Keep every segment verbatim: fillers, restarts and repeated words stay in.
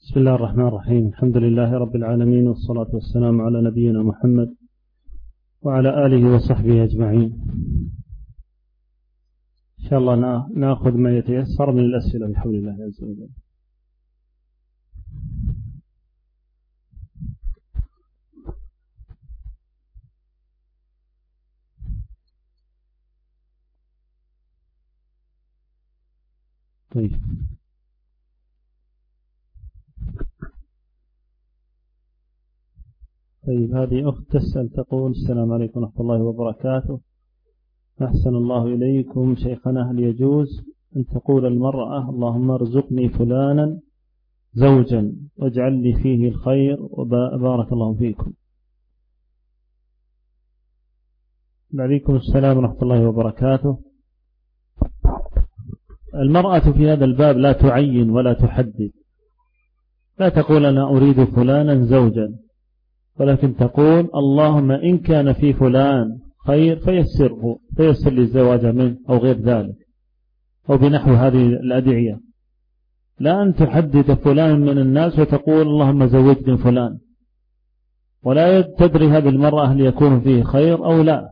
بسم الله الرحمن الرحيم. الحمد لله رب العالمين، والصلاة والسلام على نبينا محمد وعلى آله وصحبه أجمعين. إن شاء الله نأخذ ما يتيسر من الأسئلة بحول الله عز وجل. طيب طيب هذه أخت تسأل تقول: السلام عليكم ورحمة الله وبركاته، أحسن الله إليكم شيخنا، هل يجوز أن تقول المرأة اللهم ارزقني فلانا زوجا واجعل لي فيه الخير وبارك الله فيكم؟ عليكم السلام ورحمة الله وبركاته. المرأة في هذا الباب لا تعين ولا تحدد، لا تقول أنا أريد فلانا زوجا، ولكن تقول اللهم إن كان في فلان خير فيسره فيسر لي الزواج منه أو غير ذلك، أو بنحو هذه الأدعية. لا أن تحدد فلان من الناس وتقول اللهم زوجني فلان، ولا تدري هذه المرأة هل يكون فيه خير أو لا.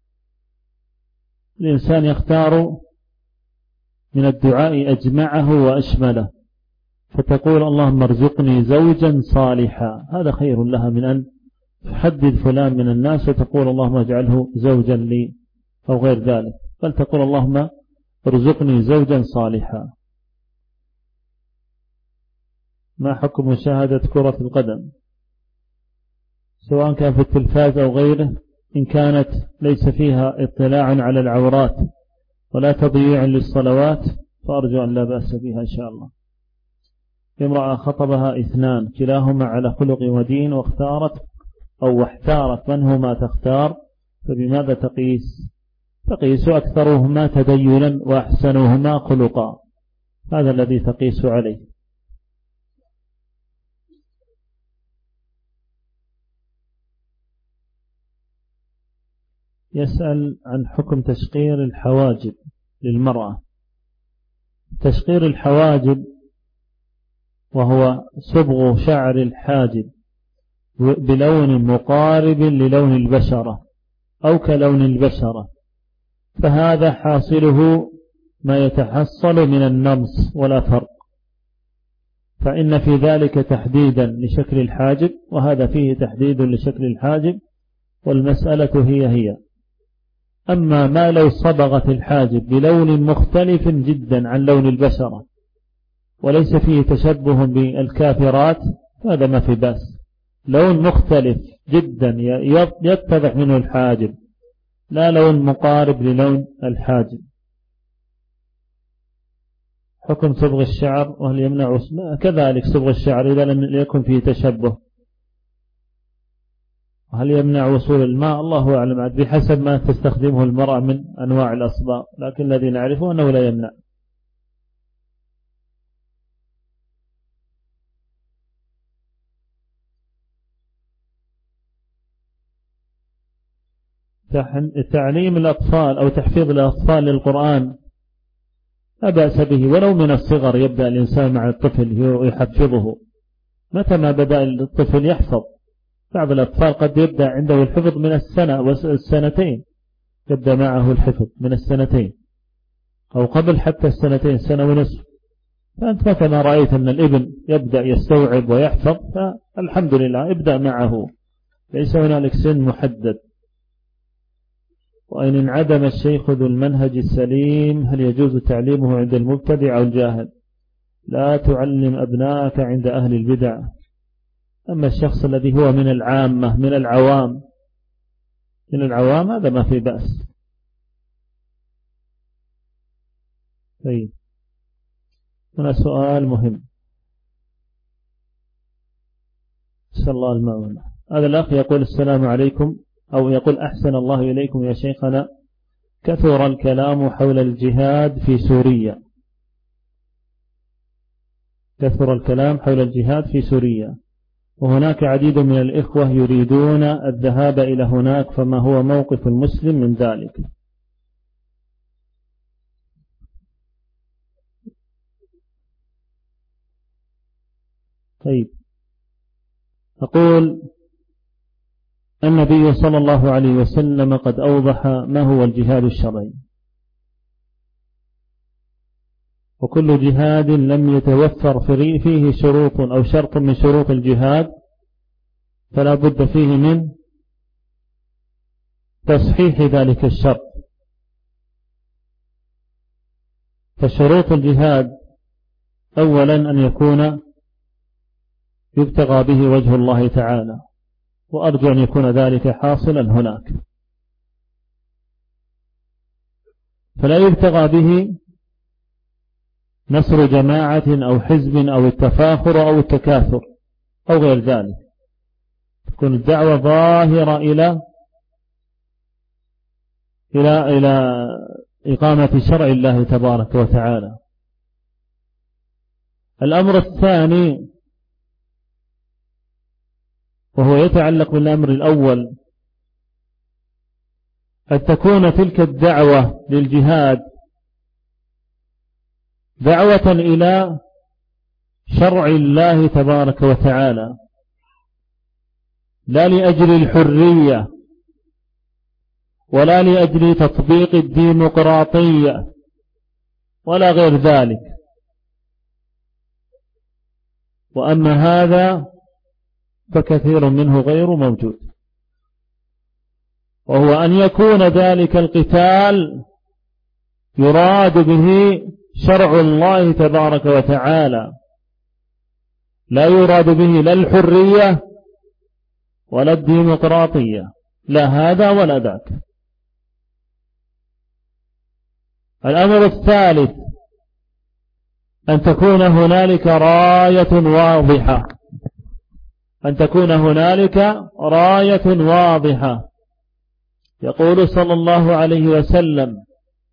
الإنسان يختار من الدعاء أجمعه وأشمله، فتقول اللهم ارزقني زوجا صالحا، هذا خير لها من أن تحدد فلان من الناس وتقول اللهم اجعله زوجا لي أو غير ذلك، بل تقول اللهم ارزقني زوجا صالحا. ما حكم مشاهدة كرة القدم سواء كان في التلفاز أو غيره، إن كانت ليس فيها اطلاع على العورات ولا تضييع للصلوات فأرجو أن لا بأس بها إن شاء الله. امرأة خطبها اثنان كلاهما على خلق ودين، واختارت أو واحتارت من هما تختار، فبماذا تقيس؟ تقيس أكثرهما تدينا وأحسنهما خلقا، هذا الذي تقيس عليه. يسأل عن حكم تشقير الحواجب للمرأة. تشقير الحواجب وهو صبغ شعر الحاجب بلون مقارب للون البشرة أو كلون البشرة، فهذا حاصله ما يتحصل من النمص ولا فرق، فإن في ذلك تحديدا لشكل الحاجب، وهذا فيه تحديد لشكل الحاجب، والمسألة هي هي. أما ما لو صبغت الحاجب بلون مختلف جدا عن لون البشرة وليس فيه تشبه بالكافرات هذا ما في بأس. لون مختلف جدا يتضح منه الحاجب، لا لون مقارب للون الحاجب. حكم صبغ الشعر وهل يمنع كذلك صبغ الشعر إذا لم يكن فيه تشبه، وهل يمنع وصول الماء؟ الله أعلم بحسب ما تستخدمه المرأة من أنواع الأصباغ، لكن الذي نعرفه أنه لا يمنع. تعليم الأطفال أو تحفيظ الأطفال للقرآن لا بأس به، ولو من الصغر يبدأ الإنسان مع الطفل يحفظه، متى ما بدأ الطفل يحفظ. بعض الأطفال قد يبدأ عنده الحفظ من السنة والسنتين، يبدأ معه الحفظ من السنتين أو قبل حتى السنتين، سنة ونصف. فأنت متى ما رأيت أن الابن يبدأ يستوعب ويحفظ فالحمد لله ابدأ معه، ليس هنالك سن محدد. وإن انعدم الشيخ ذو المنهج السليم هل يجوز تعليمه عند المبتدع أو الجاهل؟ لا تعلم أبنائك عند أهل البدع. أما الشخص الذي هو من العامة من العوام من العوام هذا ما في بأس. طيب هنا سؤال مهم، نسأل الله المعونة. هذا الأخ يقول: السلام عليكم، أو يقول: أحسن الله إليكم يا شيخنا، كثر الكلام حول الجهاد في سوريا كثر الكلام حول الجهاد في سوريا وهناك عديد من الإخوة يريدون الذهاب إلى هناك، فما هو موقف المسلم من ذلك؟ طيب، أقول النبي صلى الله عليه وسلم قد أوضح ما هو الجهاد الشرعي، وكل جهاد لم يتوفر فيه شروط أو شرط من شروط الجهاد فلا بد فيه من تصحيح ذلك الشرط. فشروط الجهاد أولا أن يكون يبتغى به وجه الله تعالى، وأرجو أن يكون ذلك حاصلا هناك، فلا يبتغى به نصر جماعة أو حزب أو التفاخر أو التكاثر أو غير ذلك، تكون الدعوة ظاهرة إلى إلى إلى إقامة شرع الله تبارك وتعالى. الأمر الثاني وهو يتعلق بالأمر الأول، أن تكون تلك الدعوة للجهاد دعوة إلى شرع الله تبارك وتعالى، لا لأجل الحرية ولا لأجل تطبيق الديمقراطية ولا غير ذلك. وأما هذا فكثير منه غير موجود، وهو أن يكون ذلك القتال يراد به شرع الله تبارك وتعالى، لا يراد به لا الحرية ولا الديمقراطية، لا هذا ولا ذاك. الأمر الثالث أن تكون هنالك راية واضحة، أن تكون هنالك راية واضحة. يقول صلى الله عليه وسلم: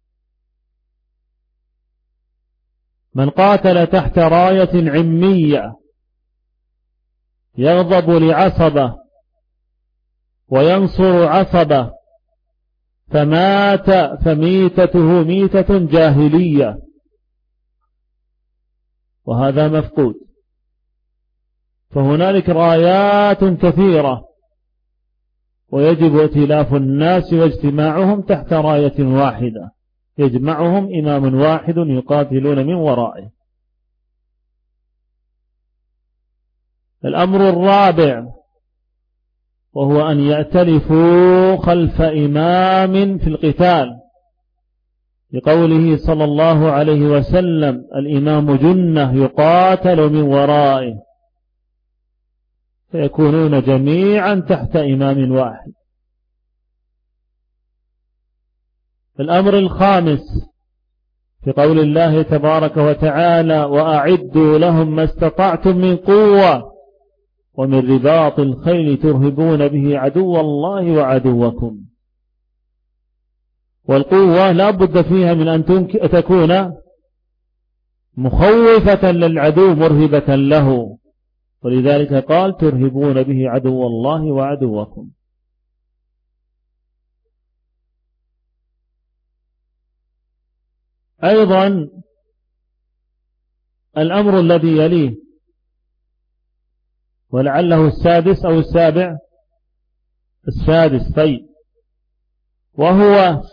من قاتل تحت راية عمية يغضب لعصبة وينصر عصبة فمات فميتته ميتة جاهلية، وهذا مفقود. فهنالك رايات كثيرة، ويجب ائتلاف الناس واجتماعهم تحت راية واحدة يجمعهم إمام واحد يقاتلون من ورائه. الأمر الرابع وهو أن يأتلفوا خلف إمام في القتال، لقوله صلى الله عليه وسلم: الإمام جنة يقاتل من ورائه، فيكونون جميعا تحت إمام واحد. الأمر الخامس في قول الله تبارك وتعالى: وأعدوا لهم ما استطعتم من قوة ومن رباط الخيل ترهبون به عدو الله وعدوكم. والقوة لا بد فيها من أن تكون مخوفة للعدو مرهبة له، ولذلك قال: ترهبون به عدو الله وعدوكم. أيضا الأمر الذي يليه ولعله السادس أو السابع، السادس، طيب، وهو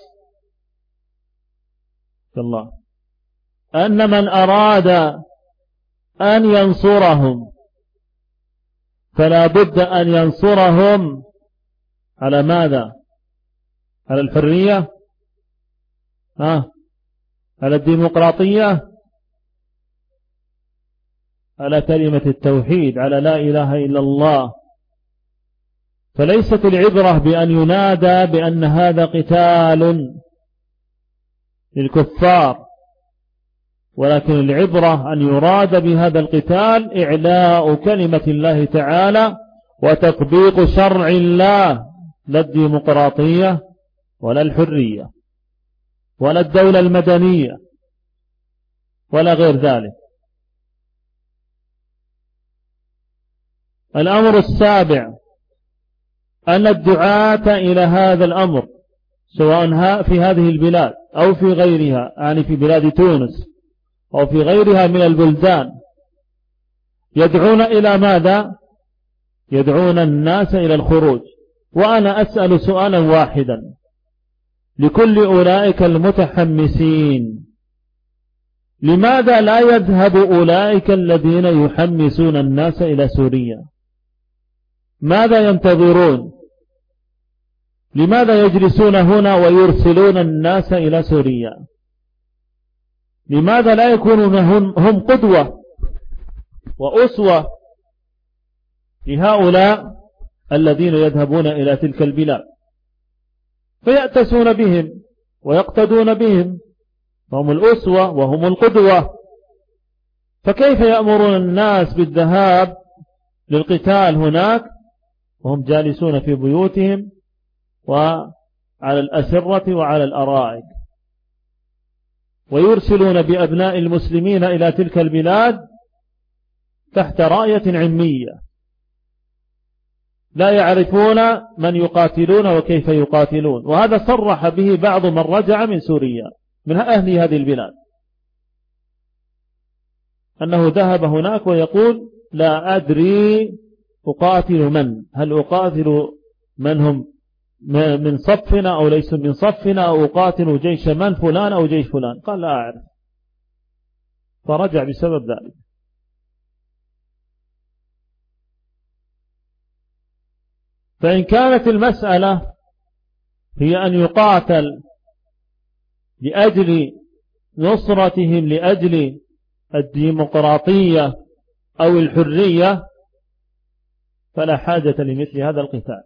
الله أن من أراد أن ينصرهم فلا بد أن ينصرهم على ماذا؟ على الحرية؟ ها؟ على الديمقراطية؟ على كلمة التوحيد، على لا إله إلا الله. فليست العبرة بأن ينادى بأن هذا قتال للكفار، ولكن العبرة أن يراد بهذا القتال إعلاء كلمة الله تعالى وتطبيق شرع الله، لا الديمقراطية ولا الحرية ولا الدولة المدنية ولا غير ذلك. الأمر السابع أن الدعاة إلى هذا الأمر سواء في هذه البلاد أو في غيرها، يعني في بلاد تونس أو في غيرها من البلدان، يدعون إلى ماذا؟ يدعون الناس إلى الخروج. وأنا أسأل سؤالا واحدا لكل أولئك المتحمسين: لماذا لا يذهب أولئك الذين يحمسون الناس إلى سوريا؟ ماذا ينتظرون؟ لماذا يجلسون هنا ويرسلون الناس إلى سوريا؟ لماذا لا يكونون هم قدوة وأسوة لهؤلاء الذين يذهبون إلى تلك البلاد فيأتسون بهم ويقتدون بهم، هم الأسوة وهم القدوة. فكيف يأمرون الناس بالذهاب للقتال هناك وهم جالسون في بيوتهم وعلى الأسرة وعلى الأرائك، ويرسلون بأبناء المسلمين إلى تلك البلاد تحت راية علمية، لا يعرفون من يقاتلون وكيف يقاتلون. وهذا صرح به بعض من رجع من سوريا من أهل هذه البلاد، أنه ذهب هناك ويقول: لا أدري أقاتل من، هل أقاتل من هم من صفنا أو ليس من صفنا، أو أقاتل جيش من فلان أو جيش فلان؟ قال: لا أعرف. فرجع بسبب ذلك. فإن كانت المسألة هي أن يقاتل لأجل نصرتهم لأجل الديمقراطية أو الحرية فلا حاجة لمثل هذا القتال.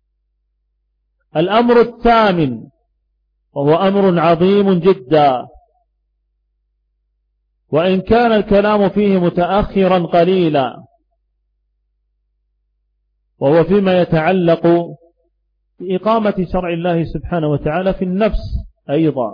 الأمر الثامن وهو أمر عظيم جدا، وإن كان الكلام فيه متأخرا قليلا، وهو فيما يتعلق بإقامة شرع الله سبحانه وتعالى في النفس أيضا.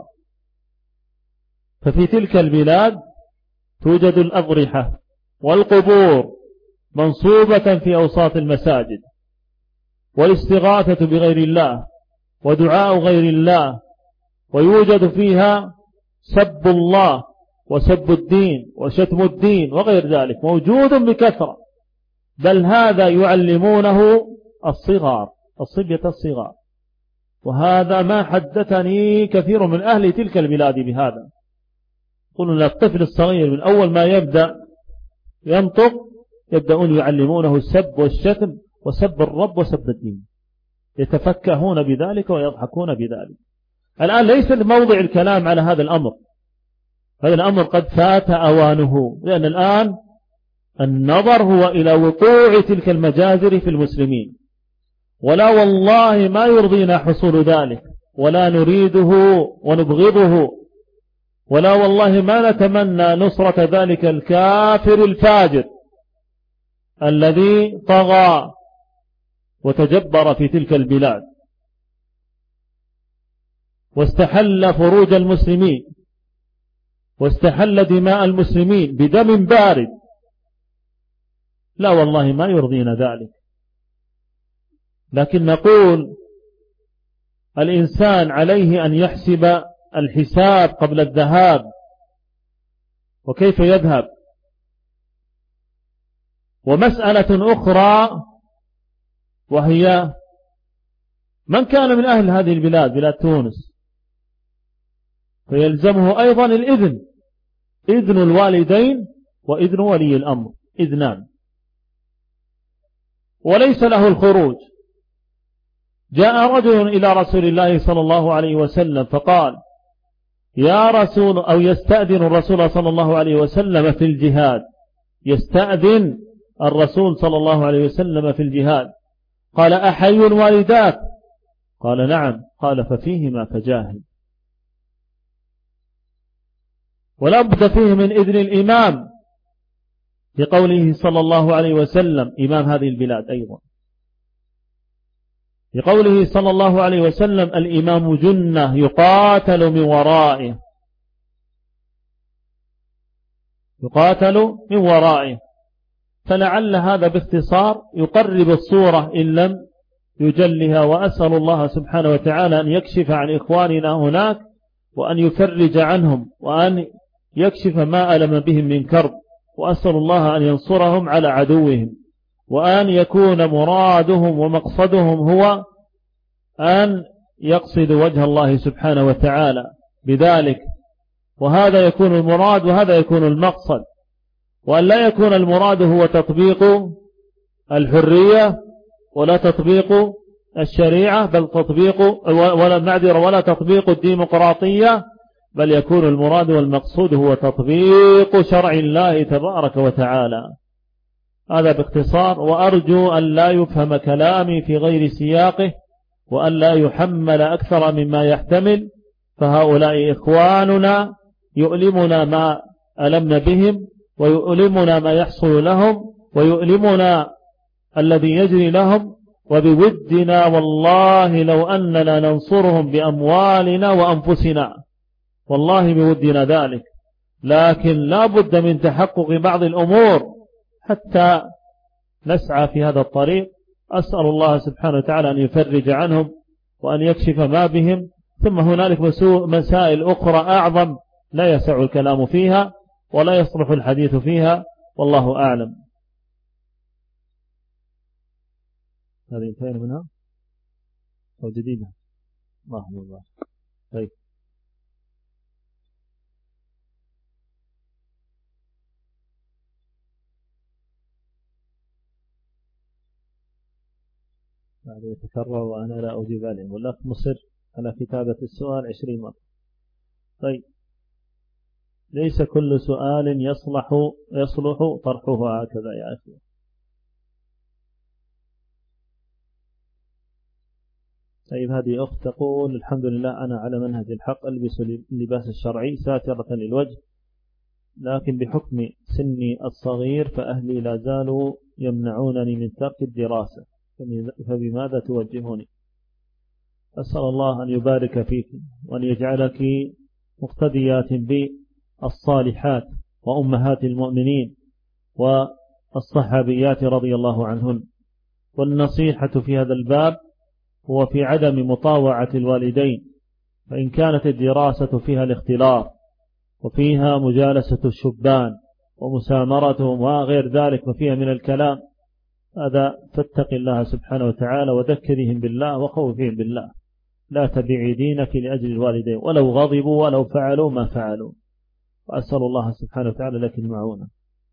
ففي تلك البلاد توجد الأضرحة والقبور منصوبة في أوساط المساجد، والاستغاثة بغير الله ودعاء غير الله، ويوجد فيها سب الله وسب الدين وشتم الدين وغير ذلك موجود بكثرة، بل هذا يعلمونه الصغار الصبية الصغار. وهذا ما حدثني كثير من أهل تلك البلاد بهذا، قلنا الطفل الصغير من أول ما يبدأ ينطق يبدأون يعلمونه السب والشتم وسب الرب وسب الدين، يتفكهون بذلك ويضحكون بذلك. الآن ليس موضع الكلام على هذا الأمر، هذا الأمر قد فات أوانه، لأن الآن النظر هو إلى وقوع تلك المجازر في المسلمين، ولا والله ما يرضينا حصول ذلك، ولا نريده ونبغضه، ولا والله ما نتمنى نصرة ذلك الكافر الفاجر الذي طغى وتجبر في تلك البلاد واستحل فروج المسلمين واستحل دماء المسلمين بدم بارد. لا والله ما يرضينا ذلك، لكن نقول الإنسان عليه أن يحسب الحساب قبل الذهاب، وكيف يذهب. ومسألة أخرى وهي من كان من أهل هذه البلاد بلاد تونس فيلزمه أيضا الإذن، إذن الوالدين وإذن ولي الأمر، إذنان، وليس له الخروج. جاء رجل إلى رسول الله صلى الله عليه وسلم فقال: يا رسول، أو يستأذن الرسول صلى الله عليه وسلم في الجهاد، يستأذن الرسول صلى الله عليه وسلم في الجهاد. قال: أحي والداك؟ قال: نعم. قال: ففيهما فجاهد. ولا بد فيه من إذن الإمام بقوله صلى الله عليه وسلم، إمام هذه البلاد أيضا، بقوله صلى الله عليه وسلم: الإمام جنة يقاتل من ورائه، يقاتل من ورائه. فلعل هذا باختصار يقرب الصورة إن لم يجلها، وأسأل الله سبحانه وتعالى أن يكشف عن إخواننا هناك، وأن يفرج عنهم، وأن يكشف ما ألم بهم من كرب، وأسأل الله أن ينصرهم على عدوهم، وأن يكون مرادهم ومقصدهم هو أن يقصدوا وجه الله سبحانه وتعالى بذلك، وهذا يكون المراد وهذا يكون المقصد، وأن لا يكون المراد هو تطبيق الحرية ولا تطبيق الشريعة، بل تطبيق ولا معذرة ولا تطبيق الديمقراطية، بل يكون المراد والمقصود هو تطبيق شرع الله تبارك وتعالى. هذا باختصار، وأرجو أن لا يفهم كلامي في غير سياقه، وأن لا يحمل أكثر مما يحتمل، فهؤلاء إخواننا يؤلمنا ما ألمنا بهم، ويؤلمنا ما يحصل لهم، ويؤلمنا الذي يجري لهم، وبودنا والله لو أننا ننصرهم بأموالنا وأنفسنا، والله بودنا ذلك، لكن لا بد من تحقق بعض الأمور حتى نسعى في هذا الطريق. أسأل الله سبحانه وتعالى أن يفرج عنهم وأن يكشف ما بهم. ثم هنالك مسائل أخرى أعظم لا يسع الكلام فيها ولا يصلح الحديث فيها، والله أعلم. هذه انتهينا منها أو جديدة؟ الله الله. طيب بعد يتكرر وأنا لا أجيب عليه، والأخ مصر على كتابة السؤال عشرين مرة. طيب ليس كل سؤال يصلح يصلح طرحه هكذا يا أخي. طيب هذه أخت تقول: الحمد لله أنا على منهج الحق، ألبس اللباس الشرعي ساترة للوجه، لكن بحكم سني الصغير فأهلي لا زالوا يمنعونني من ترك الدراسة، فبماذا توجهوني؟ أسأل الله أن يبارك فيك وأن يجعلك مقتديات بالصالحات وأمهات المؤمنين والصحابيات رضي الله عنهن. والنصيحة في هذا الباب هو في عدم مطاوعة الوالدين، فإن كانت الدراسة فيها الاختلاط وفيها مجالسة الشبان ومسامرتهم وغير ذلك وفيها من الكلام، هذا فاتق الله سبحانه وتعالى وذكرهم بالله وخوفهم بالله، لا تبيعي دينك لأجل الوالدين ولو غضبوا ولو فعلوا ما فعلوا، وأسأل الله سبحانه وتعالى لك المعونة.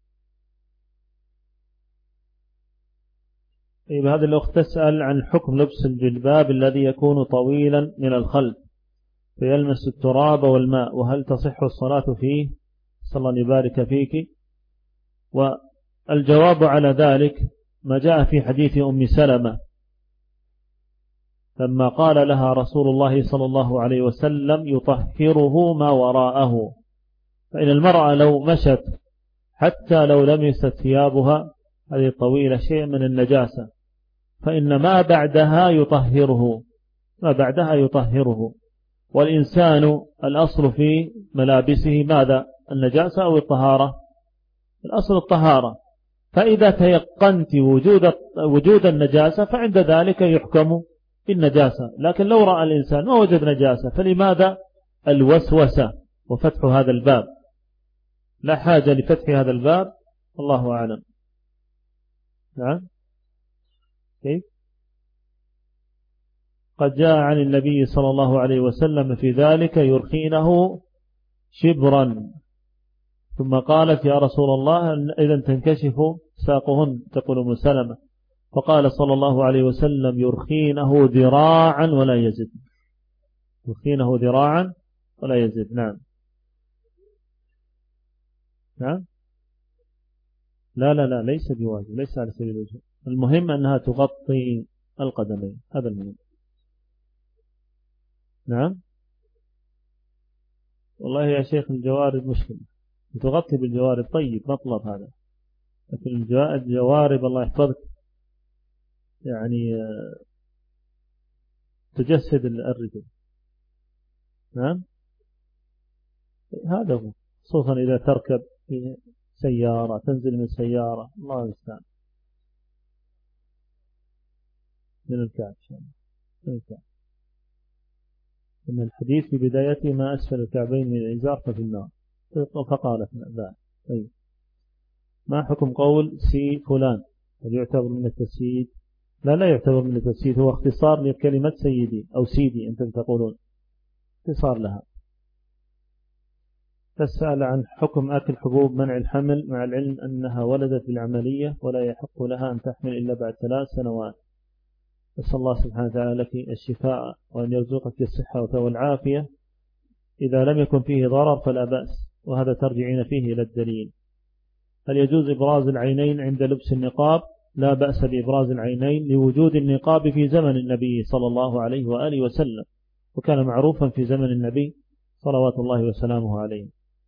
طيب هذه الأخت تسأل عن حكم لبس الجلباب الذي يكون طويلا من الخلف فيلمس التراب والماء، وهل تصح الصلاة فيه؟ صلى الله يبارك فيك. والجواب على ذلك ما جاء في حديث أم سلمة لما قال لها رسول الله صلى الله عليه وسلم: يطهره ما وراءه. فإن المرأة لو مشت حتى لو لمست ثيابها هذه الطويلة شيء من النجاسة، فإن ما بعدها يطهره ما بعدها يطهره والإنسان الأصل في ملابسه ماذا؟ النجاسة أو الطهارة؟ الأصل الطهارة. فإذا تيقنت وجود وجود النجاسة فعند ذلك يحكم بالنجاسة، لكن لو رأى الإنسان ما وجد نجاسة فلماذا الوسوسة وفتح هذا الباب؟ لا حاجة لفتح هذا الباب، الله أعلم. نعم. كيف؟ قد جاء عن النبي صلى الله عليه وسلم في ذلك: يرخينه شبرا، ثم قالت: يا رسول الله إذا تنكشف ساقهن، تقول أم سلمة، فقال صلى الله عليه وسلم: يرخينه ذراعا ولا يزد، يرخينه ذراعا ولا يزد. نعم. نعم. لا لا لا ليس بواجب، ليس على سبيل الوجوب، المهم أنها تغطي القدمين، هذا المهم. نعم. والله يا شيخ الجوارب مشكلة، تغطي بالجوارب طيب مطلب هذا، لكن الجوارب الله يحفظك يعني تجسد الرجل. نعم. هذا هو، خصوصا إذا تركب في سيارة، تنزل من سيارة، الله يستعان. من الكعب من الكعب إن الحديث في بدايته: ما أسفل الكعبين من الإزار ففي النار، فقالت لا. طيب ما حكم قول سي فلان؟ هل يعتبر من التسييد؟ لا لا يعتبر من التسييد، هو اختصار لكلمة سيدي أو سيدي أنتم تقولون، اختصار لها. تسأل عن حكم أكل حبوب منع الحمل مع العلم أنها ولدت بالعملية ولا يحق لها أن تحمل إلا بعد ثلاث سنوات. نسأل الله سبحانه وتعالى لك الشفاء وأن يرزقك الصحة والعافية. إذا لم يكن فيه ضرر فلا بأس، وهذا ترجعين فيه إلى الدليل. هل يجوز إبراز العينين عند لبس النقاب؟ لا بأس بإبراز العينين لوجود النقاب في زمن النبي صلى الله عليه وآله وسلم، وكان معروفا في زمن النبي صلوات الله وسلامه عليه.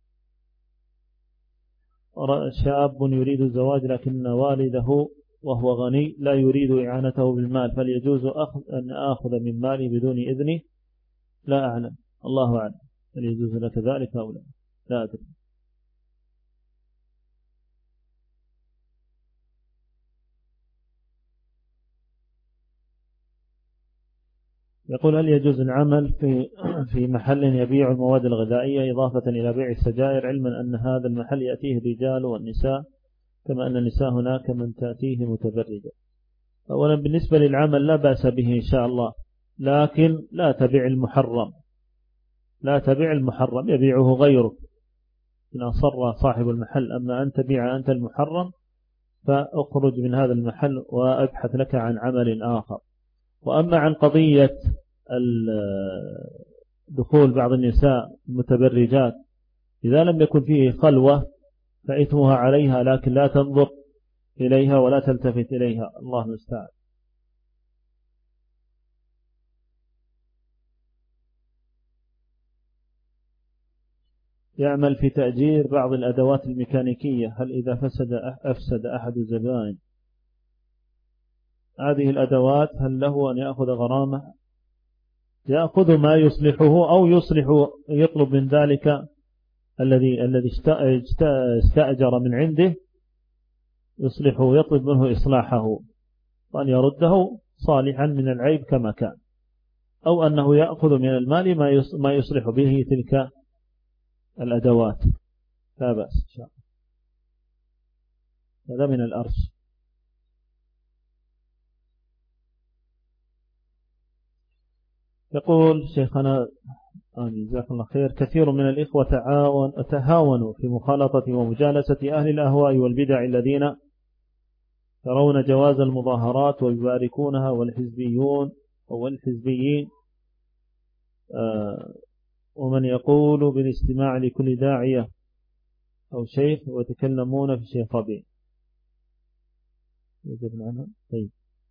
شاب يريد الزواج لكن والده وهو غني لا يريد إعانته بالمال، فليجوز أخذ أن آخذ من مالي بدون إذنه؟ لا أعلم، الله أعلم، هل يجوز لك ذلك أو لا؟ لا أدري. يقول هل يجوز العمل في في محل يبيع المواد الغذائية إضافة إلى بيع السجائر، علما أن هذا المحل يأتيه الرجال والنساء كما أن النساء هناك من تأتيه متبرجة؟ أولا بالنسبة للعمل لا بأس به إن شاء الله، لكن لا تبيع المحرم، لا تبيع المحرم يبيعه غيرك إن أصر صاحب المحل. أما أن تبيع أنت المحرم فأخرج من هذا المحل وأبحث لك عن عمل آخر. وأما عن قضية دخول بعض النساء المتبرجات، إذا لم يكن فيه خلوة فإثمها عليها، لكن لا تنظر إليها ولا تلتفت إليها، الله المستعان. يعمل في تأجير بعض الأدوات الميكانيكية، هل إذا فسد أفسد أحد الزبائن هذه الأدوات هل له أن يأخذ غرامة؟ يأخذ ما يصلحه أو يصلح، يطلب من ذلك الذي الذي استأجر من عنده يصلحه، يطلب منه إصلاحه وأن يرده صالحا من العيب كما كان، أو أنه يأخذ من المال ما يصلح به تلك الأدوات، لا بأس إن شاء الله، هذا من الأرش. يقول شيخنا آمين جزاك الله خير، كثير من الإخوة تعاون تهاونوا في مخالطة ومجالسة أهل الأهواء والبدع الذين يرون جواز المظاهرات ويباركونها، والحزبيون والحزبيين آه ومن يقول بالاستماع لكل داعية أو شيخ ويتكلمون في شيء ربيع. يجبنا عنها. طيب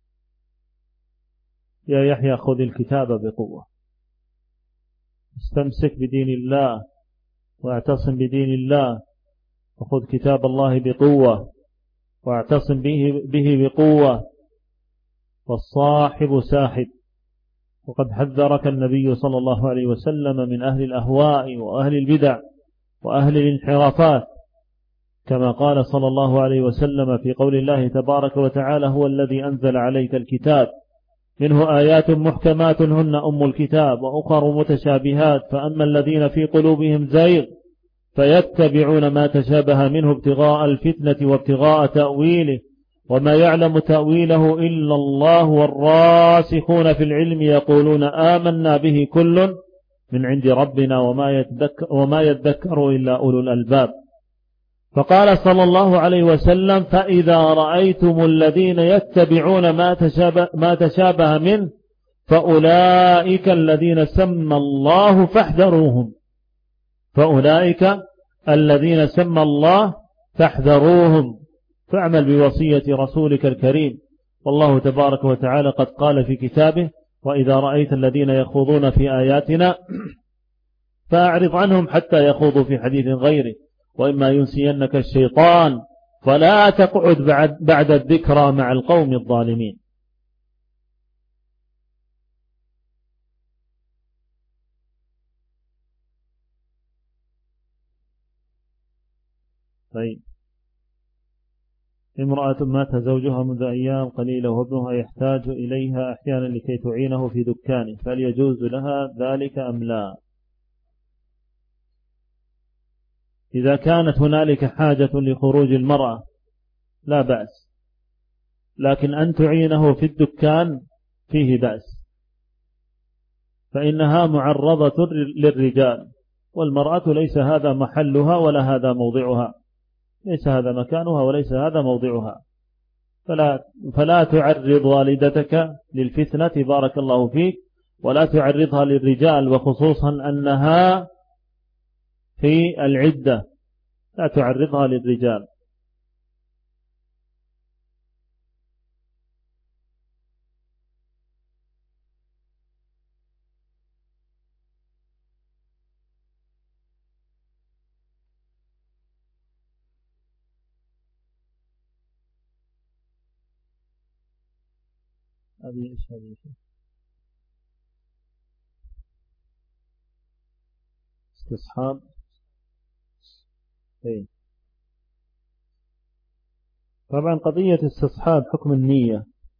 يا يحيى خذ الكتاب بقوة، استمسك بدين الله واعتصم بدين الله، وخذ كتاب الله بقوة واعتصم به, به بقوة، والصاحب ساحب. وقد حذرك النبي صلى الله عليه وسلم من أهل الأهواء وأهل البدع وأهل الانحرافات، كما قال صلى الله عليه وسلم في قول الله تبارك وتعالى هو الذي أنزل عليك الكتاب منه آيات محكمات هن أم الكتاب وأخر متشابهات، فأما الذين في قلوبهم زيغ فيتبعون ما تشابه منه ابتغاء الفتنة وابتغاء تأويله وما يعلم تأويله إلا الله، والراسخون في العلم يقولون آمنا به كل من عند ربنا وما يتذكر, وما يتذكر إلا أولو الألباب. فقال صلى الله عليه وسلم فإذا رأيتم الذين يتبعون ما تشابه, ما تشابه منه فأولئك الذين سمى الله فاحذروهم، فأولئك الذين سمى الله فاحذروهم، فاعمل بوصية رسولك الكريم. والله تبارك وتعالى قد قال في كتابه وإذا رأيت الذين يخوضون في آياتنا فأعرض عنهم حتى يخوضوا في حديث غيره، وإما ينسينك الشيطان فلا تقعد بعد, بعد الذكرى مع القوم الظالمين. طيب امرأة مات زوجها منذ أيام قليلة وابنها يحتاج إليها أحيانا لكي تعينه في دكانه، فهل يجوز لها ذلك أم لا؟ إذا كانت هنالك حاجة لخروج المرأة لا بأس، لكن أن تعينه في الدكان فيه بأس، فإنها معرضة للرجال، والمرأة ليس هذا محلها ولا هذا موضعها، ليس هذا مكانها وليس هذا موضعها. فلا, فلا تعرض والدتك للفتنة بارك الله فيك، ولا تعرضها للرجال، وخصوصا أنها في العدة، لا تعرضها للرجال. هذه إيش هذه استصحاب. ايه طبعا قضية استصحاب حكم النية،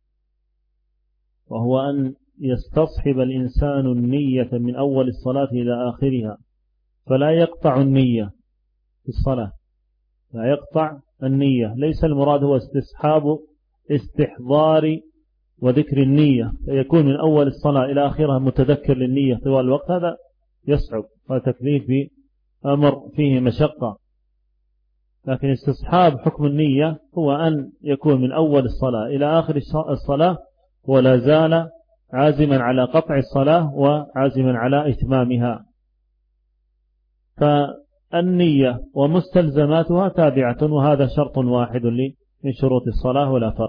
وهو أن يستصحب الإنسان النية من أول الصلاة إلى آخرها، فلا يقطع النية في الصلاة، لا يقطع النية. ليس المراد هو استصحاب استحضار وذكر النية، فيكون من أول الصلاة إلى آخرها متذكر للنية طوال الوقت، هذا يصعب وتكليف أمر فيه مشقة. لكن استصحاب حكم النية هو أن يكون من أول الصلاة إلى آخر الصلاة ولا زال عازما على قطع الصلاة وعازما على إتمامها. فالنية ومستلزماتها تابعة، وهذا شرط واحد من شروط الصلاة ولا فرق.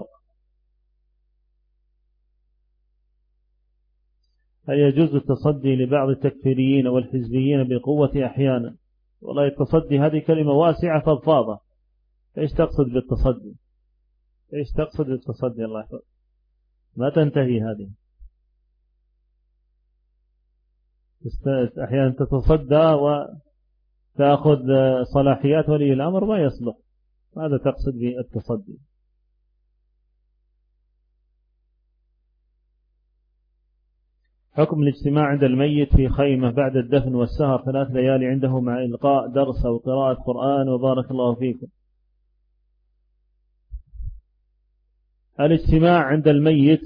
هل يجوز التصدي لبعض التكفيريين والحزبيين بقوة أحيانا؟ والله التصدي هذه كلمة واسعة فضفاضة، ايش تقصد بالتصدي؟ ايش تقصد بالتصدي؟ الله يحفظ، ما تنتهي هذه. أحيانا تتصدى وتأخذ صلاحيات ولي الأمر، ما يصلح، ماذا تقصد بالتصدي؟ حكم الاجتماع عند الميت في خيمة بعد الدفن والسهر ثلاث ليالي عنده مع إلقاء درس أو قراءة قرآن وبارك الله فيكم. الاجتماع عند الميت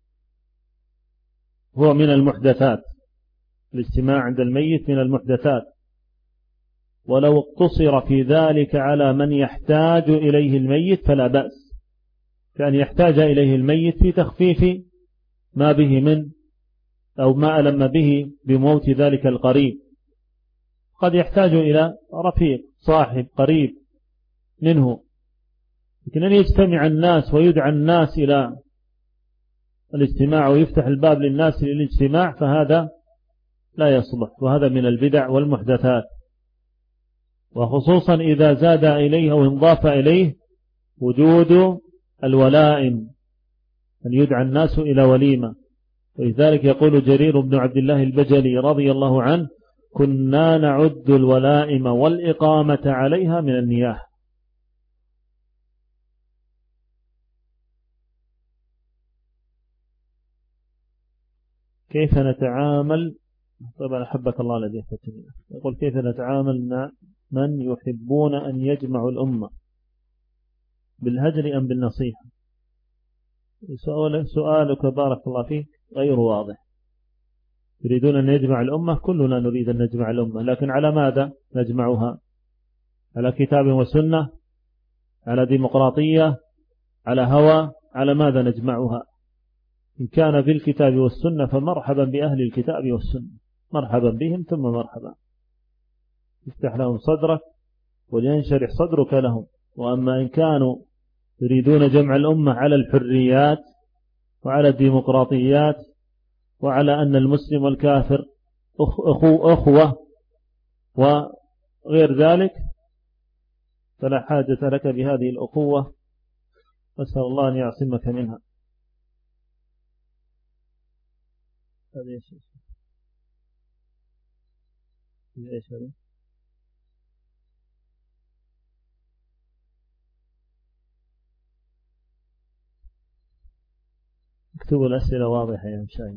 هو من المحدثات، الاجتماع عند الميت من المحدثات، ولو اقتصر في ذلك على من يحتاج إليه الميت فلا بأس، كان يحتاج إليه الميت في تخفيف ما به من أو ما ألم به بموت ذلك القريب. قد يحتاج إلى رفيق صاحب قريب منه، لكن أن يجتمع الناس ويدعى الناس إلى الاجتماع ويفتح الباب للناس للاجتماع فهذا لا يصلح، وهذا من البدع والمحدثات، وخصوصا إذا زاد إليه أو انضاف إليه وجود الولائم، أن يدعى الناس إلى وليمة. ولذلك يقول جرير بن عبد الله البجلي رضي الله عنه: كنا نعد الولائم والإقامة عليها من النياح. كيف نتعامل؟ طبعا أحبك الله الذي يفتني. يقول: كيف نتعامل مع من يحبون أن يجمعوا الأمة، بالهجر أم بالنصيحة؟ سؤالك بارك الله فيك غير واضح. يريدون أن يجمع الأمة، كلنا نريد أن نجمع الأمة، لكن على ماذا نجمعها؟ على كتاب وسنة، على ديمقراطية، على هوى، على ماذا نجمعها؟ إن كان بالكتاب والسنة فمرحبا بأهل الكتاب والسنة، مرحبا بهم ثم مرحبا، افتح لهم صدرك ولينشرح صدرك لهم. وأما إن كانوا يريدون جمع الأمة على الحريات وعلى الديمقراطيات وعلى أن المسلم والكافر أخو أخوة وغير ذلك، فلا حاجة لك بهذه الأخوة، أسأل الله أن يعصمك منها. هذا إيش إيش هذا؟ اكتبوا الأسئلة واضحة يا مشايخ.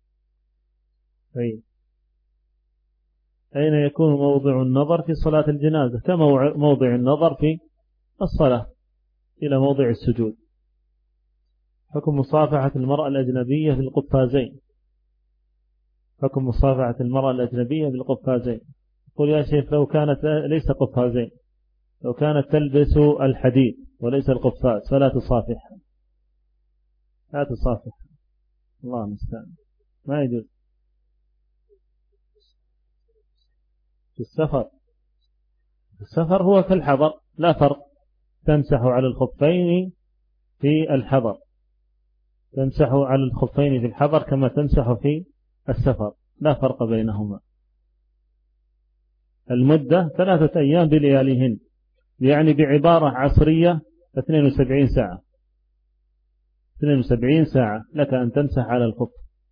طيب، أين يكون موضع النظر في صلاة الجنازة؟ كموضع النظر في الصلاة، إلى موضع السجود. حكم مصافحة المرأة الأجنبية في القفازين. حكم مصافحة المرأة الأجنبية بالقفازين. قل يا شيخ لو كانت ليس قفازين، لو كانت تلبس الحديد وليس القفاز فلا تصافحها، لا تصافحها، الله المستعان، ما يجوز. في السفر، في السفر هو في الحضر لا فرق، تمسح على الخفين في الحضر، تمسح على الخفين في الحضر كما تمسح في السفر، لا فرق بينهما. المدة ثلاثة أيام بلياليهن، يعني بعبارة عصرية اثنين وسبعين ساعة، اثنين وسبعين ساعة لك أن تمسح على الخف.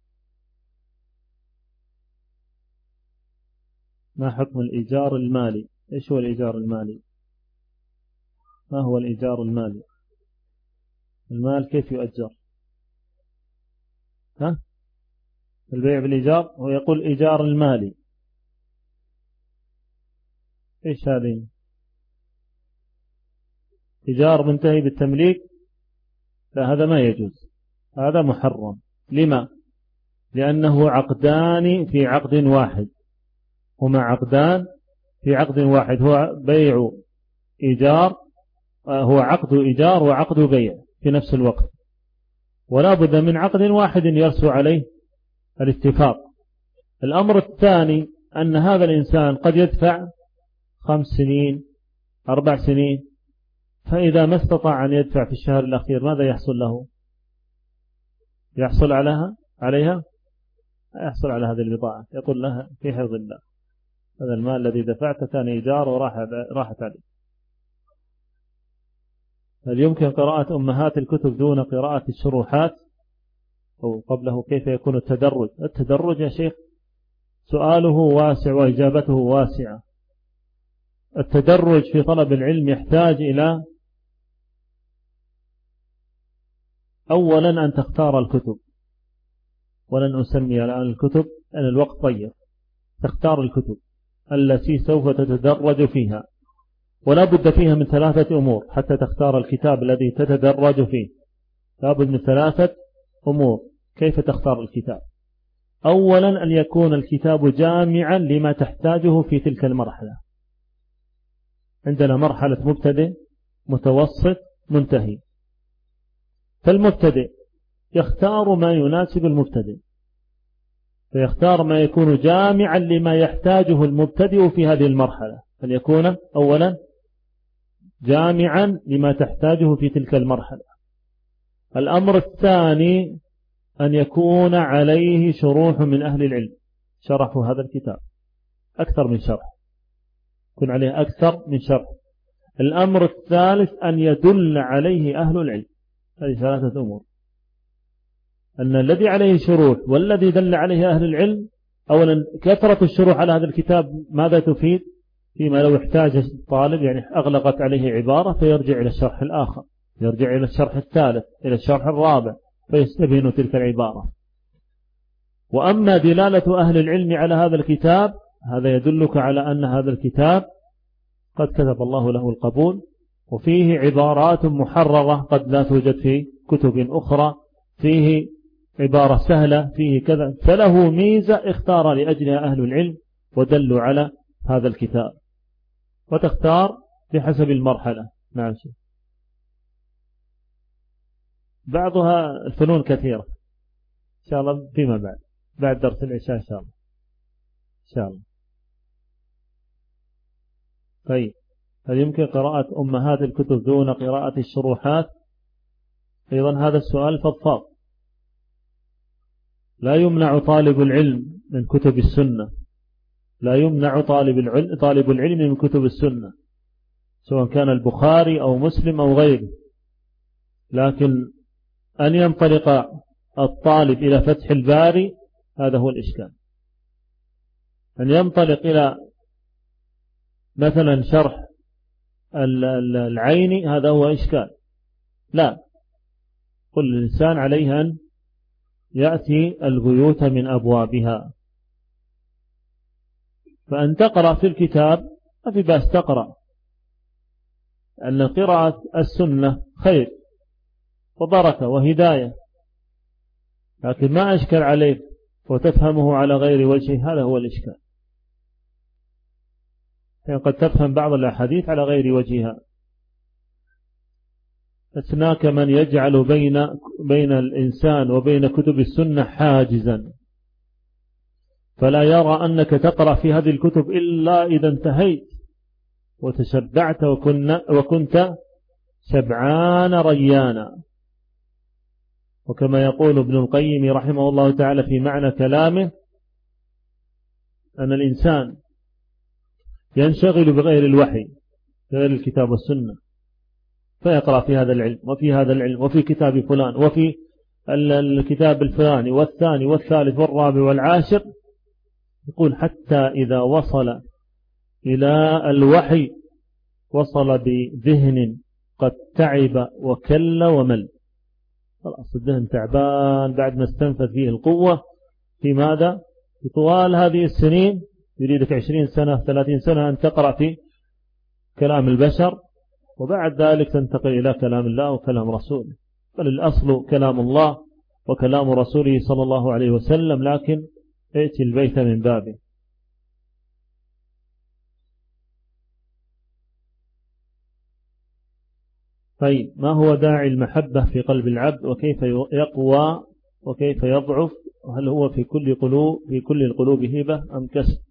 ما حكم الإيجار المالي؟ إيش هو الإيجار المالي؟ ما هو الإيجار المالي؟ المال كيف يؤجر؟ ها؟ البيع بالإيجار، هو يقول إيجار المالي، إيش هذه؟ إيجار منتهي بالتمليك؟ لا، هذا ما يجوز، هذا محرم. لما؟ لأنه عقدان في عقد واحد، هما عقدان في عقد واحد، هو بيع إيجار، هو عقد إيجار وعقد بيع في نفس الوقت، ولا بد من عقد واحد يرسو عليه الاتفاق. الأمر الثاني أن هذا الإنسان قد يدفع خمس سنين أربع سنين، فإذا ما استطاع أن يدفع في الشهر الأخير ماذا يحصل له؟ يحصل عليها عليها يحصل على هذه البضاعة، يقول لها في حفظ الله هذا المال الذي دفعته كان إيجار وراحت عليه. هل يمكن قراءة أمهات الكتب دون قراءة الشروحات؟ أو قبله كيف يكون التدرج؟ التدرج يا شيخ سؤاله واسع وإجابته واسعة. التدرج في طلب العلم يحتاج إلى أولا أن تختار الكتب، ولن أسمي الآن الكتب أن الوقت طيب، تختار الكتب التي سوف تتدرج فيها، ولا بد فيها من ثلاثة أمور حتى تختار الكتاب الذي تتدرج فيه، لا بد من ثلاثة أمور. كيف تختار الكتاب؟ أولا أن يكون الكتاب جامعا لما تحتاجه في تلك المرحلة. عندنا مرحلة مبتدئ متوسط منتهي، فالمبتدئ يختار ما يناسب المبتدئ، فيختار ما يكون جامعا لما يحتاجه المبتدئ في هذه المرحلة، فليكون أولا جامعا لما تحتاجه في تلك المرحلة. الأمر الثاني أن يكون عليه شروح من أهل العلم شرحوا هذا الكتاب أكثر من شرح، يكون عليه أكثر من شرح. الأمر الثالث أن يدل عليه أهل العلم. هذه ثلاثة أمور، أن الذي عليه شروح والذي دل عليه أهل العلم. أولا كثرة الشروح على هذا الكتاب ماذا تفيد؟ فيما لو احتاج الطالب يعني أغلقت عليه عبارة فيرجع إلى الشرح الآخر، يرجع إلى الشرح الثالث، إلى الشرح الرابع، فيستبين تلك العبارة. وأما دلالة أهل العلم على هذا الكتاب هذا يدلك على أن هذا الكتاب قد كتب الله له القبول، وفيه عبارات محررة قد لا توجد في كتب أخرى، فيه عبارة سهلة، فيه كذا، فله ميزة اختار لأجلها أهل العلم ودلوا على هذا الكتاب. وتختار بحسب المرحلة. نعم شيء. بعضها الفنون كثيرة إن شاء الله فيما بعد بعد درس العشاء إن شاء الله إن شاء الله. طيب هل يمكن قراءة أمهات الكتب دون قراءة الشروحات؟ أيضا هذا السؤال فضفاض. لا يمنع طالب العلم من كتب السنة، لا يمنع طالب العلم طالب العلم من كتب السنة سواء كان البخاري أو مسلم أو غيره، لكن أن ينطلق الطالب إلى فتح الباري هذا هو الإشكال. أن ينطلق إلى مثلا شرح العيني هذا هو إشكال. لا، كل إنسان عليه أن يأتي البيوت من أبوابها، فأن تقرأ في الكتاب ما في بأس تقرأ، أن قراءة السنة خير وبركة وهداية، لكن ما أشكل عليك وتفهمه على غير وجه، هذا هو الإشكال. يعني قد تفهم بعض الأحاديث على غير وجهها. أثناك من يجعل بين بين الإنسان وبين كتب السنة حاجزا، فلا يرى أنك تقرأ في هذه الكتب إلا إذا انتهيت وتشبعت وكنت شبعان ريانا. وكما يقول ابن القيم رحمه الله تعالى في معنى كلامه، أن الإنسان ينشغل بغير الوحي، بغير الكتاب والسنة، فيقرأ في هذا العلم وفي هذا العلم وفي كتاب فلان وفي الكتاب الفلاني والثاني والثالث والرابع والعاشر، يقول حتى إذا وصل إلى الوحي وصل بذهن قد تعب وكل ومل، خلاص الذهن تعبان بعد ما استنفذ فيه القوة في ماذا؟ في طوال هذه السنين. يريدك عشرين سنة ثلاثين سنة أن تقرأ في كلام البشر، وبعد ذلك تنتقل إلى كلام الله وكلام رسوله. بل الأصل كلام الله وكلام رسوله صلى الله عليه وسلم، لكن ائتي البيت من بابه. طيب، ما هو داعي المحبة في قلب العبد، وكيف يقوى وكيف يضعف، وهل هو في كل قلوب في كل القلوب هبة أم كسب؟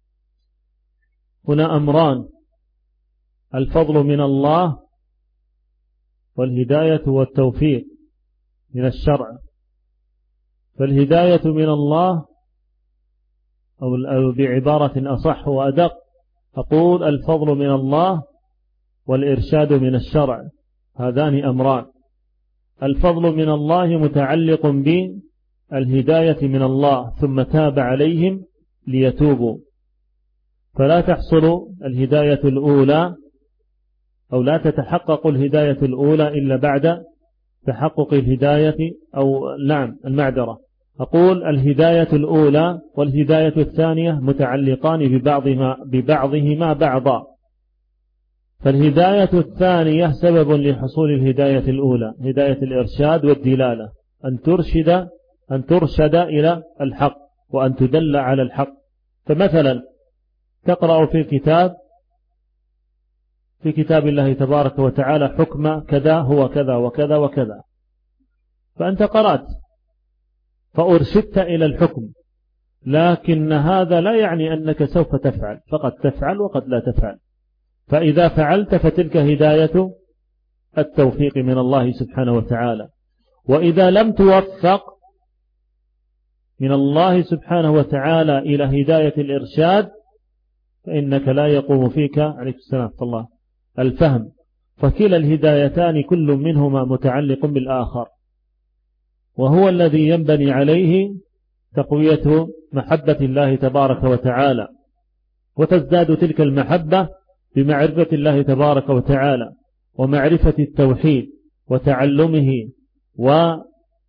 هنا أمران: الفضل من الله، والهداية والتوفيق من الشرع. فالهداية من الله، أو بعبارة أصح وأدق أقول الفضل من الله والإرشاد من الشرع، هذان أمران. الفضل من الله متعلق بالهداية من الله، ثم تاب عليهم ليتوبوا، فلا تحصل الهداية الأولى أو لا تتحقق الهداية الأولى إلا بعد تحقق الهداية، أو نعم المعذرة أقول الهداية الأولى والهداية الثانية متعلقان ببعضهما ببعضهما بعضا. فالهداية الثانية سبب لحصول الهداية الأولى، هداية الإرشاد والدلالة، أن ترشد أن ترشد إلى الحق وأن تدل على الحق. فمثلا تقرأ في كتاب في كتاب الله تبارك وتعالى حكم كذا هو كذا وكذا وكذا، فأنت قرأت فأرشدت إلى الحكم، لكن هذا لا يعني أنك سوف تفعل، فقد تفعل وقد لا تفعل. فإذا فعلت فتلك هداية التوفيق من الله سبحانه وتعالى. وإذا لم توفق من الله سبحانه وتعالى إلى هداية الإرشاد، فإنك لا يقوم فيك عليك السلام الله الفهم، فكلا الهدايتان كل منهما متعلق بالآخر، وهو الذي ينبني عليه تقوية محبة الله تبارك وتعالى، وتزداد تلك المحبة بمعرفة الله تبارك وتعالى ومعرفة التوحيد وتعلمه وزيادة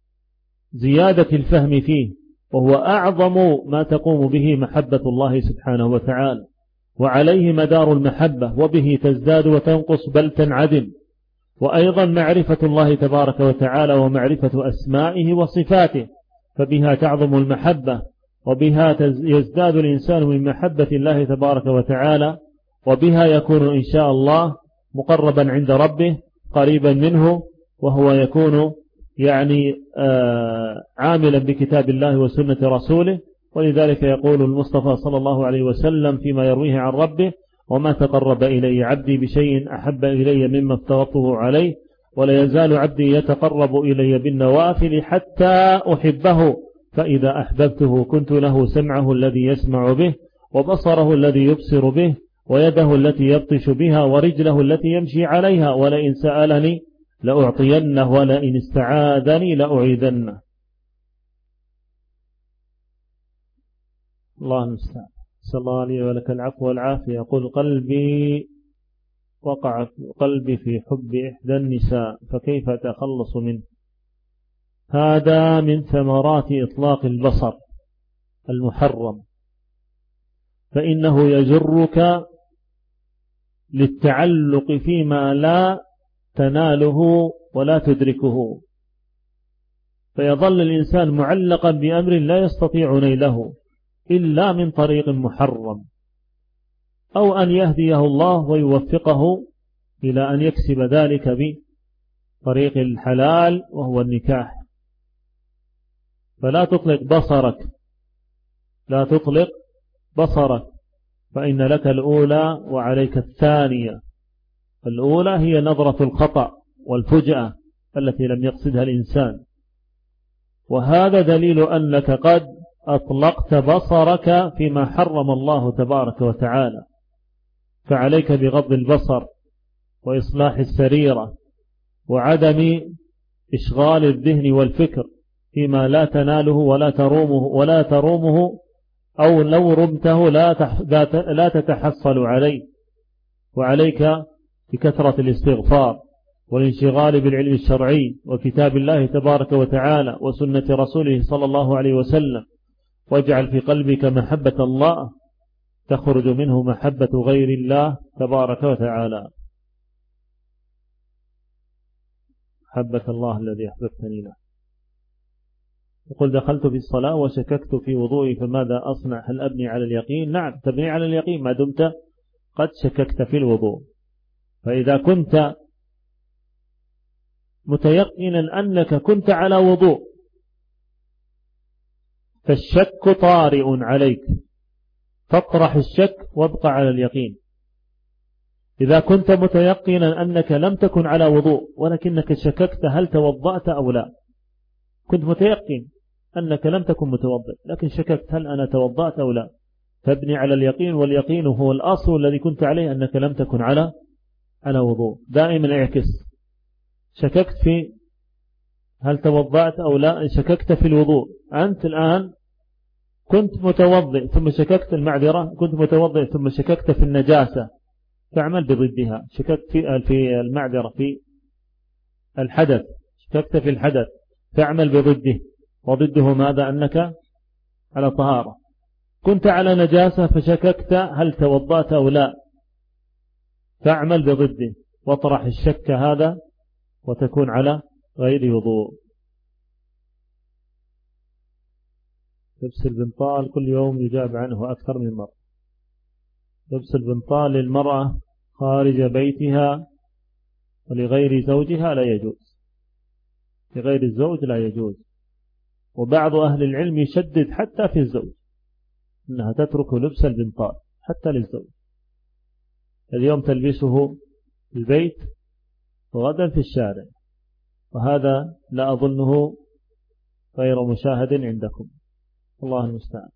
الفهم فيه، وهو أعظم ما تقوم به محبة الله سبحانه وتعالى، وعليه مدار المحبة، وبه تزداد وتنقص بل تنعدم. وأيضا معرفة الله تبارك وتعالى ومعرفة أسمائه وصفاته، فبها تعظم المحبة، وبها يزداد الإنسان من محبة الله تبارك وتعالى، وبها يكون إن شاء الله مقربا عند ربه قريبا منه، وهو يكون يعني عاملا بكتاب الله وسنة رسوله. ولذلك يقول المصطفى صلى الله عليه وسلم فيما يرويه عن ربه: وما تقرب إلي عبدي بشيء أحب إلي مما افترضته عليه، ولا يزال عبدي يتقرب إلي بالنوافل حتى أحبه، فإذا أحببته كنت له سمعه الذي يسمع به، وبصره الذي يبصر به، ويده التي يبطش بها، ورجله التي يمشي عليها، ولئن سألني لأعطينه، ولئن استعاذني لأعيذنه. الله المستعان. صلى الله عليه ولك العفو والعافية. يقول: قلبي وقع قلبي في حب إحدى النساء، فكيف أتخلص منه؟ هذا من ثمرات إطلاق البصر المحرم، فإنه يجرك للتعلق فيما لا تناله ولا تدركه، فيظل الإنسان معلقا بأمر لا يستطيع نيله إلا من طريق محرم، أو أن يهديه الله ويوفقه إلى أن يكسب ذلك بطريق الحلال وهو النكاح. فلا تطلق بصرك لا تطلق بصرك فإن لك الأولى وعليك الثانية. الأولى هي نظرة الخطأ والفجأة التي لم يقصدها الإنسان، وهذا دليل أنك قد أطلقت بصرك فيما حرم الله تبارك وتعالى، فعليك بغض البصر وإصلاح السريرة وعدم إشغال الذهن والفكر فيما لا تناله ولا ترومه ولا ترومه أو لو رمته لا لا تتحصل عليه. وعليك بكثرة الاستغفار والانشغال بالعلم الشرعي وكتاب الله تبارك وتعالى وسنة رسوله صلى الله عليه وسلم، واجعل في قلبك محبة الله تخرج منه محبة غير الله تبارك وتعالى. محبة الله الذي أحببتني له. يقول دخلت في الصلاة وشككت في وضوئي فماذا أصنع؟ هل أبني على اليقين؟ نعم، تبني على اليقين ما دمت قد شككت في الوضوء. فإذا كنت متيقنا أنك كنت على وضوء فالشك طارئ عليك، فاطرح الشك وابقى على اليقين. إذا كنت متيقنا أنك لم تكن على وضوء ولكنك شككت هل توضأت أو لا، كنت متيقن أنك لم تكن متوضئ لكن شككت هل أنا توضأت أو لا، فابني على اليقين، واليقين هو الأصل الذي كنت عليه أنك لم تكن على على وضوء. دائما اعكس، شككت في هل توضأت أو لا، شككت في الوضوء، أنت الآن كنت متوضئ ثم شككت المعذرة، كنت متوضئ ثم شككت في النجاسة، فاعمل بضدها. شككت في في المعذرة في الحدث، شككت في الحدث فاعمل بضده، وضده ماذا؟ أنك على طهارة. كنت على نجاسة فشككت هل توضأت أو لا، فاعمل بضده واطرح الشك هذا وتكون على غير وضوء. لبس البنطال كل يوم يجاب عنه أكثر من مرة. لبس البنطال للمرأة خارج بيتها ولغير زوجها لا يجوز، لغير الزوج لا يجوز. وبعض أهل العلم يشدد حتى في الزوج أنها تترك لبس البنطال حتى للزوج، اليوم تلبسه في البيت وغدا في الشارع، وهذا لا أظنه غير مشاهد عندكم، الله المستعان.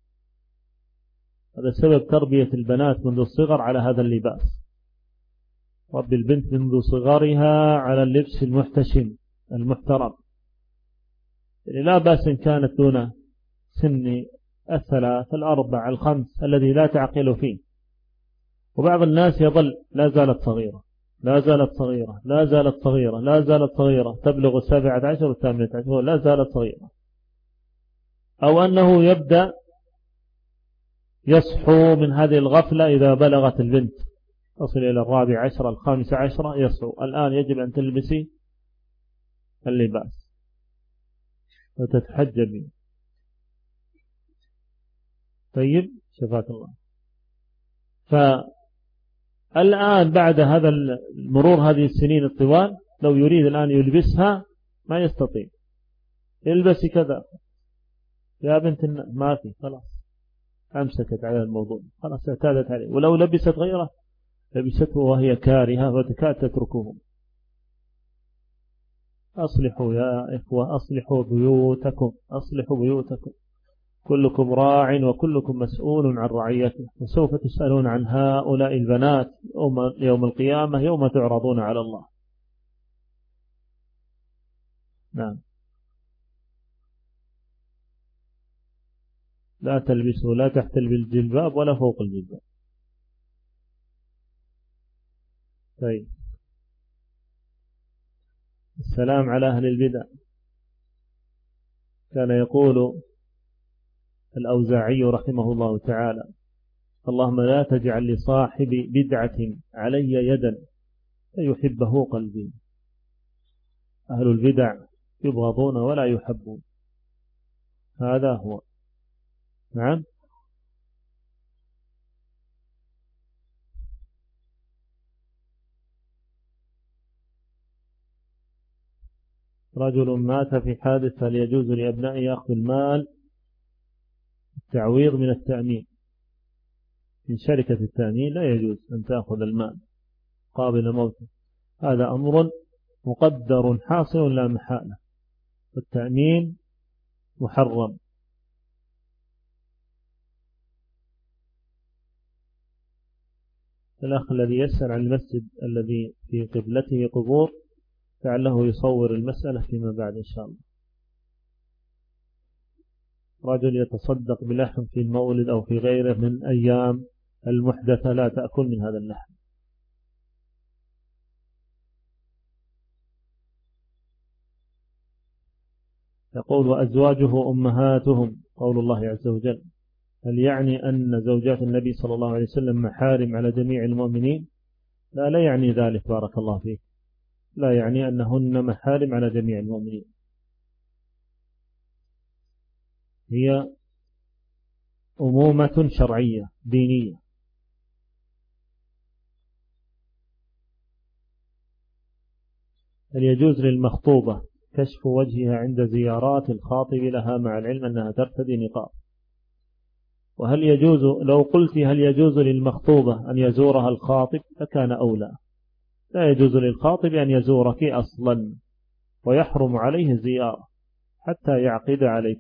هذا سبب تربية البنات منذ الصغر على هذا اللباس، رب البنت منذ صغرها على اللبس المحتشم المحترم، يعني لا بأس إن كانت دون سن الثلاث الأربع الخمس الذي لا تعقل فيه. وبعض الناس يظل لا زالت صغيرة لا زالت صغيرة لا زالت صغيرة لا زالت صغيرة تبلغ السابعة عشر والثامنة عشر لا زالت صغيرة، أو أنه يبدأ يصحو من هذه الغفلة إذا بلغت البنت تصل إلى الرابع عشر الخامس عشر يصحو، الآن يجب أن تلبسي اللباس وتتحجبي. طيب شفاك الله. فالآن بعد هذا المرور هذه السنين الطوال لو يريد الآن يلبسها ما يستطيع، يلبسي كذا يا بنت ما في، خلاص أمسكت على الموضوع، خلاص اعتادت عليه. ولو لبست غيره لبسته وهي كارهة وتكاد تتركه. أصلحوا يا إخوة، أصلحوا بيوتكم أصلحوا بيوتكم، كلكم راع وكلكم مسؤول عن رعيته، وسوف تسألون عن هؤلاء البنات يوم القيامة يوم تعرضون على الله. نعم. لا تلبسوا لا تحت الجلباب ولا فوق الجلباب. طيب. السلام على أهل البدع. كان يقول الأوزاعي رحمه الله تعالى اللهم لا تجعل لصاحب بدعة علي يدا فيحبه قلبي. أهل البدع يبغضون ولا يحبون، هذا هو. نعم. رجل مات في حادث، هل يجوز لأبنائه أخذ المال التعويض من التأمين؟ من شركة التأمين لا يجوز أن تأخذ المال قابل موته، هذا أمر مقدر حاصل لا محالة، والتأمين محرم. الأخ الذي يسأل عن المسجد الذي في قبلته قبور لعله يصور المسألة فيما بعد إن شاء الله. رجل يتصدق بلحم في المولد أو في غيره من أيام المحدثة، لا تأكل من هذا اللحم. يقول وأزواجه أمهاتهم، قول الله عز وجل، هل يعني أن زوجات النبي صلى الله عليه وسلم محارم على جميع المؤمنين؟ لا، لا يعني ذلك، بارك الله فيك، لا يعني أنهن محارم على جميع المؤمنين، هي أمومة شرعية دينية. هل يجوز للمخطوبة كشف وجهها عند زيارات الخاطب لها مع العلم أنها ترتدي نقاب؟ وهل يجوز، لو قلت هل يجوز للمخطوبة أن يزورها الخاطب فكان أولى. لا يجوز للخاطب أن يزورك أصلا، ويحرم عليه الزيارة حتى يعقد عليك.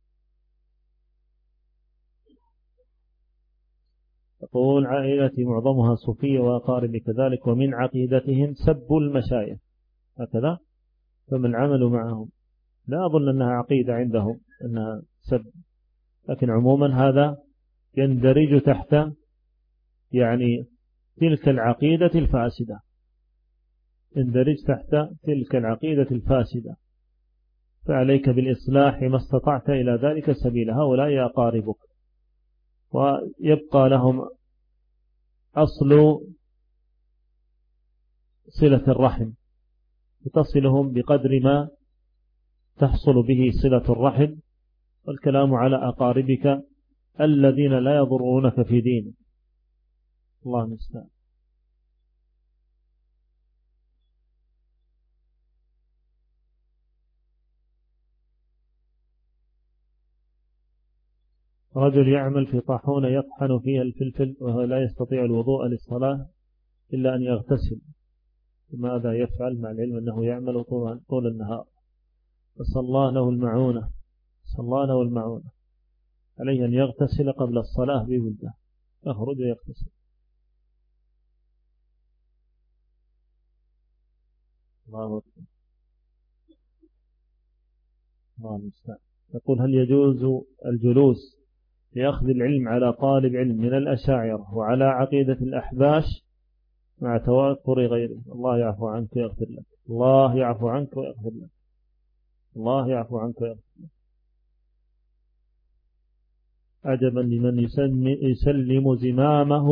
تقول عائلتي معظمها صوفية وأقاربي كذلك، ومن عقيدتهم سب المشايخ هكذا، فما العمل معهم؟ لا أظن أنها عقيدة عندهم أنها سب، لكن عموما هذا يندرج تحت يعني تلك العقيدة الفاسدة، يندرج تحت تلك العقيدة الفاسدة، فعليك بالإصلاح ما استطعت إلى ذلك سبيل. هؤلاء أقاربك ويبقى لهم أصل صلة الرحم، تصلهم بقدر ما تحصل به صلة الرحم، والكلام على أقاربك الذين لا يضرونك في دينك. الله المستعان. رجل يعمل في طاحونة يطحن فيها الفلفل وهو لا يستطيع الوضوء للصلاة إلا أن يغتسل، ماذا يفعل مع العلم أنه يعمل طول النهار؟ فصلى الله له المعونة، صلى الله له المعونة، عليه أن يغتسل قبل الصلاة بولده، يخرج ويغتسل. الله أكبر. الله المستعان. يقول هل يجوز الجلوس لأخذ العلم على طالب علم من الأشاعرة وعلى عقيدة الأحباش مع توافر غيره؟ الله يعفو عنك ويغفر لك، الله يعفو عنك ويغفر لك، الله يعفو عنك ويغفر لك. عجبا لمن يسلم زمامه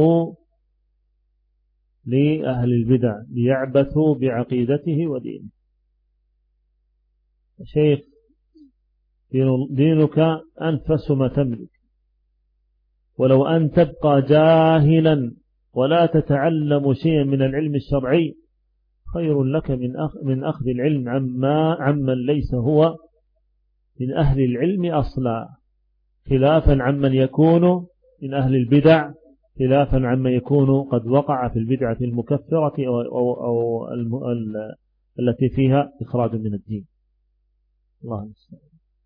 لأهل البدع ليعبثوا بعقيدته ودينه. شيخ دينك أنفس ما تملك، ولو أن تبقى جاهلا ولا تتعلم شيئا من العلم الشرعي خير لك من أخ من أخذ العلم عما عمن ليس هو من أهل العلم أصلا، خلافا عمن يكون من أهل البدع، خلافا عمن يكون قد وقع في البدعة المكفرة أو, أو, أو الم... ال... التي فيها إخراج من الدين. الله المستعان.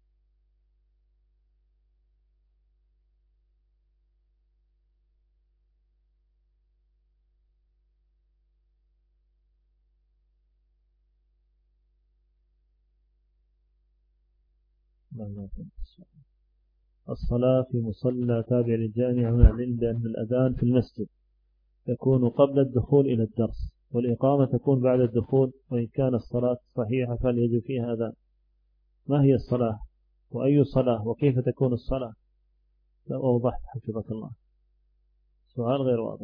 الصلاة في مصلى تابع للجامع مع العلم بأن الأذان في المسجد يكون قبل الدخول إلى الدرس، والإقامة تكون بعد الدخول، وإن كان الصلاة صحيحة فليجب فيها أذان. ما هي الصلاة وأي صلاة وكيف تكون الصلاة؟ لو أوضحت حفظك الله. سؤال غير واضح.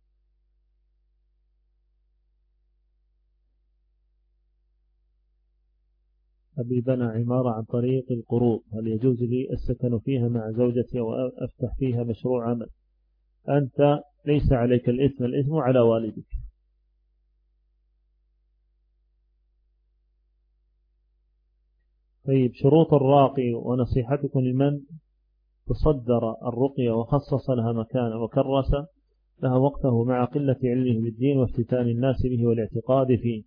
أبي بنى عمارة عن طريق القروض، هل يجوز لي السكن فيها مع زوجتي وأفتح فيها مشروع عمل؟ أنت ليس عليك الإثم، الإثم على والدك. طيب، شروط الراقي ونصيحتكم لمن تصدر الرقية وخصص لها مكانا وكرس لها وقته مع قلة علمه بالدين وافتتان الناس به والاعتقاد فيه.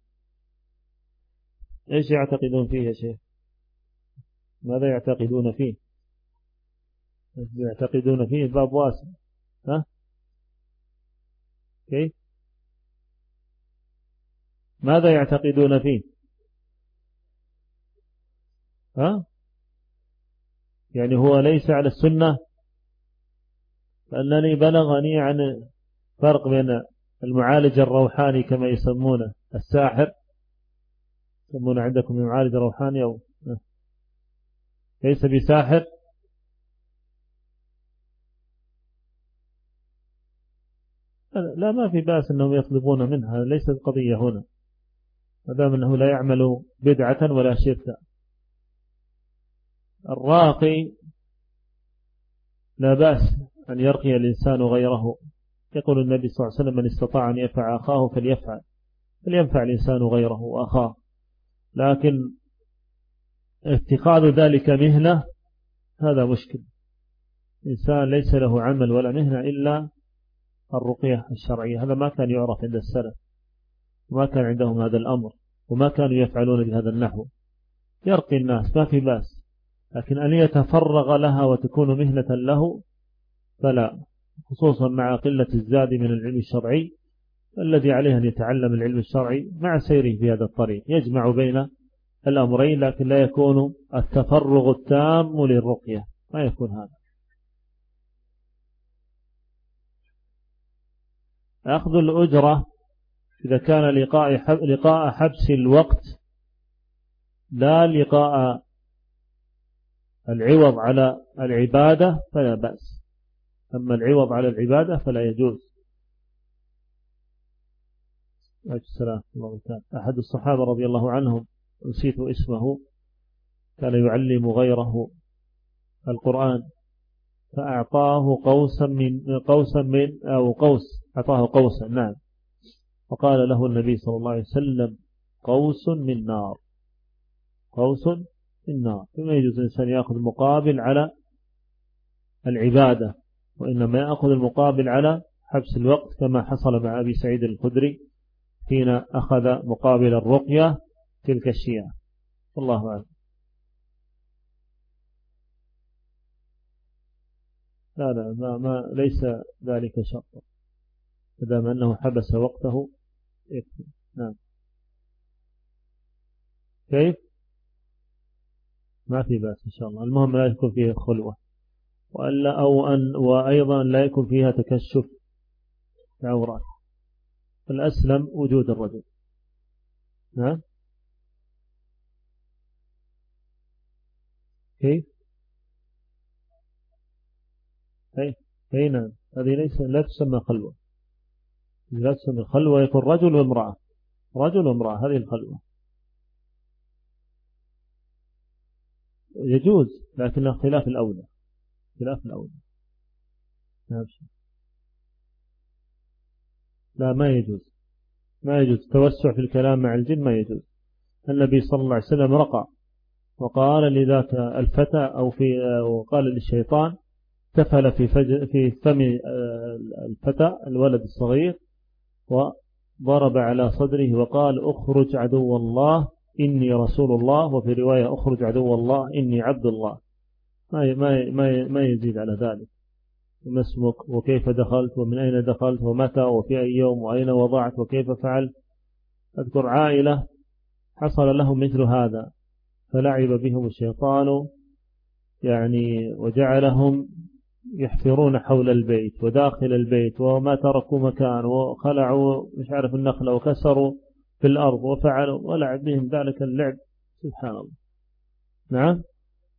إيش يعتقدون فيه يا شيخ؟ ماذا يعتقدون فيه؟ يعتقدون فيه باب واسع. ها؟ كيف؟ ماذا يعتقدون فيه؟ ها؟ يعني هو ليس على السنة؟ لأنني بلغني عن فرق بين المعالج الروحاني كما يسمونه الساحر، يسمونه عندكم المعالج الروحاني أو ليس بساحر، لا ما في بأس أنهم يطلبون منها، ليست قضية هنا ما دام أنه لا يعمل بدعة ولا شركا. الراقي لا بأس أن يرقي الإنسان غيره، يقول النبي صلى الله عليه وسلم من استطاع أن ينفع أخاه فليفعل، فلينفع الإنسان غيره وأخاه، لكن اتخاذ ذلك مهنة هذا مشكل. إنسان ليس له عمل ولا مهنة إلا الرقية الشرعية، هذا ما كان يعرف عند السلف وما كان عندهم هذا الأمر وما كانوا يفعلون بهذا النحو. يرقي الناس ما في بأس، لكن أن يتفرغ لها وتكون مهنة له فلا، خصوصا مع قلة الزاد من العلم الشرعي. الذي عليه أن يتعلم العلم الشرعي مع سيره في هذا الطريق يجمع بين الأمرين، لكن لا يكون التفرغ التام للرقية، ما يكون هذا. أخذ الأجرة إذا كان لقاء لقاء حبس الوقت لا لقاء العوض على العبادة فلا بأس، أما العوض على العبادة فلا يجوز. السلام الله تعالى. أحد الصحابة رضي الله عنهم نسيت اسمه كان يعلم غيره القرآن، فأعطاه قوسا من قوسا من أو قوس أعطاه قوسا نعم، فقال له النبي صلى الله عليه وسلم قوس من نار، قوس من نار. فما يجوز الإنسان يأخذ مقابل على العبادة، وإنما يأخذ المقابل على حبس الوقت كما حصل مع أبي سعيد الخدري حين أخذ مقابل الرقية تلك الشيعة. والله أعلم. لا لا ما, ما ليس ذلك شرطا، مادام أنه حبس وقته يكفي. نعم. كيف؟ ما في بأس إن شاء الله، المهم لا يكون فيه خلوة، وألا أو أن وأيضا لا يكون فيها تكشف العورات، الأسلم وجود الرجل. نعم. كيف؟ أي أي نعم، هذه ليس لا تسمى خلوة، لا تسمى خلوة، يكون رجل وامرأة، رجل وامرأة، هذه الخلوة يجوز، لكن خلاف الأولى، خلاف الأولى. نعم. لا ما يجوز، ما يجوز توسع في الكلام مع الجن، ما يجوز. النبي صلى الله عليه وسلم رقى وقال لذاك الفتى أو في وقال للشيطان تفل في فج في فم الفتى الولد الصغير وضرب على صدره وقال اخرج عدو الله إني رسول الله، وفي رواية اخرج عدو الله إني عبد الله. ما ما ما ما يزيد على ذلك. ما اسمك وكيف دخلت ومن أين دخلت ومتى وفي أي يوم وأين وضعت وكيف فعلت. أذكر عائلة حصل لهم مثل هذا فلعب بهم الشيطان يعني وجعلهم يحفرون حول البيت وداخل البيت وما تركوا مكان وخلعوا مش عارف النخلة وكسروا في الأرض وفعلوا ولعب بهم ذلك اللعب. سبحان الله. نعم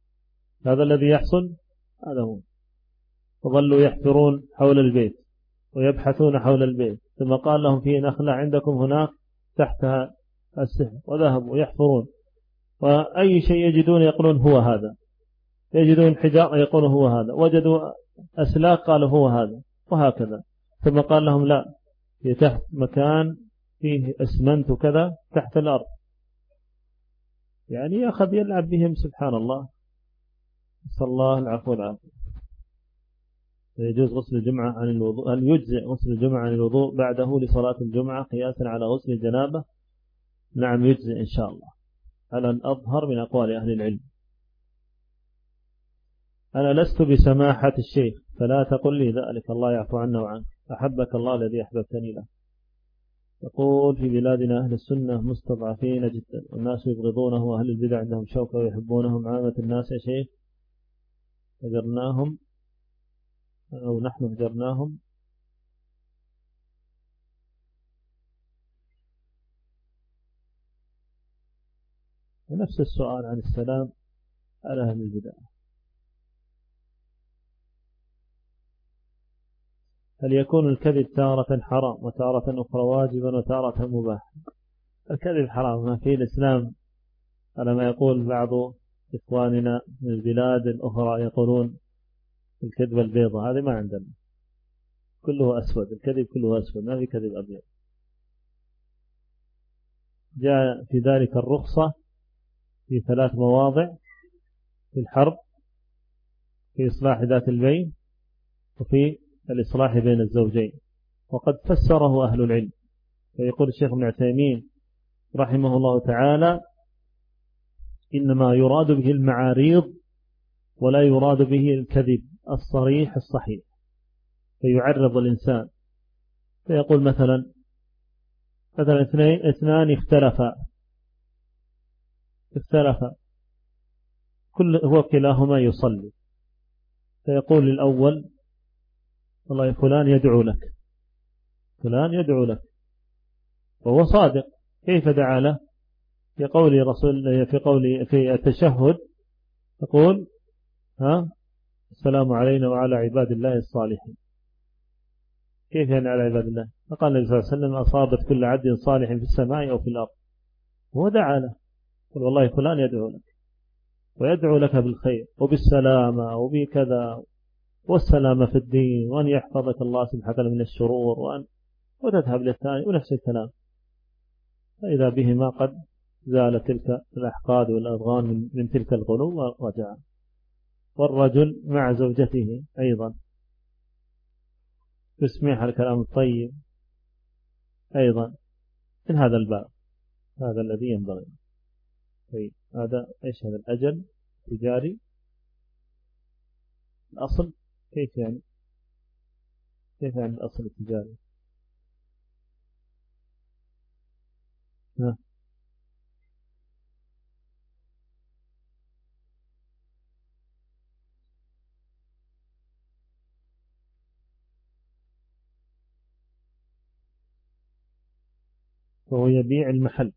هذا الذي يحصل، هذا هو. وظلوا يحفرون حول البيت ويبحثون حول البيت، ثم قال لهم في نخلة عندكم هناك تحتها السحر، وذهبوا يحفرون، وأي شيء يجدون يقولون هو هذا، يجدون حجار يقولون هو هذا، وجدوا أسلاك قالوا هو هذا، وهكذا. ثم قال لهم لا، في تحت مكان فيه اسمنت وكذا تحت الأرض، يعني أخذ يلعب بهم سبحان الله، صلى الله العفو والعافية. يجوز غسل الجمعة عن الوضوء، هل يجزئ غسل الجمعة عن الوضوء بعده لصلاة الجمعة قياسا على غسل الجنابة؟ نعم يجزئ إن شاء الله، على الأظهر من أقوال أهل العلم. أنا لست بسماحة الشيخ فلا تقل لي ذلك، الله يعفو عنا وعنك، أحبك الله الذي أحببتني له. يقول في بلادنا أهل السنة مستضعفين جدا، والناس يبغضونه، وأهل البدع عندهم شوكة ويحبونهم، عامة الناس يا شيخ هجرناهم أو نحن هجرناهم. ونفس السؤال عن السلام على أهل البدع. هل يكون الكذب تارة حرام وتارة أخرى واجبا وتارة مباح؟ الكذب حرام، ما في الإسلام على ما يقول بعض إخواننا من البلاد الأخرى، يقولون الكذب البيضة، هذه ما عندنا، كله أسود، الكذب كله أسود، ما في كذب أبيض. جاء في ذلك الرخصة في ثلاث مواضع: في الحرب، في إصلاح ذات البين، وفي الإصلاح بين الزوجين. وقد فسره أهل العلم، فيقول الشيخ ابن عثيمين رحمه الله تعالى: إنما يراد به المعاريض ولا يراد به الكذب الصريح الصحيح. فيعرض الإنسان، فيقول مثلا مثلا اثنين اثنان اختلفا اختلفا كل هو كلاهما يصلي، فيقول للأول: والله فلان يدعو لك، فلان يدعو لك، وهو صادق، كيف دعا له؟ في قول رسول في قول في التشهد يقول: ها السلام علينا وعلى عباد الله الصالحين. كيف يعني على عباد الله؟ فقال النبي صلى الله عليه وسلم: أصابت كل عبد صالح في السماء أو في الأرض. هو دعا له، قل والله فلان يدعو لك، ويدعو لك بالخير وبالسلامة وبكذا، والسلامة في الدين، وأن يحفظك الله سبحانه من الشرور، وأن وتذهب للثاني ونفس الكلام. فإذا بهما قد زال تلك الأحقاد والأضغان من, من تلك القلوب ورجع. والرجل مع زوجته أيضا تسمعها الكلام الطيب أيضا من هذا الباب، هذا الذي ينبغي. طيب هذا إيش هذا الأجل تجاري الأصل؟ كيف يعني كيف يعني الأصل التجاري؟ ها فهو يبيع المحل،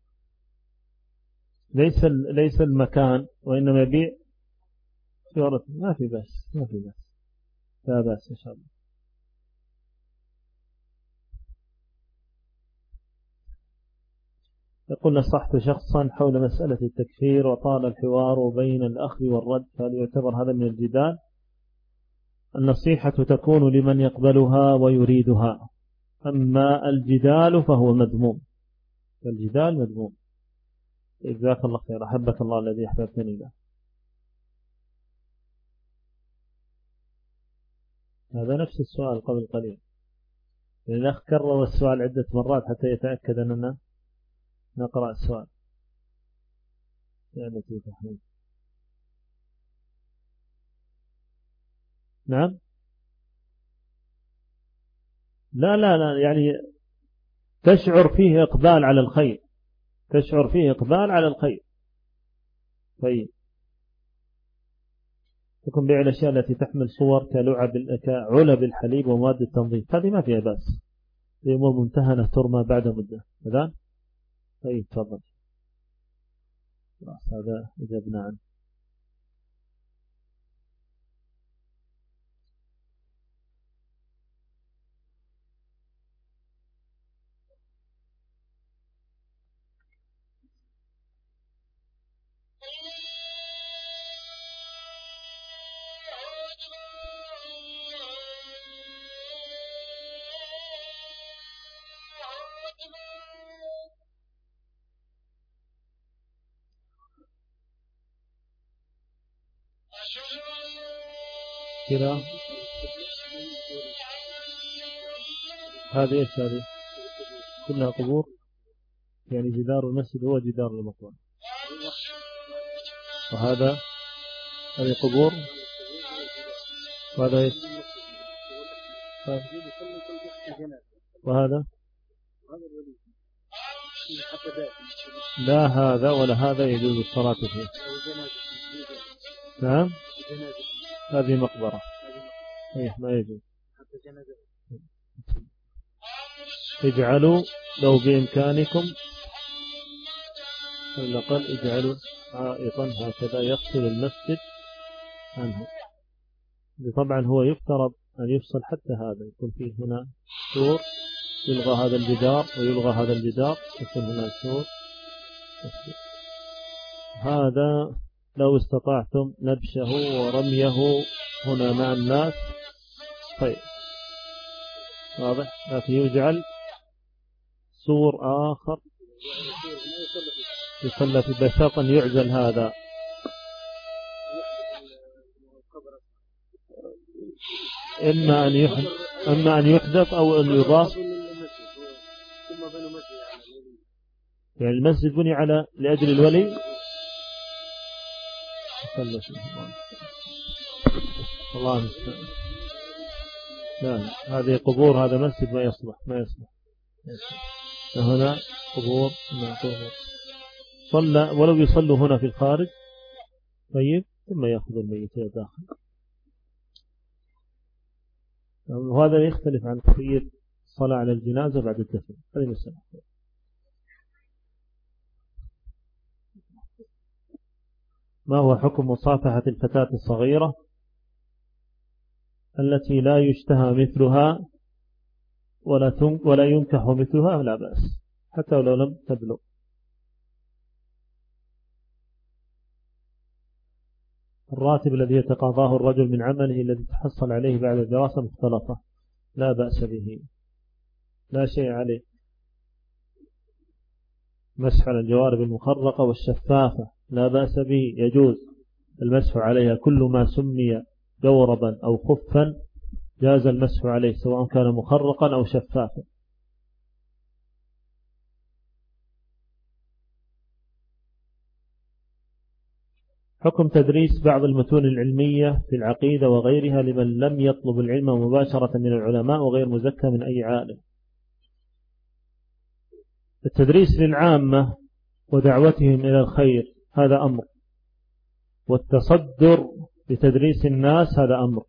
ليس ليس المكان، وإنما يبيع سيارة. ما في بس ما في بس لا بأس إن شاء الله. يقول: نصحت شخصا حول مسألة التكفير وطال الحوار بين الأخذ والرد، فهل يعتبر هذا من الجدال؟ النصيحة تكون لمن يقبلها ويريدها، أما الجدال فهو مذموم، الجدال مذموم. جزاك الله خير، أحبك الله الذي أحببتني له. هذا نفس السؤال قبل قليل، الأخ كرر السؤال عدة مرات حتى يتأكد أننا نقرأ السؤال. نعم لا لا لا يعني تشعر فيه إقبال على الخير، تشعر فيه إقبال على الخير. طيب تكون بيع الأشياء التي تحمل صور كلعب كعلب الحليب ومواد التنظيف، هذه ما فيها بأس، هذه أمور ممتهنة ترمى بعد مدة. ماذا؟ طيب تفضل. هذا أجبنا عنه. كذا هذه ايش هذه؟ كلها قبور، يعني جدار المسجد هو جدار المقبرة، وهذا هذه قبور، وهذا ايش؟ وهذا لا هذا ولا هذا يجوز الصلاة فيه. نعم هذه مقبرة، ايه ما يجوز. اجعلوا لو بإمكانكم على الأقل اجعلوا حائطا هكذا يفصل المسجد عنه. طبعا هو يفترض أن يفصل حتى هذا، يكون فيه هنا سور، يلغى هذا الجدار ويلغى هذا الجدار، يكون هنا سور. هذا لو استطعتم نبشه ورميه هنا مع الناس طيب واضح، لكن يجعل سور آخر يصلى في بشرط أن يعزل هذا. إما أن يحدث إما أن يحدث أو أن يضاف. يعني المسجد بني على لأجل الولي. الله المستعان. لا هذه قبور، هذا مسجد ما يصلح ما يصلح. هنا قبور ما قبور. صلى ولو يصلوا هنا في الخارج طيب، ثم يأخذ الميت إلى داخل. وهذا يختلف عن كثير الصلاة على الجنازة بعد الدفن، هذه مسألة. ما هو حكم مصافحة الفتاة الصغيرة التي لا يشتهى مثلها ولا ولا ينكح مثلها؟ لا بأس حتى ولو لم تبلغ. الراتب الذي يتقاضاه الرجل من عمله الذي تحصل عليه بعد الدراسة مختلطة، لا بأس به، لا شيء عليه. مسح على الجوارب المخرقة والشفافة لا بأس به، يجوز المسح عليها. كل ما سمي جوربا أو خفا جاز المسح عليه سواء كان مخرقا أو شفافا. حكم تدريس بعض المتون العلمية في العقيدة وغيرها لمن لم يطلب العلم مباشرة من العلماء وغير مزكى من أي عالم. التدريس للعامة ودعوتهم إلى الخير هذا أمر، والتصدر لتدريس الناس هذا أمر.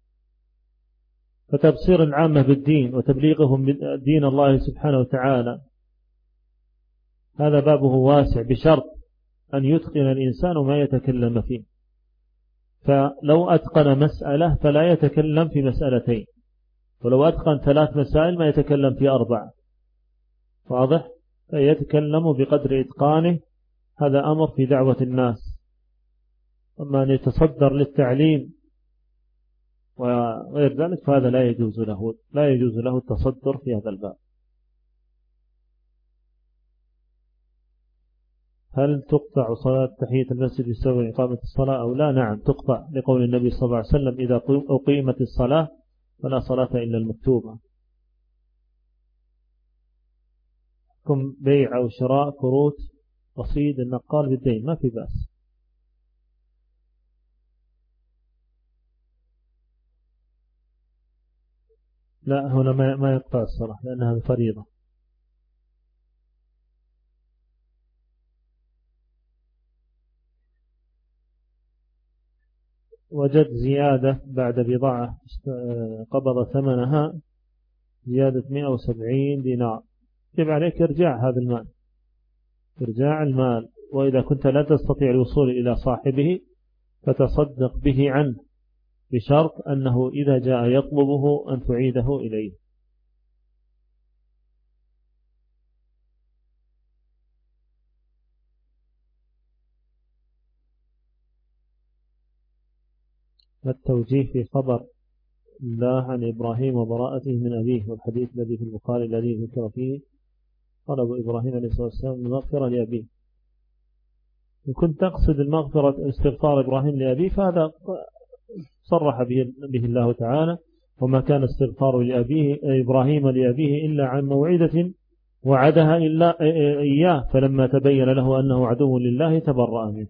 فتبصير العامة بالدين وتبليغهم دين الله سبحانه وتعالى هذا بابه واسع، بشرط أن يتقن الإنسان ما يتكلم فيه. فلو أتقن مسألة فلا يتكلم في مسألتين، ولو أتقن ثلاث مسائل ما يتكلم في أربعة. واضح؟ فيتكلم بقدر إتقانه، هذا أمر في دعوة الناس. أما أن يتصدر للتعليم وغير ذلك فهذا لا يجوز له لا يجوز له التصدر في هذا الباب. هل تقطع صلاة تحية المسجد بسبب إقامة الصلاة أو لا؟ نعم تقطع، لقول النبي صلى الله عليه وسلم إذا أقيمت الصلاة فلا صلاة إلا المكتوبة. كم بيع أو شراء كروت رصيد النقال بالدين ما في بأس. لا هنا ما يقطع الصلاة لأنها فريضة. وجد زيادة بعد بضاعة قبض ثمنها زيادة مئة وسبعين دينار، يجب عليك إرجاع هذا المال، إرجاع المال. وإذا كنت لا تستطيع الوصول إلى صاحبه فتصدق به عنه، بشرط أنه إذا جاء يطلبه أن تعيده إليه. ما التوجيه في خبر الله عن إبراهيم وبراءته من أبيه، والحديث الذي في البخاري الذي ذكر فيه طلب إبراهيم عليه الصلاة والسلام المغفرة لأبيه؟ إن كنت تقصد المغفرة استغفار إبراهيم لأبيه فهذا صرح به, به الله تعالى: وما كان استغفار لأبيه إبراهيم لأبيه إلا عن موعدة وعدها إلا إياه فلما تبين له أنه عدو لله تبرأ منه.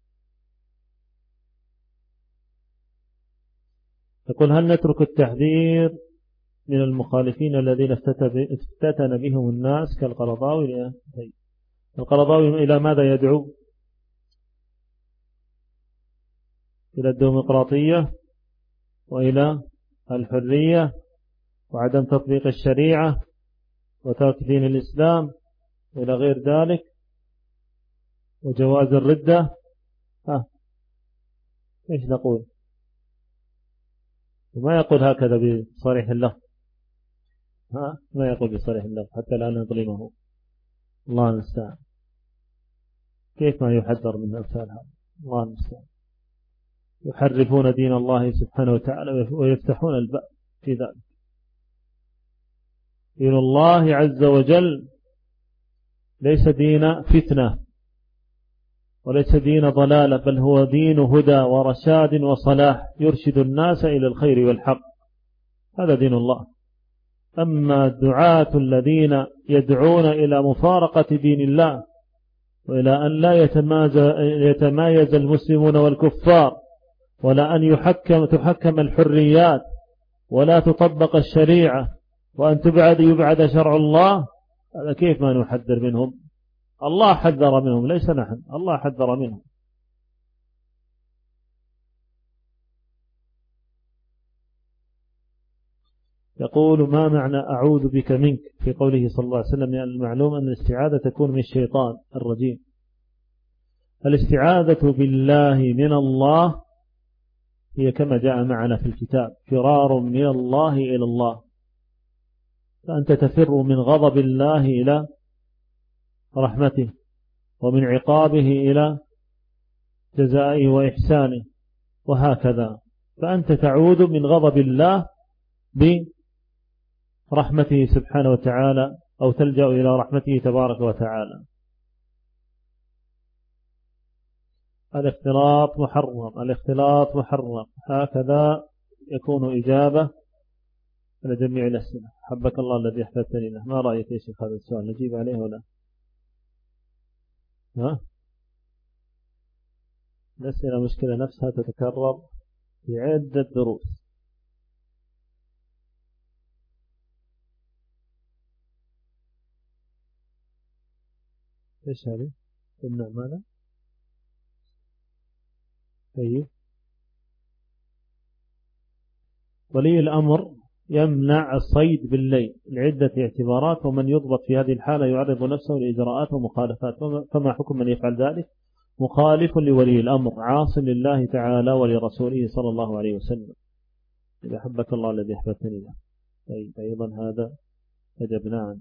يقول: هل نترك التحذير من المخالفين الذين افتتن بهم الناس كالقرضاوي؟ القرضاوي إلى ماذا يدعو؟ إلى الديمقراطية وإلى الحرية وعدم تطبيق الشريعة وترك دين الإسلام وإلى غير ذلك وجواز الردة. ها إيش نقول؟ وما يقول هكذا بصريح اللفظ، ها ما يقول بصريح اللفظ حتى لا نظلمه. الله المستعان. كيف ما يحذر من أمثال هذا؟ الله المستعان. يحرفون دين الله سبحانه وتعالى ويفتحون الباب في ذلك. دين الله عز وجل ليس دين فتنة وليس دين ضلالة، بل هو دين هدى ورشاد وصلاح يرشد الناس إلى الخير والحق. هذا دين الله. أما الدعاة الذين يدعون إلى مفارقة دين الله وإلى أن لا يتمايز المسلمون والكفار ولا أن يحكم تحكم الحريات ولا تطبق الشريعة وأن تبعد يبعد شرع الله، هذا كيف ما نحذر منهم؟ الله حذر منهم ليس نحن، الله حذر منهم. يقول: ما معنى أعوذ بك منك في قوله صلى الله عليه وسلم؟ يعني المعلوم أن الاستعاذة تكون من الشيطان الرجيم. الاستعاذة بالله من الله هي كما جاء معنا في الكتاب: فرار من الله إلى الله، فأنت تفر من غضب الله إلى رحمته ومن عقابه إلى جزائه وإحسانه وهكذا. فأنت تعود من غضب الله برحمته سبحانه وتعالى أو تلجأ إلى رحمته تبارك وتعالى. الاختلاط محرم، الاختلاط محرم. هكذا يكون إجابة على جميع الأسئلة. حبك الله الذي أحببتني له. ما رأيك يا شيخ هذا السؤال؟ نجيب عليه ولا؟ ها؟ الأسئلة مشكلة نفسها تتكرر في عدة دروس. إيش هذه؟ تمنع ماذا؟ طيب. ولي الأمر يمنع الصيد بالليل لعدة اعتبارات، ومن يضبط في هذه الحالة يعرض نفسه لإجراءات ومخالفات. فما حكم من يفعل ذلك؟ مخالف لولي الأمر، عاص لله تعالى ولرسوله صلى الله عليه وسلم. إذا حبك الله الذي أحببتني له. طيب أيضا هذا أجبنا عنه.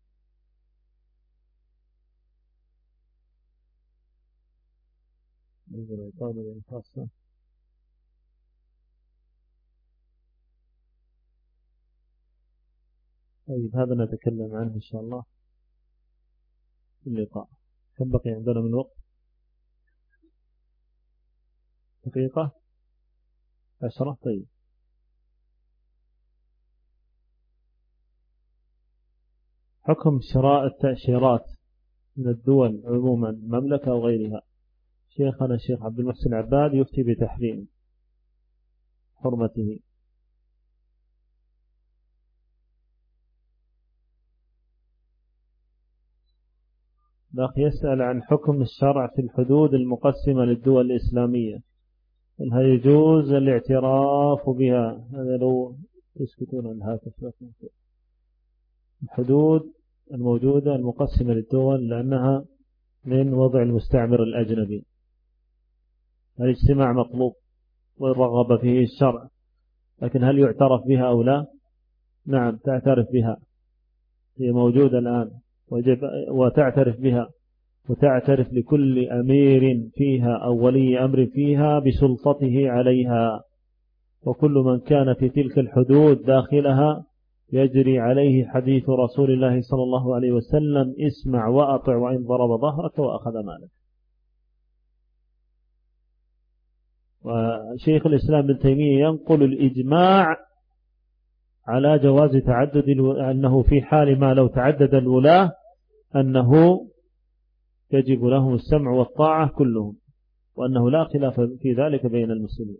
طيب هذا نتكلم عنه إن شاء الله في اللقاء. كم بقي عندنا من وقت؟ دقيقة عشرة. طيب حكم شراء التأشيرات من الدول عموما، مملكة أو غيرها. شيخنا الشيخ عبد المحسن عباد يفتي بتحريم حرمته. الأخ يسأل عن حكم الشرع في الحدود المقسمة للدول الإسلامية، هل يجوز الاعتراف بها؟ هذا لو يسكتون عن الهاتف. الحدود الموجودة المقسمة للدول لأنها من وضع المستعمر الأجنبي، الاجتماع مطلوب ورغب فيه الشرع، لكن هل يعترف بها أو لا؟ نعم تعترف بها، هي موجودة الآن وجب وتعترف بها، وتعترف لكل أمير فيها أو ولي أمر فيها بسلطته عليها. وكل من كان في تلك الحدود داخلها يجري عليه حديث رسول الله صلى الله عليه وسلم: اسمع وأطع وإن ضرب ظهرك وأخذ مالك. وشيخ الإسلام ابن تيمية ينقل الإجماع على جواز تعدد أنه في حال ما لو تعدد الولاة أنه يجب لهم السمع والطاعة كلهم، وأنه لا خلاف في ذلك بين المسلمين.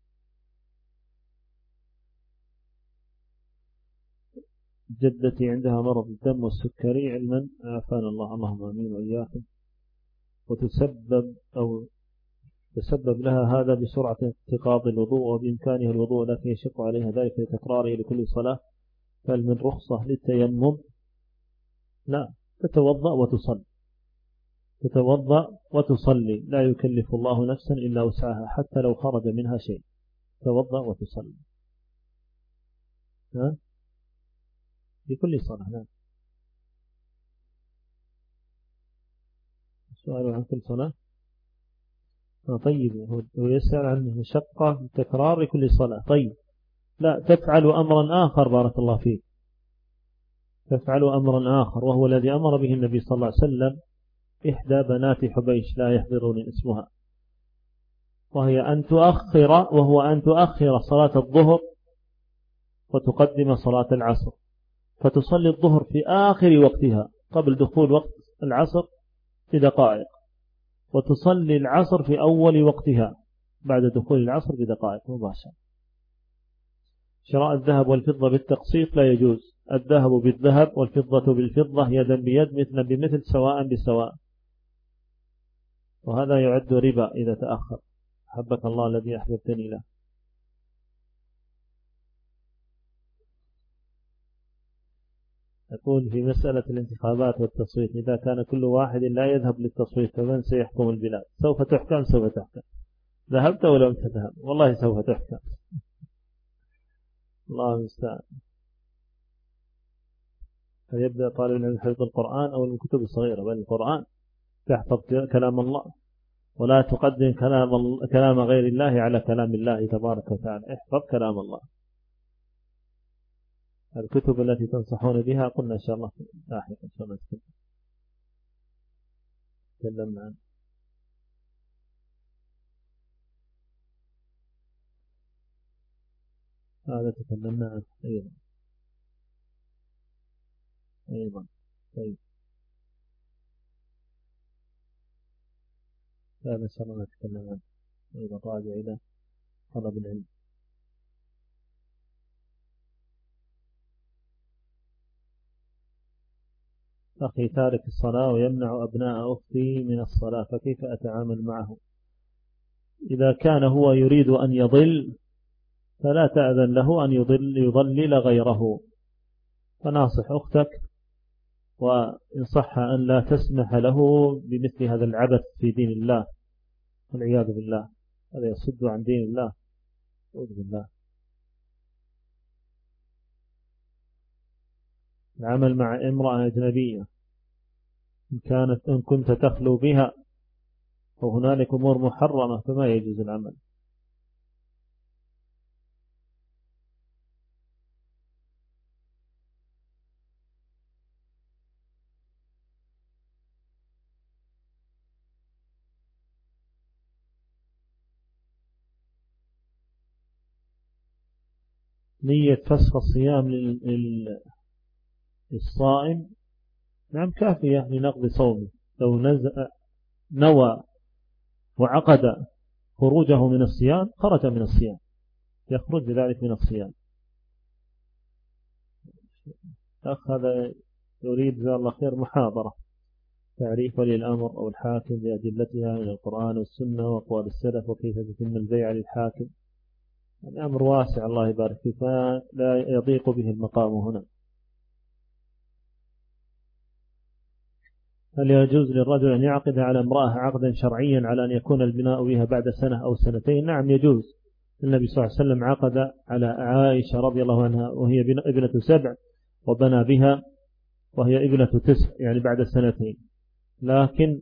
جدتي عندها مرض الدم والسكري علما عافانا الله، اللهم آمين وإياكم، وتسبب أو تسبب لها هذا بسرعة انتقاض الوضوء وبإمكانها الوضوء لكن يشق عليها ذلك لتكراره لكل صلاة، فهل من رخصة للتيمم؟ لا، تتوضأ وتصلي، تتوضأ وتصلي، لا يكلف الله نفسا إلا وسعها حتى لو خرج منها شيء، توضأ وتصلي ها لكل صلاة. لا، السؤال عن كل صلاة. طيب، هو يسأل عن مشقة تكرار لكل صلاة. طيب، لا، تفعل أمرا آخر بارك الله فيك، تفعل أمرا آخر وهو الذي أمر به النبي صلى الله عليه وسلم إحدى بنات حبيش لا يحضرني اسمها، وهي أن تؤخر وهو أن تؤخر صلاة الظهر وتقدم صلاة العصر، فتصلي الظهر في آخر وقتها قبل دخول وقت العصر بدقائق، وتصلي العصر في أول وقتها بعد دخول العصر بدقائق مباشرة. شراء الذهب والفضة بالتقسيط لا يجوز، الذهب بالذهب والفضة بالفضة يدا بيد مثلا بمثل سواء بسواء، وهذا يعد ربا إذا تأخر. حبك الله الذي أحببتني له. يقول في مسألة الانتخابات والتصويت، إذا كان كل واحد لا يذهب للتصويت فمن سيحكم البلاد؟ سوف تحكم سوف تحكم، ذهبت ولا لم تذهب والله سوف تحكم. الله المستعان. فيبدأ طالب العلم حفظ القرآن أو الكتب الصغيرة، بل القرآن تحفظ كلام الله، ولا تقدم كلام, كلام غير الله على كلام الله تبارك وتعالى، احفظ كلام الله. الكتب التي تنصحون بها قلنا إن شاء الله لاحقا إن شاء الله تكلمنا عنه. هذا تكلمنا عنه أيضا أيضا طيب، هذا إن شاء الله نتكلم عنه أيضا، راجع إلى طلب العلم. أخي تارك الصلاة ويمنع أبناء أختي من الصلاة، فكيف أتعامل معه؟ إذا كان هو يريد أن يضل فلا تأذن له أن يضل يضلل غيره، فناصح أختك وإن صح أن لا تسمح له بمثل هذا العبث في دين الله والعياذ بالله، هذا يصد عن دين الله أعوذ بالله. العمل مع امرأة أجنبية إن كانت إن كنت تخلو بها وهنالك أمور محرمة فما يجوز العمل. نية فسخ الصيام للصائم نعم كافية لنقض صومه، لو نوى وعقد خروجه من الصيام خرج من الصيام، يخرج بذلك من الصيام. أخ هذا يريد جزاه الله خير محاضرة تعريف ولي الأمر أو الحاكم بأدلتها من القرآن والسنة وأقوال السلف وكيف تتم البيع للحاكم. الأمر واسع الله يبارك فيه، فلا يضيق به المقام هنا. هل يجوز للرجل أن يعقد على امرأة عقدا شرعيا على أن يكون البناء بها بعد سنة أو سنتين؟ نعم يجوز. النبي صلى الله عليه وسلم عقد على عائشة رضي الله عنها وهي ابنة سبع وبنى بها وهي ابنة تسع، يعني بعد سنتين. لكن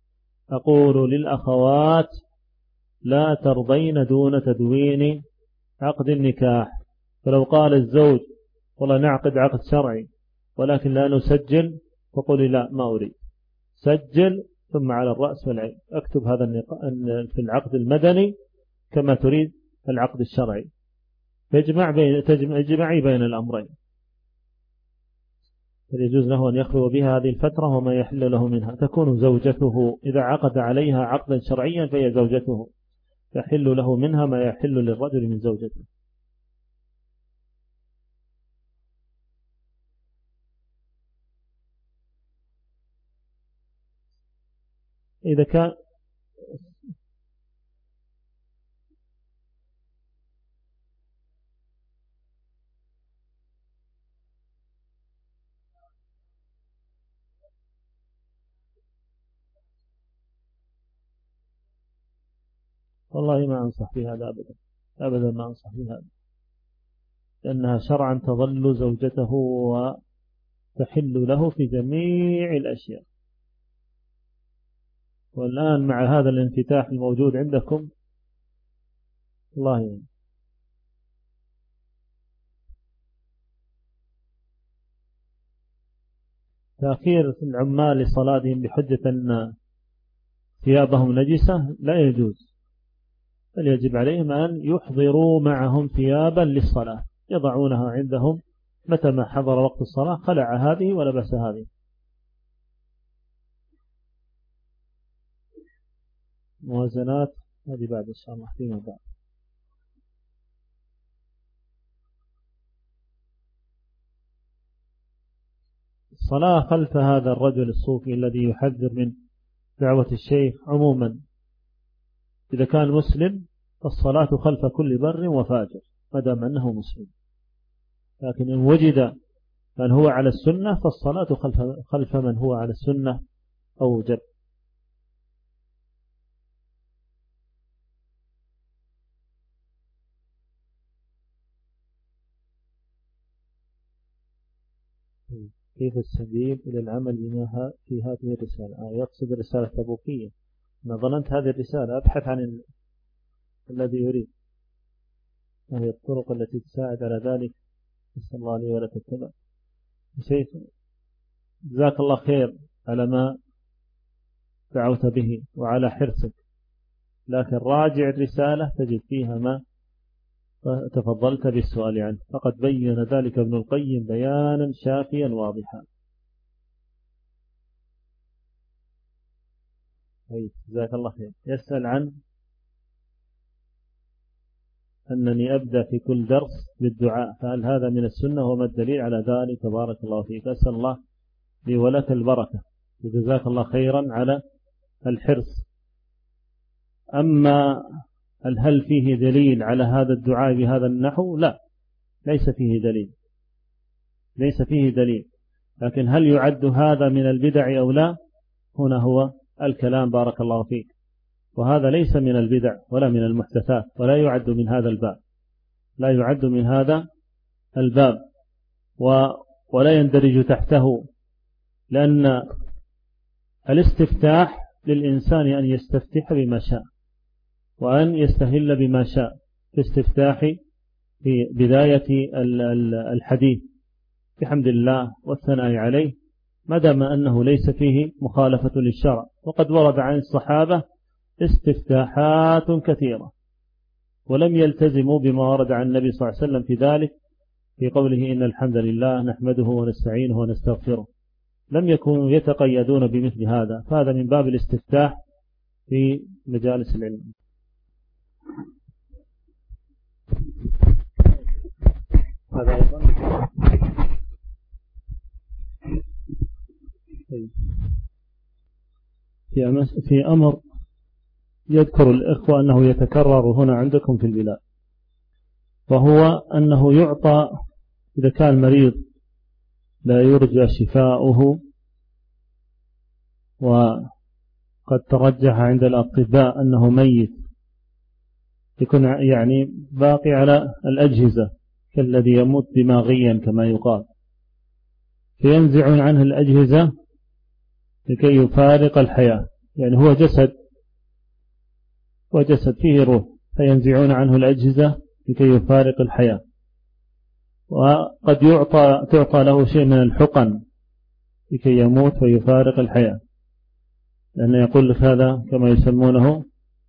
أقول للأخوات لا ترضين دون تدوين عقد النكاح. فلو قال الزوج والله نعقد عقد شرعي ولكن لا نسجل، فقولي لا ما أريد، سجل ثم على الرأس والعين اكتب هذا في العقد المدني كما تريد العقد الشرعي، يجمع بين تجمعي بين الأمرين. فيجوز له أن يخلو بها هذه الفترة وما يحل له منها، تكون زوجته إذا عقد عليها عقدا شرعيا فهي زوجته، يحل له منها ما يحل للرجل من زوجته. إذا كان والله ما أنصح بهذا أبدا، أبدا ما أنصح بهذا، لأنها شرعا تظل زوجته وتحل له في جميع الأشياء. والآن مع هذا الانفتاح الموجود عندكم الله يعني تأخير العمال لصلاتهم بحجة أن ثيابهم نجسة لا يجوز، بل يجب عليهم أن يحضروا معهم ثيابا للصلاة يضعونها عندهم، متى ما حضر وقت الصلاة خلع هذه ولبس هذه. موازنات هذه بعد إن شاء الله فيما بعد. الصلاة خلف هذا الرجل الصوفي الذي يحذر من دعوة الشيخ عموما، إذا كان مسلم فالصلاة خلف كل بر وفاجر ما دام أنه مسلم، لكن إن وجد من هو على السنة فالصلاة خلف, خلف من هو على السنة أوجب. كيف السبيل إلى العمل بما في هذه الرسالة؟ آه يقصد الرسالة التبوكية. أنا ظننت هذه الرسالة أبحث عن ال... الذي يريد، وهي الطرق التي تساعد على ذلك. نسأل الله لي ولا تتبع شيء. جزاك الله خير على ما دعوت به وعلى حرصك، لكن راجع الرسالة تجد فيها ما تفضلت بالسؤال عنه، فقد بين ذلك ابن القيم بيانا شافيا واضحا. جزاك الله خير. يسأل عن أنني أبدأ في كل درس بالدعاء، فهل هذا من السنة وما الدليل على ذلك؟ بارك الله فيك، أسأل الله لي ولك البركة، وجزاك الله خيرا على الحرص. أما هل فيه دليل على هذا الدعاء بهذا النحو؟ لا، ليس فيه دليل، ليس فيه دليل، لكن هل يعد هذا من البدع أو لا؟ هنا هو الكلام بارك الله فيك. وهذا ليس من البدع ولا من المحدثات، ولا يعد من هذا الباب، لا يعد من هذا الباب ولا يندرج تحته، لأن الاستفتاح للإنسان أن يستفتح بما شاء وأن يستهل بما شاء في استفتاح في بداية الحديث بحمد الله والثناء عليه، ما دام أنه ليس فيه مخالفة للشرع. وقد ورد عن الصحابة استفتاحات كثيرة ولم يلتزموا بما ورد عن النبي صلى الله عليه وسلم في ذلك، في قوله إن الحمد لله نحمده ونستعينه ونستغفره، لم يكونوا يتقيدون بمثل هذا، فهذا من باب الاستفتاح في مجالس العلم. هذا أيضا في أمر يذكر الإخوة أنه يتكرر هنا عندكم في البلاد، وهو أنه يعطى إذا كان مريض لا يرجى شفاؤه وقد ترجح عند الأطباء أنه ميت، يكون يعني باقي على الأجهزة كالذي يموت دماغيا كما يقال، فينزعون عنه الأجهزة لكي يفارق الحياة، يعني هو جسد وجسد فيه روح، فينزعون عنه الأجهزة لكي يفارق الحياة. وقد يعطى تعطى له شيء من الحقن لكي يموت ويفارق الحياة، لأنه يقول لك هذا كما يسمونه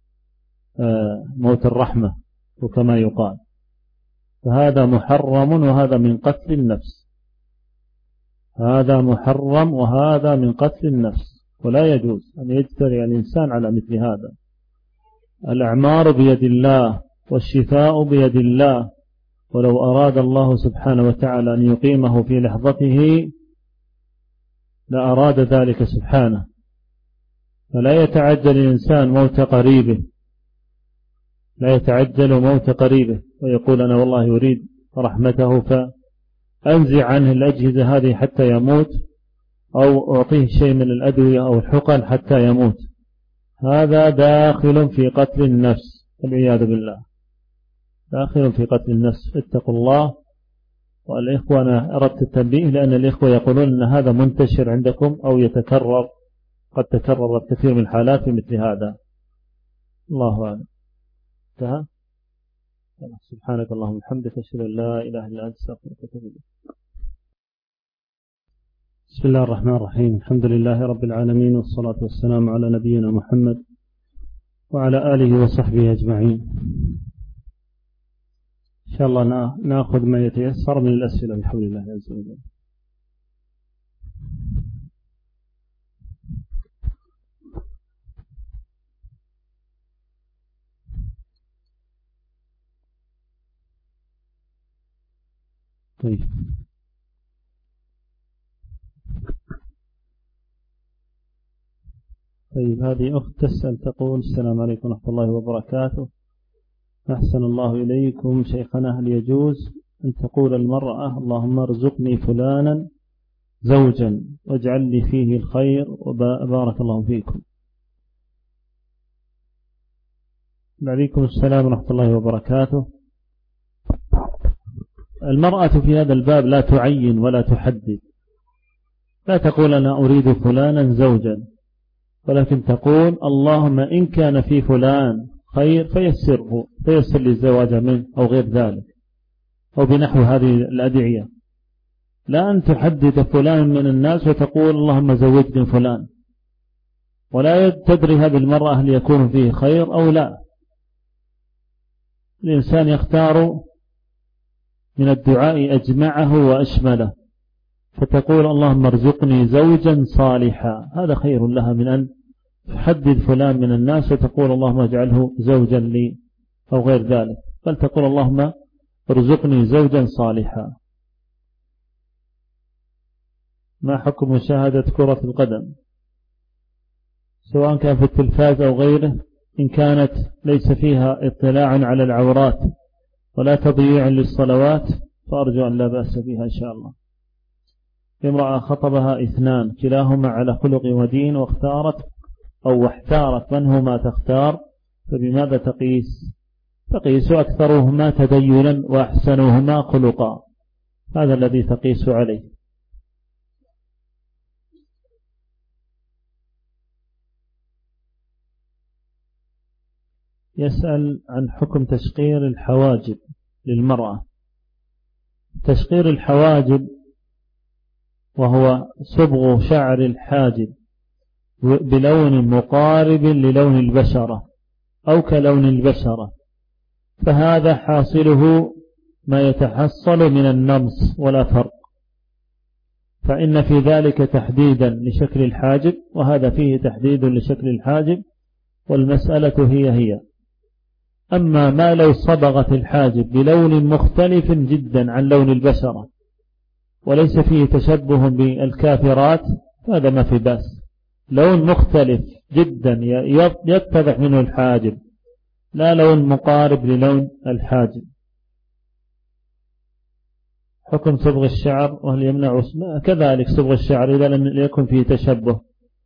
موت الرحمة وكما يقال، فهذا محرم وهذا من قتل النفس، هذا محرم وهذا من قتل النفس، ولا يجوز أن يجترئ الإنسان على مثل هذا. الأعمار بيد الله والشفاء بيد الله، ولو أراد الله سبحانه وتعالى أن يقيمه في لحظته لأراد ذلك سبحانه، فلا يتعجل الإنسان موت قريبه، لا يتعجل موت قريبه ويقول أنا والله يريد رحمته فأنزع عنه الأجهزة هذه حتى يموت، أو أعطيه شيء من الأدوية أو الحقن حتى يموت. هذا داخل في قتل النفس والعياذ بالله، داخل في قتل النفس. اتقوا الله. والإخوة أنا أردت التنبيه لأن الإخوة يقولون أن هذا منتشر عندكم أو يتكرر، قد تكرر كثير من الحالات في مثل هذا. الله أعلم. انتهى. سبحانك اللهم وبحمدك أشهد أن لا إله إلا أنت أستغفرك وأتوب إليك. بسم الله الرحمن الرحيم. الحمد لله رب العالمين، والصلاة والسلام على نبينا محمد وعلى آله وصحبه أجمعين. إن شاء الله نأخذ ما يتيسر من الأسئلة بحول الله عز وجل. طيب طيب هذه أخت تسأل تقول: السلام عليكم ورحمة الله وبركاته، أحسن الله إليكم شيخنا، هل يجوز أن تقول المرأة اللهم ارزقني فلانا زوجا واجعل لي فيه الخير وبارك الله فيكم؟ عليكم السلام ورحمة الله وبركاته. المرأة في هذا الباب لا تعين ولا تحدد، لا تقول أنا أريد فلانا زوجا، ولكن تقول اللهم إن كان في فلان خير فيسره، فيسر لي الزواج منه أو غير ذلك، أو بنحو هذه الأدعية. لا أن تحدد فلان من الناس وتقول اللهم زوجني فلان، ولا تدري هذه المرأة هل يكون فيه خير أو لا. الإنسان يختار من الدعاء أجمعه وأشمله، فتقول اللهم ارزقني زوجا صالحا، هذا خير لها من أن تحدد فلان من الناس وتقول اللهم اجعله زوجا لي أو غير ذلك، بل تقول اللهم ارزقني زوجا صالحا. ما حكم مشاهدة كرة القدم سواء كان في التلفاز أو غيره، إن كانت ليس فيها اطلاع على العورات ولا تضييع للصلوات فأرجو أن لا بأس بها إن شاء الله. امرأة خطبها اثنان كلاهما على خلق ودين واختارت أو احتارت من هما تختار، فبماذا تقيس؟ تقيس أكثرهما تدينا وأحسنهما خلقا، هذا الذي تقيس عليه. يسأل عن حكم تشقير الحواجب للمرأة. تشقير الحواجب وهو صبغ شعر الحاجب بلون مقارب للون البشرة أو كلون البشرة، فهذا حاصله ما يتحصل من النمص ولا فرق، فإن في ذلك تحديدا لشكل الحاجب وهذا فيه تحديد لشكل الحاجب، والمسألة هي هي. أما ما لو صبغت الحاجب بلون مختلف جدا عن لون البشرة وليس فيه تشبه بالكافرات هذا ما في بأس، لون مختلف جدا يتضح منه الحاجب، لا لون مقارب للون الحاجب. حكم صبغ الشعر وهل يمنع كذلك صبغ الشعر إذا لم يكن فيه تشبه،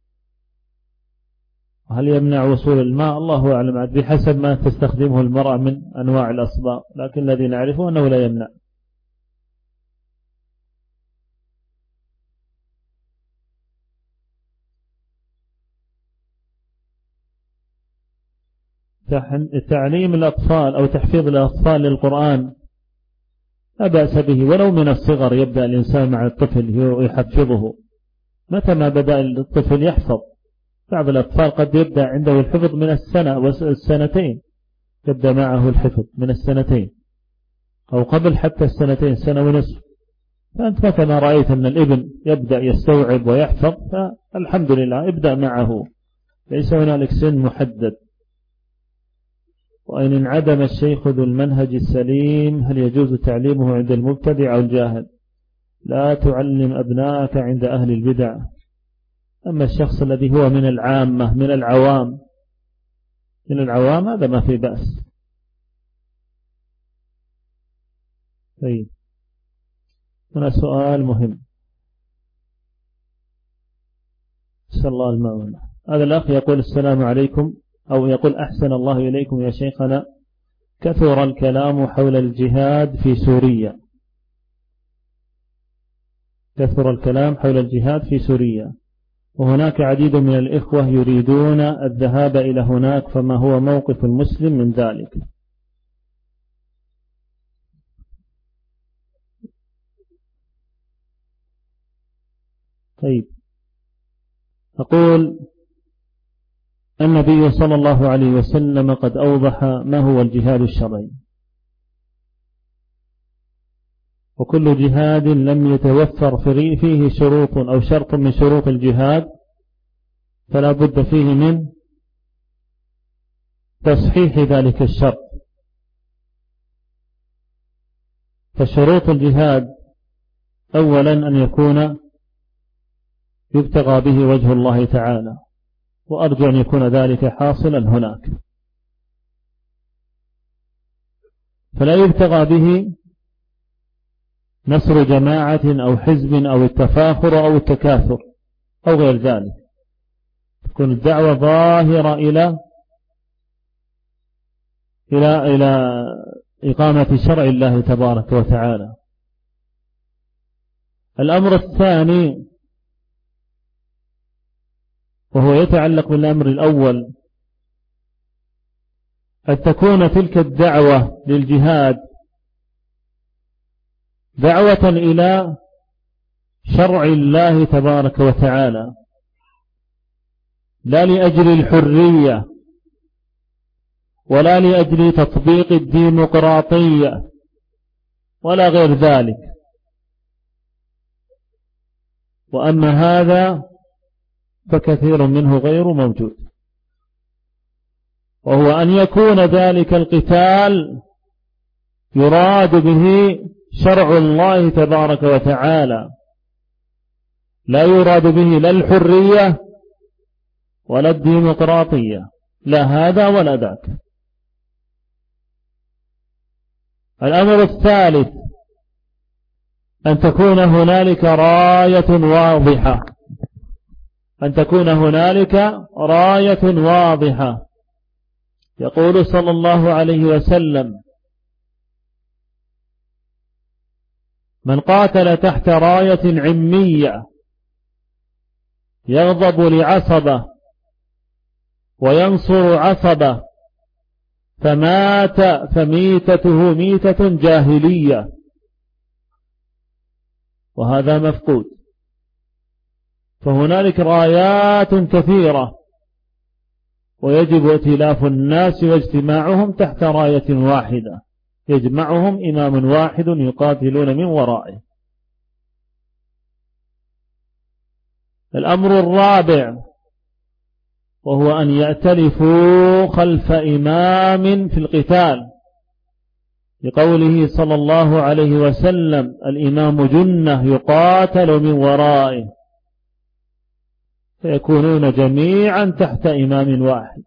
هل يمنع وصول الماء؟ الله أعلم بحسب ما تستخدمه المرأة من أنواع الأصباغ، لكن الذي نعرفه أنه لا يمنع. تعليم الأطفال أو تحفيظ الأطفال للقرآن لا بأس به، ولو من الصغر يبدأ الإنسان مع الطفل يحفظه. متى ما بدأ الطفل يحفظ، بعض الأطفال قد يبدأ عنده الحفظ من السنة والسنتين، يبدأ معه الحفظ من السنتين أو قبل حتى السنتين، سنة ونصف. فأنت متى ما رأيت أن الابن يبدأ يستوعب ويحفظ فالحمد لله ابدأ معه، ليس هنالك سن محدد. وإن انعدم الشيخ ذو المنهج السليم هل يجوز تعليمه عند المبتدع أو الجاهل؟ لا تعلم أبنائك عند أهل البدع. أما الشخص الذي هو من العامة من العوام من العوام هذا ما في بأس. طيب، هنا سؤال مهم، نسأل الله المعونة. هذا الأخ يقول السلام عليكم، أو يقول أحسن الله إليكم يا شيخنا، كثر الكلام حول الجهاد في سوريا كثر الكلام حول الجهاد في سوريا وهناك عديد من الإخوة يريدون الذهاب إلى هناك، فما هو موقف المسلم من ذلك؟ طيب، أقول النبي صلى الله عليه وسلم قد أوضح ما هو الجهاد الشرعي، وكل جهاد لم يتوفر فيه شروط أو شرط من شروط الجهاد فلا بد فيه من تصحيح ذلك الشرط. فشروط الجهاد أولا أن يكون يبتغى به وجه الله تعالى، وأرجو أن يكون ذلك حاصلا هناك، فلا يبتغى به نصر جماعة أو حزب أو التفاخر أو التكاثر أو غير ذلك. تكون الدعوة ظاهرة إلى إلى إلى إقامة شرع الله تبارك وتعالى. الأمر الثاني وهو يتعلق بالأمر الأول، أن تكون تلك الدعوة للجهاد دعوة إلى شرع الله تبارك وتعالى، لا لأجل الحرية ولا لأجل تطبيق الديمقراطية ولا غير ذلك. وأما هذا فكثير منه غير موجود، وهو أن يكون ذلك القتال يراد به شرع الله تبارك وتعالى، لا يراد به لا الحرية ولا الديمقراطية، لا هذا ولا ذاك. الأمر الثالث أن تكون هنالك راية واضحة أن تكون هنالك راية واضحة يقول صلى الله عليه وسلم: من قاتل تحت راية عمية يغضب لعصبة وينصر عصبة فمات فميتته ميتة جاهلية. وهذا مفقود. فهنالك رايات كثيرة ويجب ائتلاف الناس واجتماعهم تحت راية واحدة يجمعهم إمام واحد يقاتلون من ورائه. الأمر الرابع وهو أن يأتلفوا خلف إمام في القتال، لقوله صلى الله عليه وسلم: الإمام جنة يقاتل من ورائه، فيكونون جميعا تحت إمام واحد.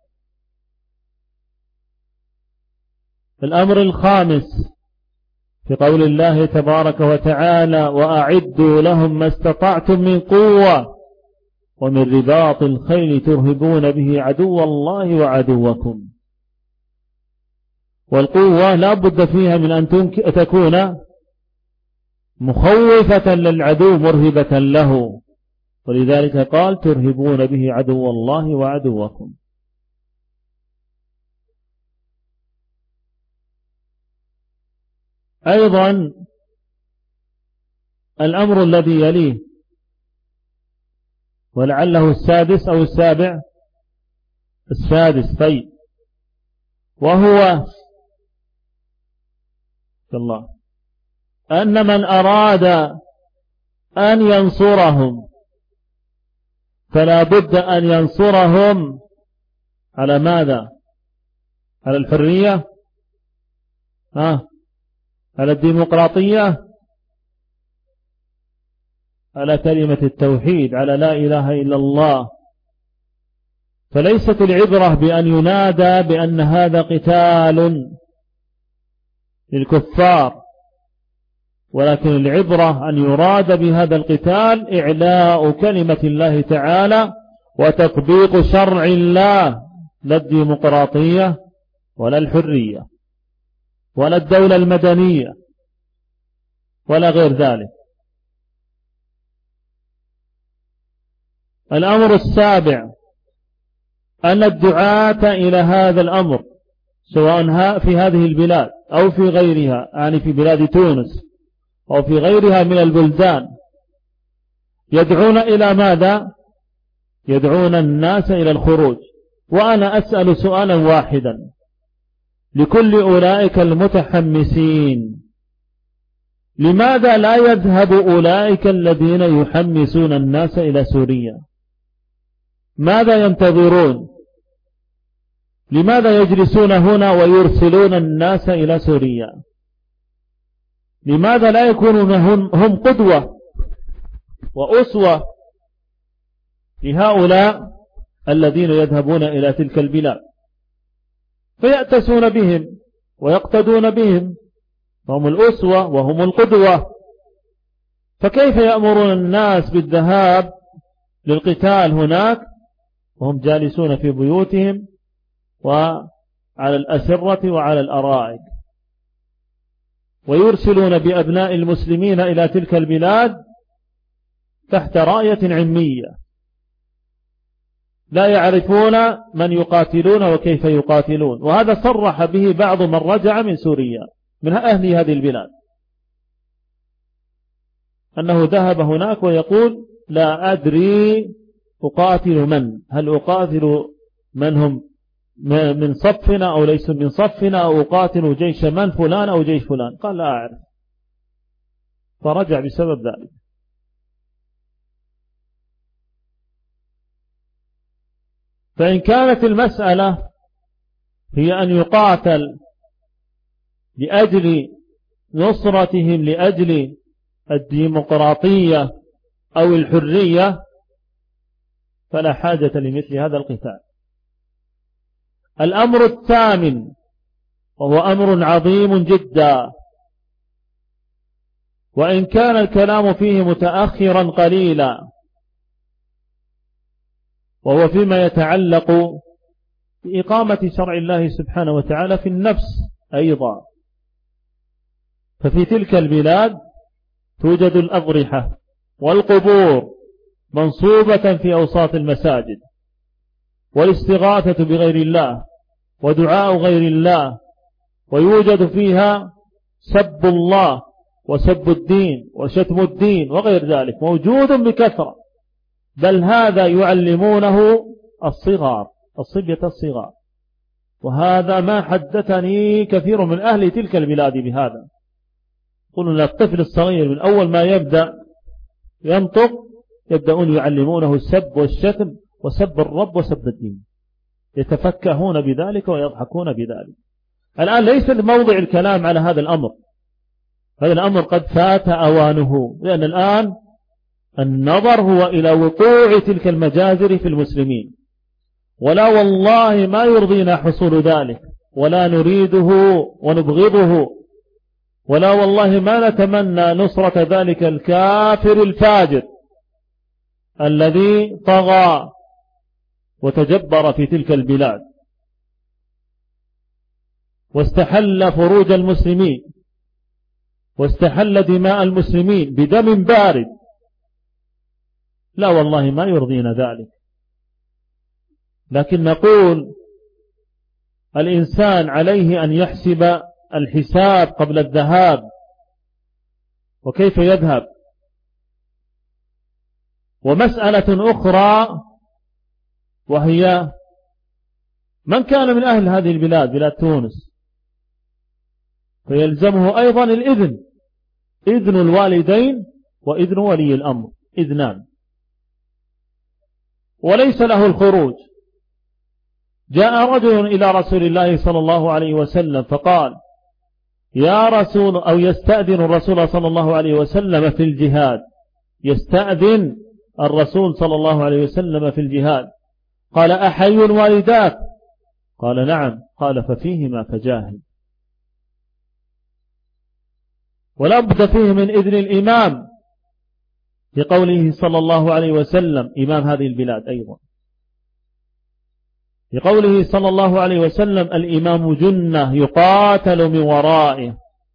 الأمر الخامس في قول الله تبارك وتعالى: وأعدوا لهم ما استطعتم من قوة ومن رباط الخيل ترهبون به عدو الله وعدوكم. والقوة لا بد فيها من أن تكون مخوفة للعدو مرهبة له، ولذلك قال: ترهبون به عدو الله وعدوكم. أيضا الأمر الذي يليه ولعله السادس أو السابع، السادس، طيب، وهو الله أن من أراد أن ينصرهم فلا بد أن ينصرهم على ماذا؟ على الحرية، ها؟ على الديمقراطية، على كلمة التوحيد، على لا إله إلا الله. فليست العبرة بأن ينادى بأن هذا قتال للكفار، ولكن العبرة أن يراد بهذا القتال إعلاء كلمة الله تعالى وتطبيق شرع الله، لا الديمقراطية ولا الحرية ولا الدولة المدنية ولا غير ذلك. الأمر السابع أن الدعاة إلى هذا الأمر سواء في هذه البلاد أو في غيرها، يعني في بلاد تونس أو في غيرها من البلدان، يدعون إلى ماذا؟ يدعون الناس إلى الخروج. وأنا أسأل سؤالا واحدا لكل أولئك المتحمسين: لماذا لا يذهب أولئك الذين يحمسون الناس إلى سوريا؟ ماذا ينتظرون؟ لماذا يجلسون هنا ويرسلون الناس إلى سوريا؟ لماذا لا يكونون هم قدوة وأسوة لهؤلاء الذين يذهبون إلى تلك البلاد فيأتسون بهم ويقتدون بهم، هم الأسوة وهم القدوة؟ فكيف يأمرون الناس بالذهاب للقتال هناك وهم جالسون في بيوتهم وعلى الأسرة وعلى الأرائك، ويرسلون بأبناء المسلمين إلى تلك البلاد تحت راية عمية لا يعرفون من يقاتلون وكيف يقاتلون؟ وهذا صرح به بعض من رجع من سوريا من أهل هذه البلاد، أنه ذهب هناك ويقول: لا أدري أقاتل من، هل أقاتل من هم من صفنا أو ليس من صفنا، أو أقاتل جيش من فلان أو جيش فلان؟ قال: لا أعرف. فرجع بسبب ذلك. فإن كانت المسألة هي أن يقاتل لأجل نصرتهم لأجل الديمقراطية أو الحرية فلا حاجة لمثل هذا القتال. الأمر الثامن وهو أمر عظيم جدا، وإن كان الكلام فيه متأخرا قليلا، وهو فيما يتعلق بإقامة شرع الله سبحانه وتعالى في النفس أيضا. ففي تلك البلاد توجد الأضرحة والقبور منصوبة في أوساط المساجد، والاستغاثة بغير الله ودعاء غير الله، ويوجد فيها سب الله وسب الدين وشتم الدين وغير ذلك موجود بكثرة، بل هذا يعلمونه الصغار الصبية الصغار. وهذا ما حدثني كثير من أهل تلك البلاد بهذا، يقولون الطفل الصغير من أول ما يبدأ ينطق يبدأون يعلمونه السب والشتم وسب الرب وسب الدين، يتفكهون بذلك ويضحكون بذلك. الآن ليس الموضع الكلام على هذا الأمر، هذا الأمر قد فات أوانه، لأن الآن النظر هو إلى وقوع تلك المجازر في المسلمين، ولا والله ما يرضينا حصول ذلك، ولا نريده ونبغضه، ولا والله ما نتمنى نصرة ذلك الكافر الفاجر الذي طغى وتجبر في تلك البلاد واستحل فروج المسلمين واستحل دماء المسلمين بدم بارد. لا والله ما يرضينا ذلك، لكن نقول الإنسان عليه أن يحسب الحساب قبل الذهاب وكيف يذهب. ومسألة أخرى وهي من كان من أهل هذه البلاد بلاد تونس فيلزمه أيضا الإذن، إذن الوالدين وإذن ولي الأمر، إذنان، وليس له الخروج. جاء رجل إلى رسول الله صلى الله عليه وسلم فقال يا رسول، أو يستأذن الرسول صلى الله عليه وسلم في الجهاد، يستأذن الرسول صلى الله عليه وسلم في الجهاد. قال أحي والداك؟ قال نعم. قال ففيهما فجاهد. ولا بد فيه من إذن الإمام في قوله صلى الله عليه وسلم، إمام هذه البلاد أيضا، في قوله صلى الله عليه وسلم الإمام جنة يقاتل من ورائه،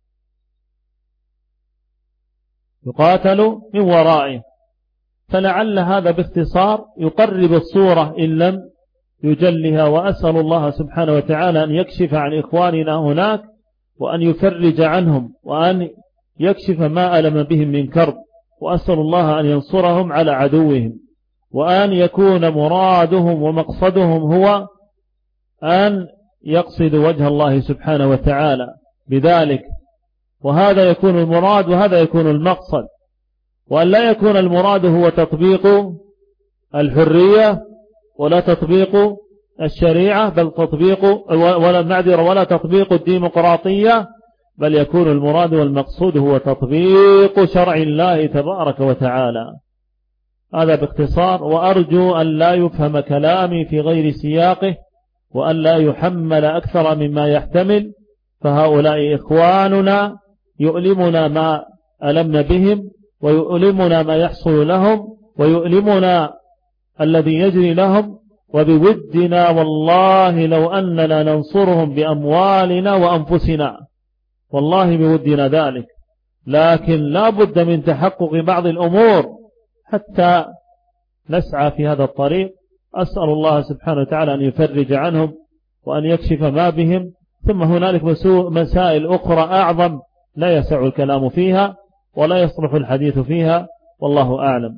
يقاتل من ورائه. فلعل هذا باختصار يقرب الصورة إن لم يجلها. وأسأل الله سبحانه وتعالى أن يكشف عن إخواننا هناك وأن يفرج عنهم وأن يكشف ما ألم بهم من كرب، وأسأل الله أن ينصرهم على عدوهم، وأن يكون مرادهم ومقصدهم هو أن يقصد وجه الله سبحانه وتعالى بذلك. وهذا يكون المراد وهذا يكون المقصد، وأن لا يكون المراد هو تطبيق الحرية ولا تطبيق الشريعة، بل تطبيق ولا معذرة ولا تطبيق الديمقراطية، بل يكون المراد والمقصود هو تطبيق شرع الله تبارك وتعالى. هذا باختصار، وأرجو أن لا يفهم كلامي في غير سياقه وأن لا يحمل أكثر مما يحتمل. فهؤلاء إخواننا يؤلمنا ما ألمنا بهم، ويؤلمنا ما يحصل لهم، ويؤلمنا الذي يجري لهم، وبودنا والله لو أننا ننصرهم بأموالنا وأنفسنا، والله بودنا ذلك. لكن لا بد من تحقق بعض الأمور حتى نسعى في هذا الطريق. أسأل الله سبحانه وتعالى أن يفرج عنهم وأن يكشف ما بهم. ثم هنالك مسائل أخرى أعظم لا يسع الكلام فيها ولا يصلح الحديث فيها، والله أعلم.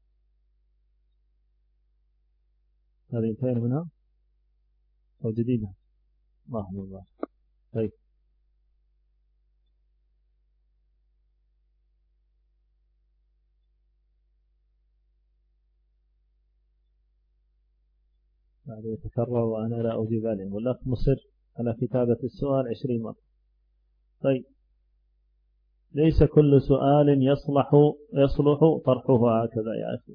هذه انتهينا منها أو جديدة؟ الله الله. طيب بعد يتكرر وأنا لا أجيب عليه، والأخ مصر على كتابة السؤال عشرين مرة. طيب ليس كل سؤال يصلح يصلح طرحه هكذا يا أخي.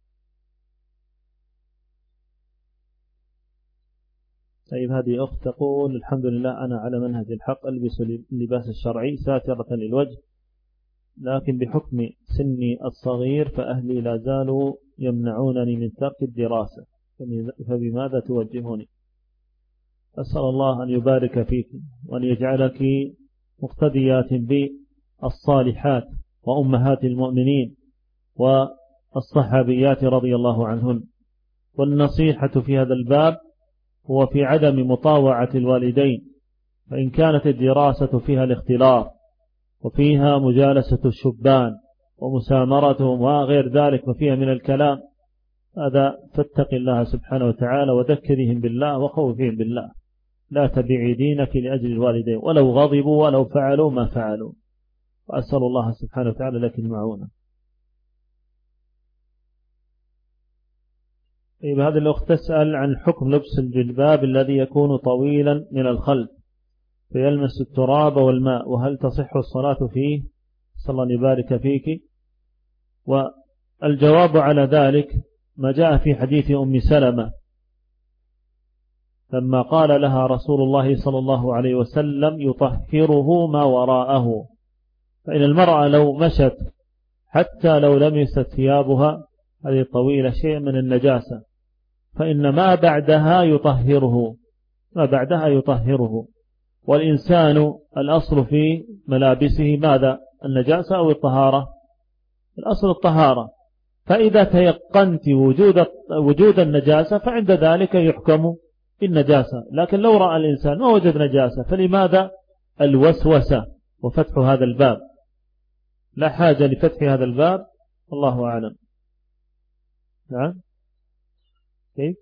طيب هذه أخت تقول الحمد لله أنا على منهج الحق، ألبس اللباس الشرعي ساترة للوجه، لكن بحكم سني الصغير فأهلي لا زالوا يمنعونني من ترك الدراسة، فبماذا توجهوني؟ أسأل الله أن يبارك فيك وأن يجعلك مقتديات بالصالحات وأمهات المؤمنين والصحابيات رضي الله عنهن. والنصيحة في هذا الباب هو في عدم مطاوعة الوالدين، فإن كانت الدراسة فيها الاختلاط وفيها مجالسة الشبان ومسامرتهم وغير ذلك وفيها من الكلام، هذا فاتق الله سبحانه وتعالى وذكرهم بالله وخوفهم بالله. لا تبيعي دينك لأجل الوالدين ولو غضبوا ولو فعلوا ما فعلوا. وأسأل الله سبحانه وتعالى لك المعونة. طيب هذا الأخت تسأل عن حكم لبس الجلباب الذي يكون طويلا من الخلف فيلمس التراب والماء، وهل تصح الصلاة فيه؟ صلى الله يبارك فيك. والجواب على ذلك ما جاء في حديث أم سلمة لما قال لها رسول الله صلى الله عليه وسلم يطهره ما وراءه. فإن المرأة لو مشت حتى لو لمست ثيابها هذه الطويلة شيء من النجاسة، فإن ما بعدها يطهره، ما بعدها يطهره. والإنسان الأصل في ملابسه ماذا؟ النجاسة أو الطهارة؟ الأصل الطهارة. فإذا تيقنت وجود وجود النجاسة فعند ذلك يحكم بالنجاسة. لكن لو رأى الإنسان ما وجد نجاسة فلماذا الوسوسة وفتح هذا الباب، لا حاجة لفتح هذا الباب، الله أعلم. نعم. كيف؟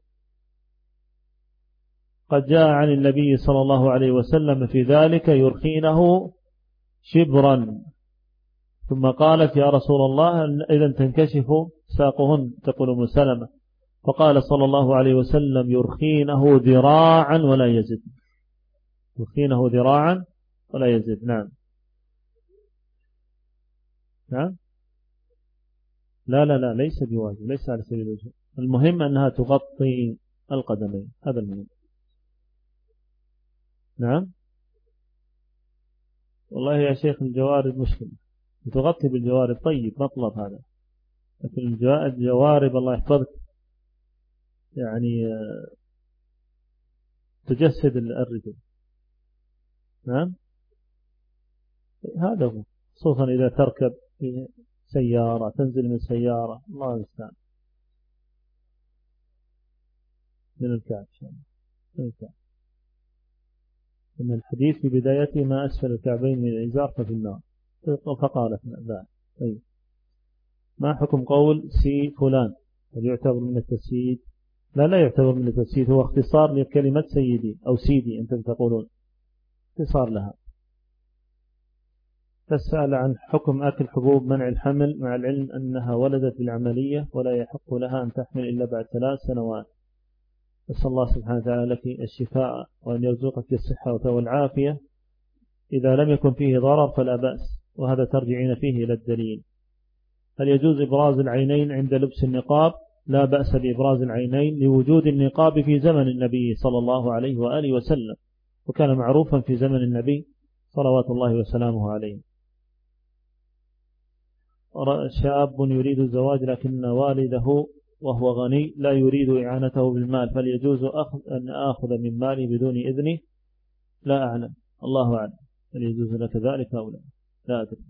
قد جاء عن النبي صلى الله عليه وسلم في ذلك يرخينه شبرا، ثم قالت يا رسول الله إذا تنكشف ساقهن، تقول أم سلمة، فقال صلى الله عليه وسلم يرخينه ذراعا ولا يزد، يرخينه ذراعا ولا يزد. نعم. نعم. لا لا لا ليس بواجب، ليس على سبيل الوجوب، المهم أنها تغطي القدمين، هذا المهم. نعم. والله يا شيخ الجوارب مشكلة، تغطي بالجوارب طيب مطلب هذا، لكن الجوارب الله يحفظك يعني تجسد الرجل. نعم. هذا هو، خصوصا إذا تركب في سيارة، تنزل من سيارة، الله المستعان. من الكعب من الكعب إن الحديث في بدايته ما أسفل الكعبين من الإزار ففي النار، فقالت ذا. طيب، ما حكم قول سي فلان؟ هل يعتبر من التسييد؟ لا لا يعتبر من التسييد، هو اختصار لكلمة سيدي أو سيدي أنتم تقولون، اختصار لها. تسأل عن حكم أكل حبوب منع الحمل مع العلم أنها ولدت بالعملية ولا يحق لها أن تحمل إلا بعد ثلاث سنوات. أسأل الله سبحانه وتعالى لك الشفاء وأن يرزقك الصحة والعافية. إذا لم يكن فيه ضرر فلا بأس، وهذا ترجعين فيه إلى الدليل. هل يجوز إبراز العينين عند لبس النقاب؟ لا بأس بإبراز العينين لوجود النقاب في زمن النبي صلى الله عليه وآله وسلم، وكان معروفا في زمن النبي صلوات الله وسلامه عليه. شاب يريد الزواج لكن والده وهو غني لا يريد إعانته بالمال، فل يجوز أخذ أن آخذ من مالي بدون إذنه؟ لا أعلم، الله أعلم، هل يجوز لك ذلك أو لا؟ لا أدري.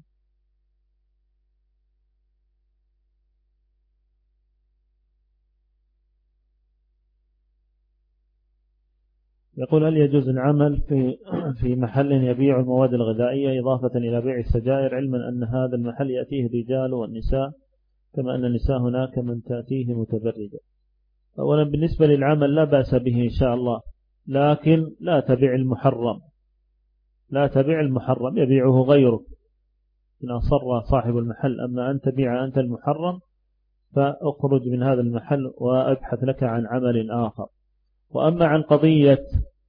يقول هل يجوز العمل في في محل يبيع المواد الغذائية إضافة إلى بيع السجائر، علما أن هذا المحل يأتيه الرجال والنساء كما أن النساء هناك من تأتيه متبرجة؟ أولا بالنسبة للعمل لا بأس به إن شاء الله، لكن لا تبيع المحرم، لا تبيع المحرم يبيعه غيرك إن أصر صاحب المحل. أما أن تبيع أنت المحرم فأخرج من هذا المحل وأبحث لك عن عمل آخر. وأما عن قضية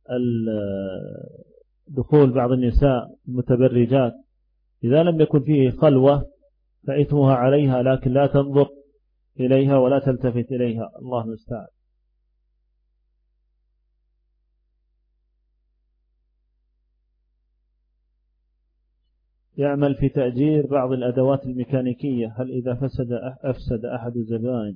دخول بعض النساء المتبرجات، إذا لم يكن فيه خلوة فإثمها عليها، لكن لا تنظر إليها ولا تلتفت إليها، الله المستعان. يعمل في تأجير بعض الأدوات الميكانيكية، هل إذا فسد أفسد أحد الزبائن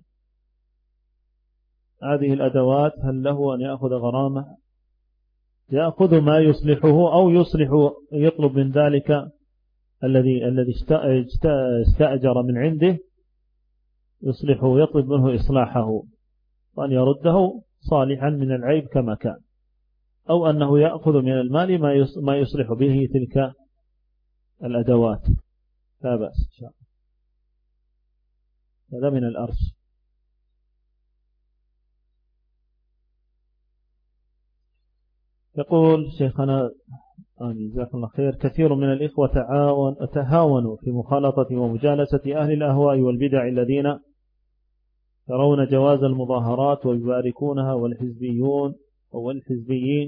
هذه الأدوات هل له أن يأخذ غرامة؟ يأخذ ما يصلحه أو يصلح، يطلب من ذلك الذي الذي استأجر من عنده يصلحه، يطلب منه إصلاحه وأن يرده صالحا من العيب كما كان، أو أنه يأخذ من المال ما يصلح به تلك الأدوات، لا بأس إن شاء الله، هذا من الأرش. يقول شيخنا آمين جزاكم الله خير، كثير من الإخوة تعاون تهاونوا في مخالطة ومجالسة أهل الأهواء والبدع الذين يرون جواز المظاهرات ويباركونها، والحزبيون والحزبيين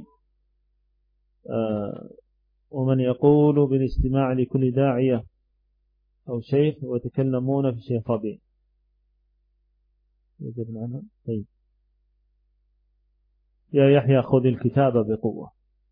آه ومن يقول بالاستماع لكل داعية أو شيخ ويتكلمون في شيخ ربيع. يجبنا عنها. طيب، يا يحيى خذ الكتاب بقوة،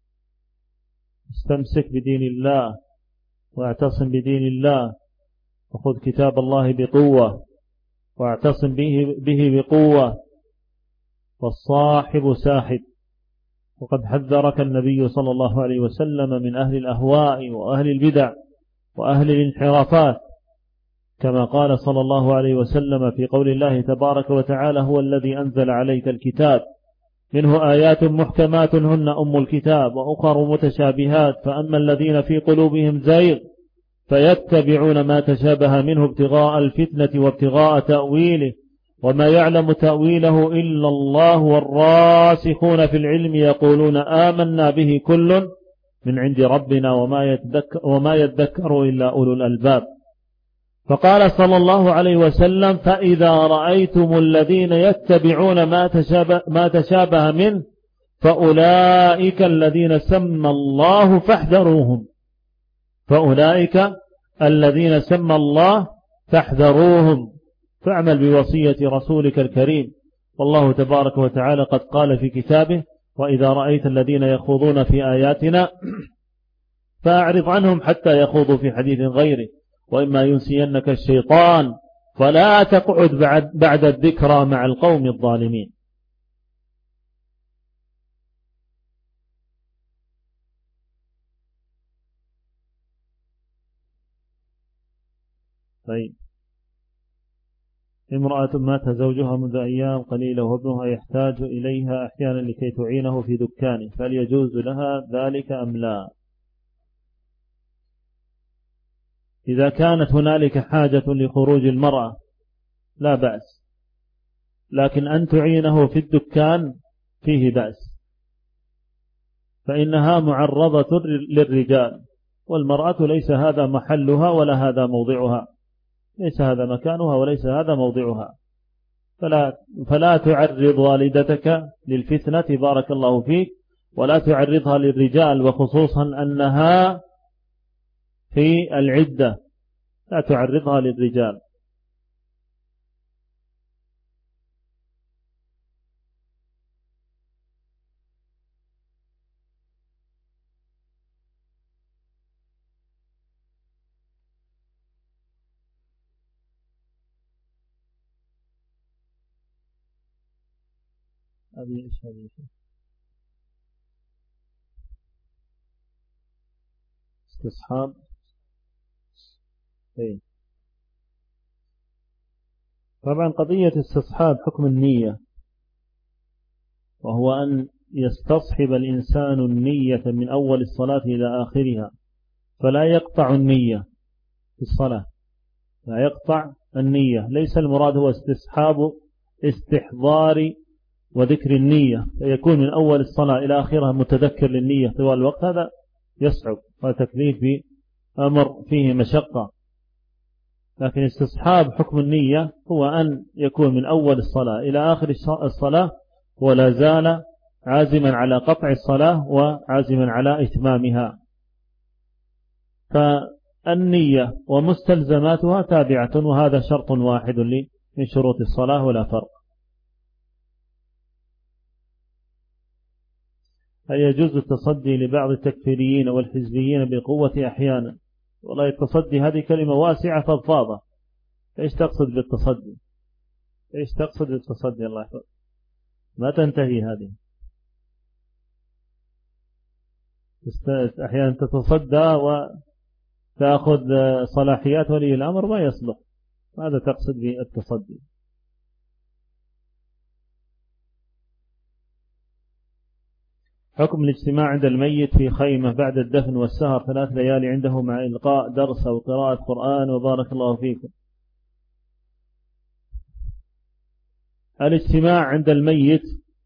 استمسك بدين الله واعتصم بدين الله، وخذ كتاب الله بقوة واعتصم به, به بقوة، والصاحب ساحب. وقد حذرك النبي صلى الله عليه وسلم من أهل الأهواء وأهل البدع وأهل الانحرافات، كما قال صلى الله عليه وسلم في قول الله تبارك وتعالى هو الذي أنزل عليك الكتاب منه آيات محكمات هن أم الكتاب وأخر متشابهات فأما الذين في قلوبهم زيغ فيتبعون ما تشابه منه ابتغاء الفتنة وابتغاء تأويله وما يعلم تأويله إلا الله والراسخون في العلم يقولون آمنا به كل من عند ربنا وما يتذكر, وما يتذكر إلا أولو الألباب. فقال صلى الله عليه وسلم فإذا رأيتم الذين يتبعون ما تشابه, ما تشابه منه فأولئك الذين سمى الله فاحذروهم فأولئك الذين سمى الله فاحذروهم فاعمل بوصية رسولك الكريم. والله تبارك وتعالى قد قال في كتابه وإذا رأيت الذين يخوضون في آياتنا فأعرض عنهم حتى يخوضوا في حديث غيره وإما ينسينك الشيطان فلا تقعد بعد, بعد الذكرى مع القوم الظالمين. طيب، امرأة مات زوجها منذ أيام قليلة وابنها يحتاج إليها أحيانا لكي تعينه في دكانه فهل يجوز لها ذلك أم لا؟ إذا كانت هنالك حاجة لخروج المرأة لا بأس، لكن أن تعينه في الدكان فيه بأس، فإنها معرضة للرجال والمرأة ليس هذا محلها ولا هذا موضعها، ليس هذا مكانها وليس هذا موضعها، فلا, فلا تعرض والدتك للفتنة بارك الله فيك، ولا تعرضها للرجال، وخصوصا أنها في العدة لا تعرضها للرجال. هذه إيش هذه استصحاب. ايه طبعا قضية استصحاب حكم النية، وهو أن يستصحب الإنسان النية من أول الصلاة إلى آخرها، فلا يقطع النية في الصلاة، لا يقطع النية. ليس المراد هو استصحاب استحضار وذكر النية، فيكون من أول الصلاة إلى آخرها متذكر للنية طوال الوقت، هذا يصعب وتكليف بأمر فيه مشقة. لكن استصحاب حكم النية هو أن يكون من أول الصلاة إلى آخر الصلاة ولا زال عازما على قطع الصلاة وعازما على إتمامها. فالنية ومستلزماتها تابعة، وهذا شرط واحد من شروط الصلاة ولا فرق. هل يجوز التصدي لبعض التكفيريين والحزبيين بالقوة أحيانا؟ والله التصدي هذه كلمة واسعة فضفاضة، ايش تقصد بالتصدي؟ ايش تقصد بالتصدي؟ الله يحفظ، ما تنتهي هذه. أحيانا تتصدى وتأخذ صلاحيات ولي الأمر ما يصلح، ماذا تقصد بالتصدي؟ حكم الاجتماع عند الميت في خيمة بعد الدفن والسهر ثلاث ليالي عنده مع إلقاء درس أو قراءة قرآن وبارك الله فيكم. الاجتماع عند الميت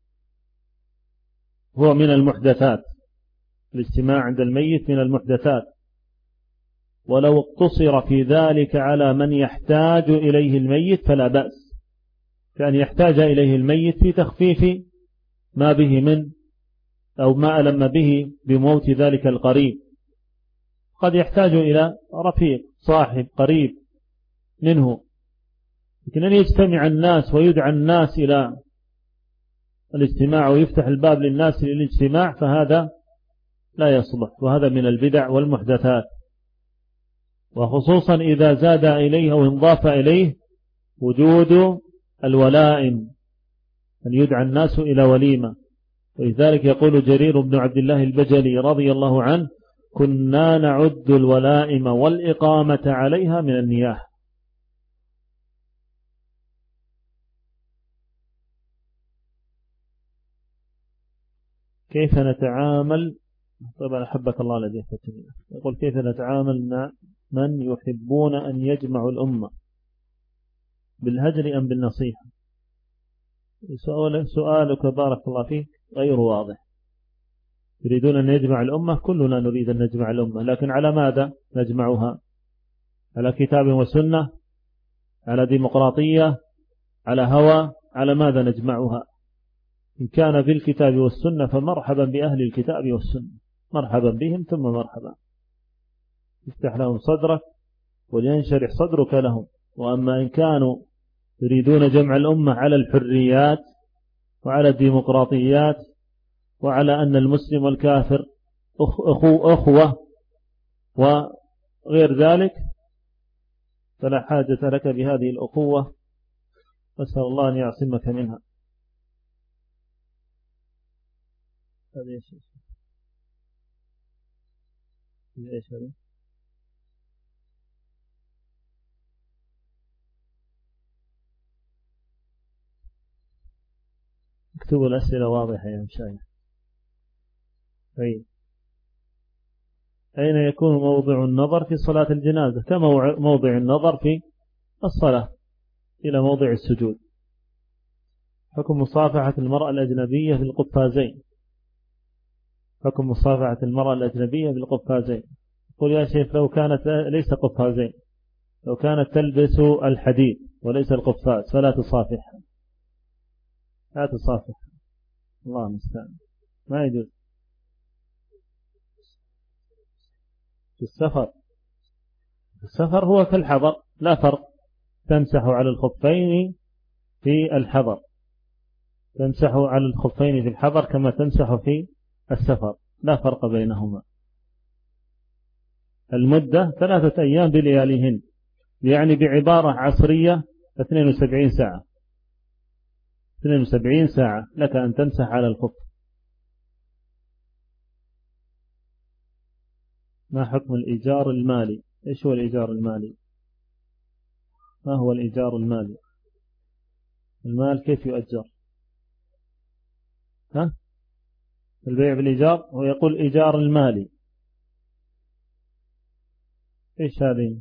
هو من المحدثات، الاجتماع عند الميت من المحدثات، ولو اقتصر في ذلك على من يحتاج إليه الميت فلا بأس، كأن يحتاج إليه الميت في تخفيف ما به من أو ما ألم به بموت ذلك القريب، قد يحتاج إلى رفيق صاحب قريب منه، لكن أن يجتمع الناس ويدعى الناس إلى الاجتماع ويفتح الباب للناس للاجتماع فهذا لا يصلح، وهذا من البدع والمحدثات، وخصوصا إذا زاد إليه أو انضاف إليه وجود الولائم، أن يدعى الناس إلى وليمة. ولذلك يقول جرير بن عبد الله البجلي رضي الله عنه: كنا نعد الولائم والإقامة عليها من النياح. كيف نتعامل، طبعا أحبك الله الذي يفتني، يقول كيف نتعامل مع من يحبون أن يجمعوا الأمة، بالهجر أم بالنصيحة؟ سؤالك بارك الله فيك غير واضح. يريدون أن يجمع الأمة، كلنا نريد أن نجمع الأمة، لكن على ماذا نجمعها؟ على كتاب وسنة، على ديمقراطية، على هوى، على ماذا نجمعها؟ إن كان بالكتاب والسنة فمرحبا بأهل الكتاب والسنة، مرحبا بهم ثم مرحبا، يفتح لهم صدرك ولينشرح صدرك لهم. وأما إن كانوا يريدون جمع الأمة على الحريات وعلى الديمقراطيات وعلى أن المسلم والكافر أخو أخوة وغير ذلك، فلا حاجة لك بهذه الأخوة، أسأل الله أن يعصمك منها. هذا إيش إيش هذا؟ اكتبوا الأسئلة واضحة يا مشايخ. طيب، أين يكون موضع النظر في صلاة الجنازة؟ كما موضع النظر في الصلاة إلى موضع السجود. حكم مصافحة المرأة الأجنبية في القفازين. حكم مصافحة المرأة الأجنبية في القفازين. قل يا شيخ لو كانت ليس قفازين، لو كانت تلبس الحديد وليس القفاز فلا تصافحها، لا تصافحها، الله المستعان، ما يجوز. في السفر، في السفر هو في الحضر لا فرق، تمسح على الخفين في الحضر، تمسح على الخفين في الحضر كما تمسح في السفر، لا فرق بينهما. المدة ثلاثة أيام بلياليهن، يعني بعبارة عصرية اثنين وسبعين ساعة، اثنين وسبعين ساعة لك أن تمسح على الخف. ما حكم الإيجار المالي؟ إيش هو الإيجار المالي؟ ما هو الإيجار المالي؟ المال كيف يؤجر؟ ها؟ البيع بالإيجار، هو يقول إيجار المالي، إيش هذه؟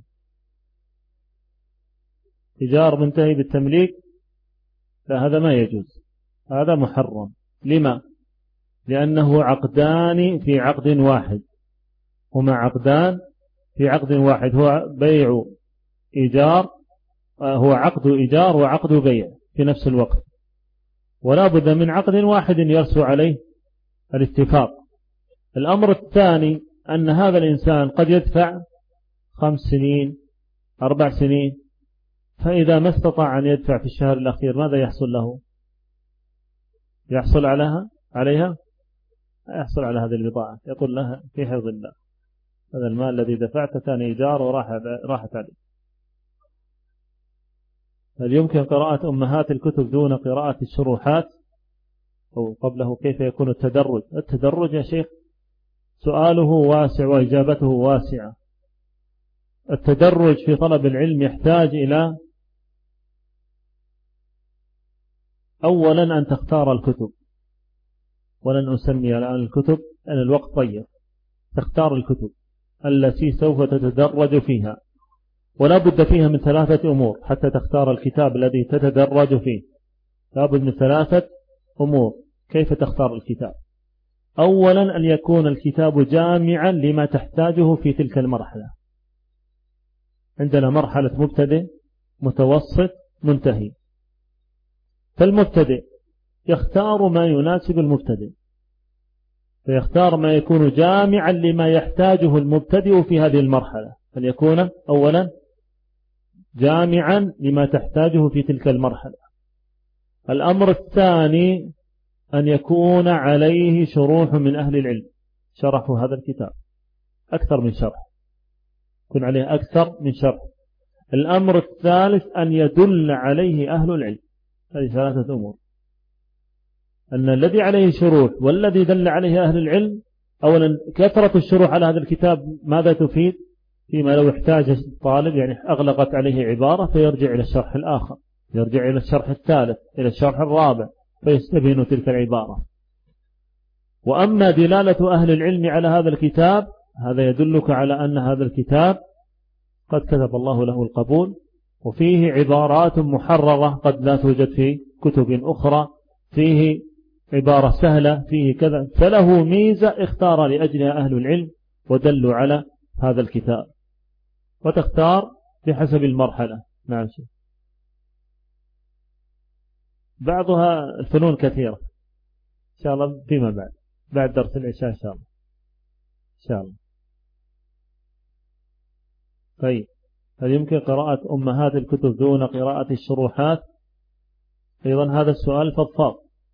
إيجار منتهي بالتمليك؟ لا، هذا ما يجوز، هذا محرم. لما؟ لأنه عقدان في عقد واحد، هما عقدان في عقد واحد، هو بيع إيجار، هو عقد إيجار وعقد بيع في نفس الوقت، ولا بد من عقد واحد يرسو عليه الاتفاق. الأمر الثاني أن هذا الإنسان قد يدفع خمس سنين أربع سنين، فإذا ما استطاع أن يدفع في الشهر الأخير ماذا يحصل له؟ يحصل عليها عليها يحصل على هذه البضاعة، يقول لها في حفظ الله، هذا المال الذي دفعته كان إيجار وراحت عليه. هل يمكن قراءة أمهات الكتب دون قراءة الشروحات أو قبله؟ كيف يكون التدرج؟ التدرج يا شيخ سؤاله واسع وإجابته واسعة. التدرج في طلب العلم يحتاج إلى أولا أن تختار الكتب، ولن أسمي الآن الكتب أن الوقت طيب، تختار الكتب التي سوف تتدرج فيها، ولا بد فيها من ثلاثة أمور حتى تختار الكتاب الذي تتدرج فيه، لا بد من ثلاثة أمور. كيف تختار الكتاب؟ أولا أن يكون الكتاب جامعا لما تحتاجه في تلك المرحلة. عندنا مرحلة مبتدئ متوسط منتهي، فالمبتدئ يختار ما يناسب المبتدئ، فيختار ما يكون جامعا لما يحتاجه المبتدئ في هذه المرحلة، أن يكون أولا جامعا لما تحتاجه في تلك المرحلة. الأمر الثاني أن يكون عليه شروح من أهل العلم شرحوا هذا الكتاب أكثر من شرح، يكون عليه أكثر من شرح. الأمر الثالث أن يدل عليه أهل العلم. هذه ثلاثة أمور، أن الذي عليه شروح والذي دل عليه أهل العلم. أولا كثرة الشروح على هذا الكتاب ماذا تفيد؟ فيما لو احتاج الطالب يعني أغلقت عليه عبارة فيرجع إلى الشرح الآخر، يرجع إلى الشرح الثالث، إلى الشرح الرابع، فيستبين تلك العبارة. وأما دلالة أهل العلم على هذا الكتاب هذا يدلك على أن هذا الكتاب قد كتب الله له القبول، وفيه عبارات محررة قد لا توجد في كتب أخرى، فيه عبارة سهلة، فيه كذا، فله ميزة اختار لأجلها أهل العلم ودلوا على هذا الكتاب، وتختار بحسب المرحلة. نعم. بعضها الفنون كثيرة إن شاء الله فيما بعد بعد درس العشاء إن شاء الله إن شاء الله. طيب، هل يمكن قراءة أمهات الكتب دون قراءة الشروحات؟ أيضا هذا السؤال فضفاض.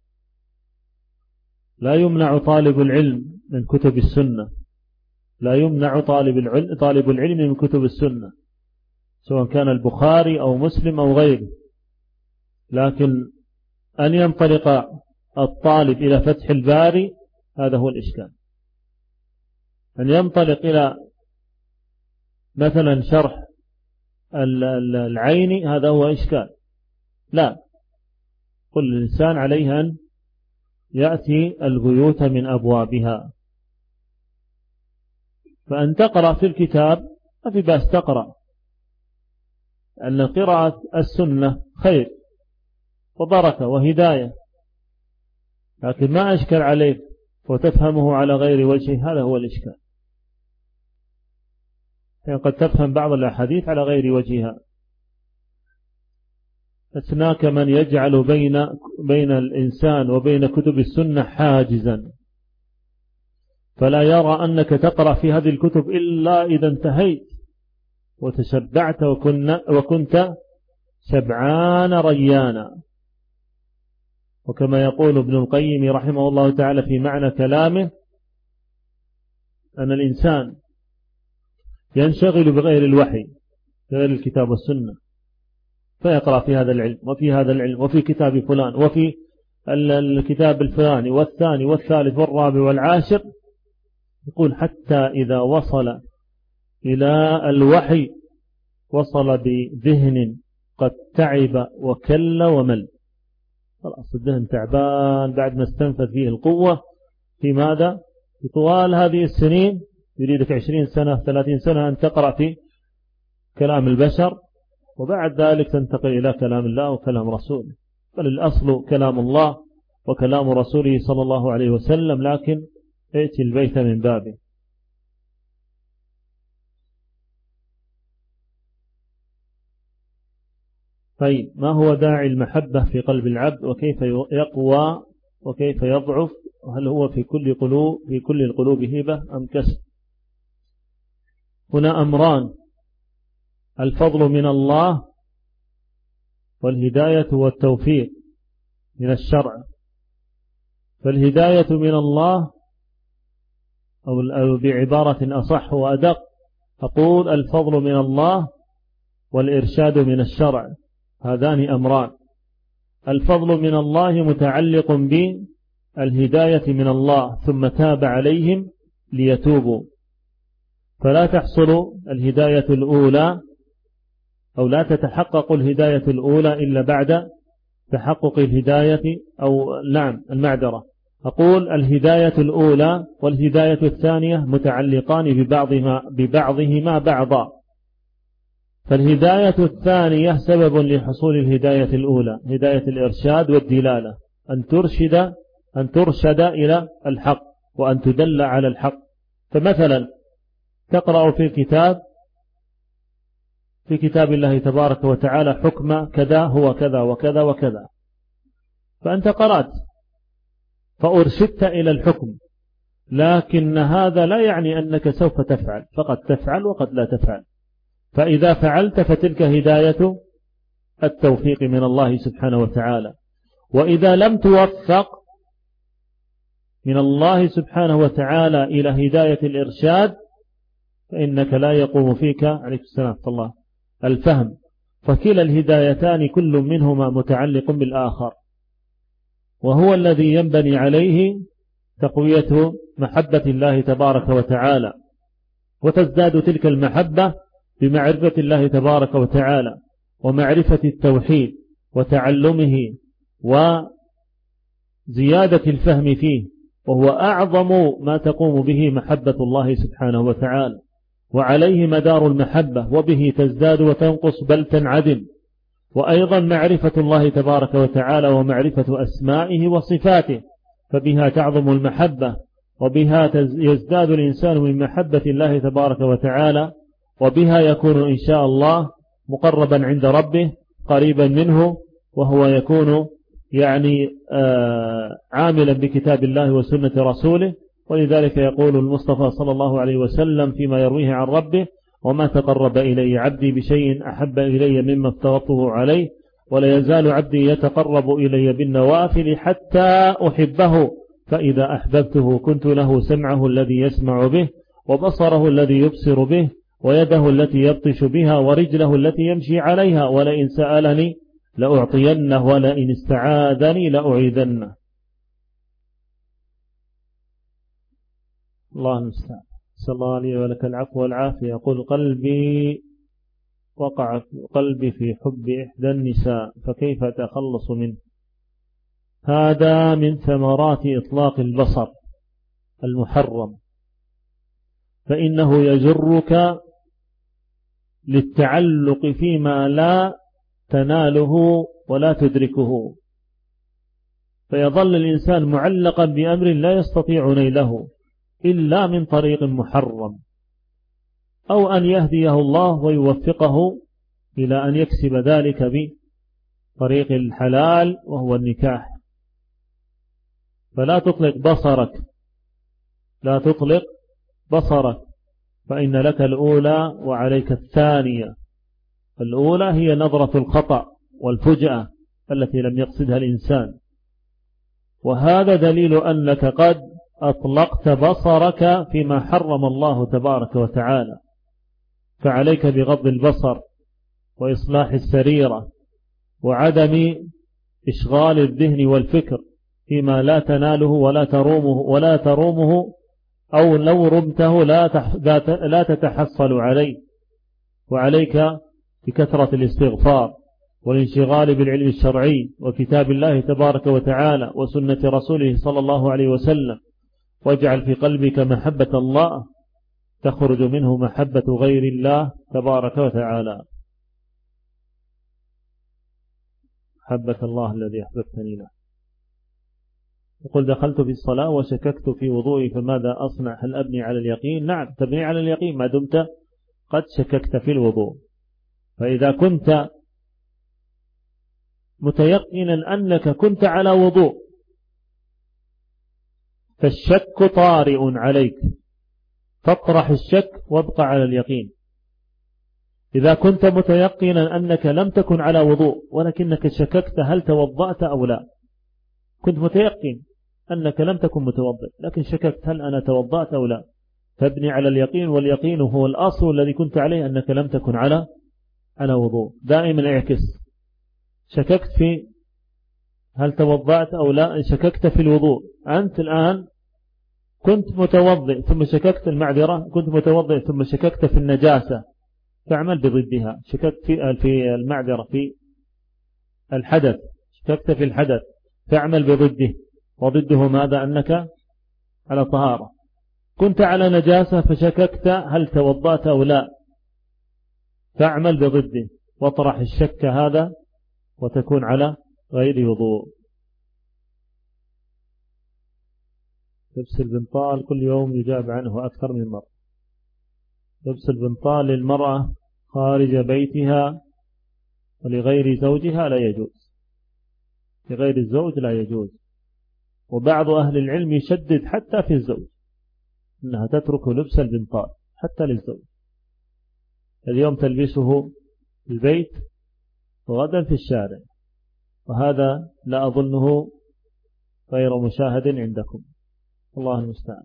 لا يمنع طالب العلم من كتب السنة، لا يمنع طالب العلم طالب العلم من كتب السنة سواء كان البخاري أو مسلم أو غيره، لكن أن ينطلق الطالب إلى فتح الباري هذا هو الإشكال. أن ينطلق إلى مثلا شرح العين هذا هو إشكال. لا، كل إنسان عليه أن يأتي البيوت من أبوابها، فأن تقرأ في الكتاب ما في بأس تقرأ، أن قراءة السنة خير وبركة وهداية، لكن ما أشكل عليك وتفهمه على غير وجه، هذا هو الإشكال. يعني قد تفهم بعض الأحاديث على غير وجهها. أثناك من يجعل بين بين الإنسان وبين كتب السنة حاجزا، فلا يرى أنك تقرأ في هذه الكتب إلا إذا انتهيت وتشبعت وكنت شبعان ريانا. وكما يقول ابن القيم رحمه الله تعالى في معنى كلامه أن الإنسان ينشغل بغير الوحي غير الكتاب والسنة، فيقرأ في هذا العلم وفي هذا العلم وفي كتاب فلان وفي الكتاب الفلاني والثاني والثالث والرابع والعاشر، يقول حتى إذا وصل إلى الوحي وصل بذهن قد تعب وكل ومل، خلاص الذهن تعبان بعد ما استنفذ فيه القوة في ماذا؟ في طوال هذه السنين، يريدك عشرين سنة ثلاثين سنة أن تقرأ في كلام البشر، وبعد ذلك تنتقل إلى كلام الله وكلام رسوله. بل الأصل كلام الله وكلام رسوله صلى الله عليه وسلم، لكن ائتي البيت من بابه. طيب، ما هو داعي المحبة في قلب العبد وكيف يقوى وكيف يضعف؟ وهل هو في كل قلوب في كل القلوب هبة أم كسب؟ هنا أمران: الفضل من الله والهداية والتوفيق من الشرع. فالهداية من الله، أو بعبارة أصح وأدق أقول الفضل من الله والإرشاد من الشرع، هذان أمران. الفضل من الله متعلق بالهداية من الله ثم تاب عليهم ليتوبوا، فلا تحصل الهداية الأولى أو لا تتحقق الهداية الأولى إلا بعد تحقق الهداية، أو نعم المعذرة أقول الهداية الأولى والهداية الثانية متعلقان ببعضهما ببعضهما بعضا. فالهداية الثانية سبب لحصول الهداية الأولى، هداية الإرشاد والدلالة، أن ترشد أن ترشد إلى الحق وأن تدل على الحق. فمثلا تقرأ في الكتاب في كتاب الله تبارك وتعالى حكم كذا هو كذا وكذا وكذا، فأنت قرأت فأرشدت إلى الحكم، لكن هذا لا يعني أنك سوف تفعل، فقد تفعل وقد لا تفعل. فإذا فعلت فتلك هداية التوفيق من الله سبحانه وتعالى، وإذا لم توفق من الله سبحانه وتعالى إلى هداية الإرشاد فإنك لا يقوم فيك عليك السلام الله الفهم، فكلا الهدايتان كل منهما متعلق بالآخر، وهو الذي ينبني عليه تقوية محبة الله تبارك وتعالى، وتزداد تلك المحبة بمعرفة الله تبارك وتعالى ومعرفة التوحيد وتعلمه وزيادة الفهم فيه وهو أعظم ما تقوم به محبة الله سبحانه وتعالى، وعليه مدار المحبة، وبه تزداد وتنقص بل تنعدم. وأيضا معرفة الله تبارك وتعالى ومعرفة أسمائه وصفاته، فبها تعظم المحبة، وبها يزداد الإنسان من محبة الله تبارك وتعالى، وبها يكون إن شاء الله مقربا عند ربه قريبا منه، وهو يكون يعني عاملا بكتاب الله وسنة رسوله. ولذلك يقول المصطفى صلى الله عليه وسلم فيما يرويه عن ربه: وما تقرب إلي عبدي بشيء أحب إلي مما افترضته عليه، ولا يزال عبدي يتقرب إلي بالنوافل حتى أحبه، فإذا أحببته كنت له سمعه الذي يسمع به، وبصره الذي يبصر به، ويده التي يبطش بها، ورجله التي يمشي عليها، ولئن سألني لأعطينه، ولئن استعاذني لأعيذنه. الله المستعان. صلى الله عليه ولك العفو والعافية. يقول: قلبي وقع قلبي في حب إحدى النساء، فكيف أتخلص منه؟ هذا من ثمرات إطلاق البصر المحرم، فإنه يجرك للتعلق فيما لا تناله ولا تدركه، فيظل الإنسان معلقا بأمر لا يستطيع نيله إلا من طريق محرم، أو أن يهديه الله ويوفقه إلى أن يكسب ذلك بطريق الحلال وهو النكاح. فلا تطلق بصرك لا تطلق بصرك فإن لك الأولى وعليك الثانية. الأولى هي نظرة الخطأ والفجأة التي لم يقصدها الإنسان، وهذا دليل أنك قد أطلقت بصرك فيما حرم الله تبارك وتعالى. فعليك بغض البصر وإصلاح السريرة وعدم إشغال الذهن والفكر فيما لا تناله ولا ترومه ولا ترومه أو لو رمته لا تتحصل عليه. وعليك بكثرة الاستغفار والانشغال بالعلم الشرعي وكتاب الله تبارك وتعالى وسنة رسوله صلى الله عليه وسلم، واجعل في قلبك محبة الله تخرج منه محبة غير الله تبارك وتعالى. محبة الله الذي أحببتني له. يقول: دخلت في الصلاة وشككت في وضوئي فماذا أصنع؟ هل أبني على اليقين؟ نعم، تبني على اليقين ما دمت قد شككت في الوضوء. فإذا كنت متيقنا أنك كنت على وضوء فالشك طارئ عليك، فاطرح الشك وابقى على اليقين. إذا كنت متيقنا أنك لم تكن على وضوء ولكنك شككت هل توضأت أو لا، كنت متيقن أنك لم تكن متوضئ لكن شككت هل أنا توضأت أو لا، فابني على اليقين، واليقين هو الأصل الذي كنت عليه أنك لم تكن على على وضوء. دائما اعكس، شككت في هل توضأت أو لا، شككت في الوضوء. أنت الآن كنت متوضئ ثم شككت المعذرة، كنت متوضئ ثم شككت في النجاسة، فاعمل بضدها. شككت في في المعذرة في الحدث، شككت في الحدث فاعمل بضده، وضده ماذا؟ أنك على طهارة. كنت على نجاسة فشككت هل توضأت أو لا، فاعمل بضده واطرح الشك هذا وتكون على غير وضوء. لبس البنطال كل يوم يجاب عنه أكثر من مرة. لبس البنطال للمرأة خارج بيتها ولغير زوجها لا يجوز، لغير الزوج لا يجوز. وبعض أهل العلم يشدد حتى في الزوج أنها تترك لبس البنطال حتى للزوج، اليوم تلبسه في البيت وغدا في الشارع، وهذا لا أظنه غير مشاهد عندكم، الله المستعان.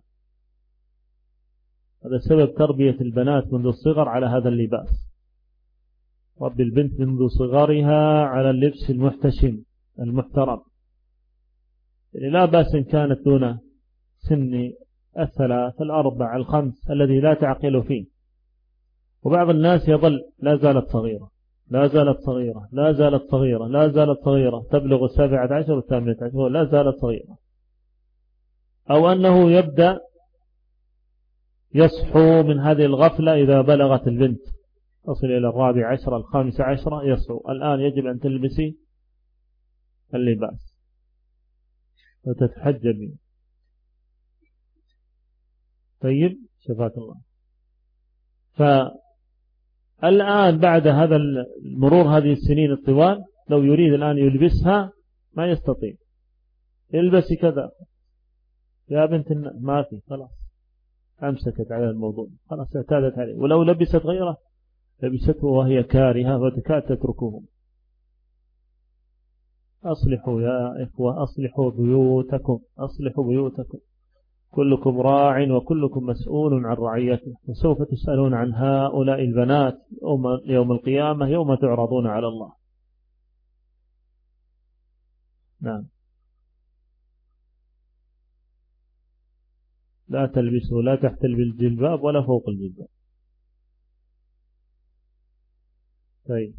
هذا سبب تربية البنات منذ الصغر على هذا اللباس، رب البنت منذ صغرها على اللبس المحتشم المحترم، يعني لا بأس إن كانت دون سن الثلاث الأربع الخمس الذي لا تعقل فيه. وبعض الناس يظل لا زالت صغيرة لا زالت صغيرة لا زالت صغيرة لا زالت صغيرة، تبلغ السابعة عشر والثامنة عشر لا زالت صغيرة. أو أنه يبدأ يصحو من هذه الغفلة إذا بلغت البنت تصل إلى الرابع عشر الخامس عشر يصحو الآن يجب أن تلبسي اللباس وتتحجبي. طيب شفاك الله. فالآن بعد هذا المرور هذه السنين الطوال لو يريد الآن يلبسها ما يستطيع. البسي كذا يا بنت ما في، خلاص أمسكت على الموضوع، خلاص اعتادت عليه. ولو لبست غيره لبسته وهي كارهة وتكاد تتركه. أصلحوا يا إخوة، أصلحوا بيوتكم، أصلحوا بيوتكم، كلكم راع وكلكم مسؤول عن رعيته، وسوف تسألون عن هؤلاء البنات يوم القيامة يوم تعرضون على الله. نعم. لا تلبسوا لا تحت الجلباب ولا فوق الجلباب. طيب.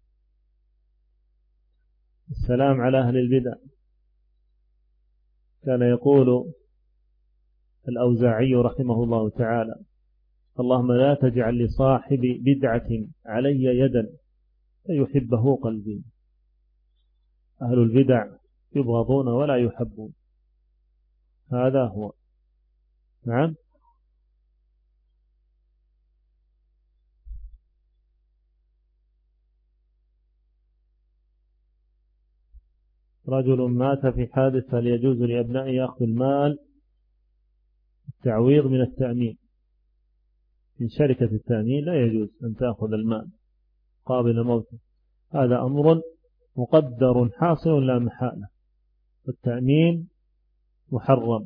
السلام على أهل البدع. كان يقول الأوزاعي رحمه الله تعالى: اللهم لا تجعل لصاحب بدعة علي يدا فيحبه قلبي. أهل البدع يبغضون ولا يحبون، هذا هو. نعم. رجل مات في حادث هل يجوز لأبنائه أخذ المال التعويض من التأمين؟ من شركة التأمين لا يجوز أن تأخذ المال قابل موته، هذا أمر مقدر حاصل لا محالة، والتأمين محرم.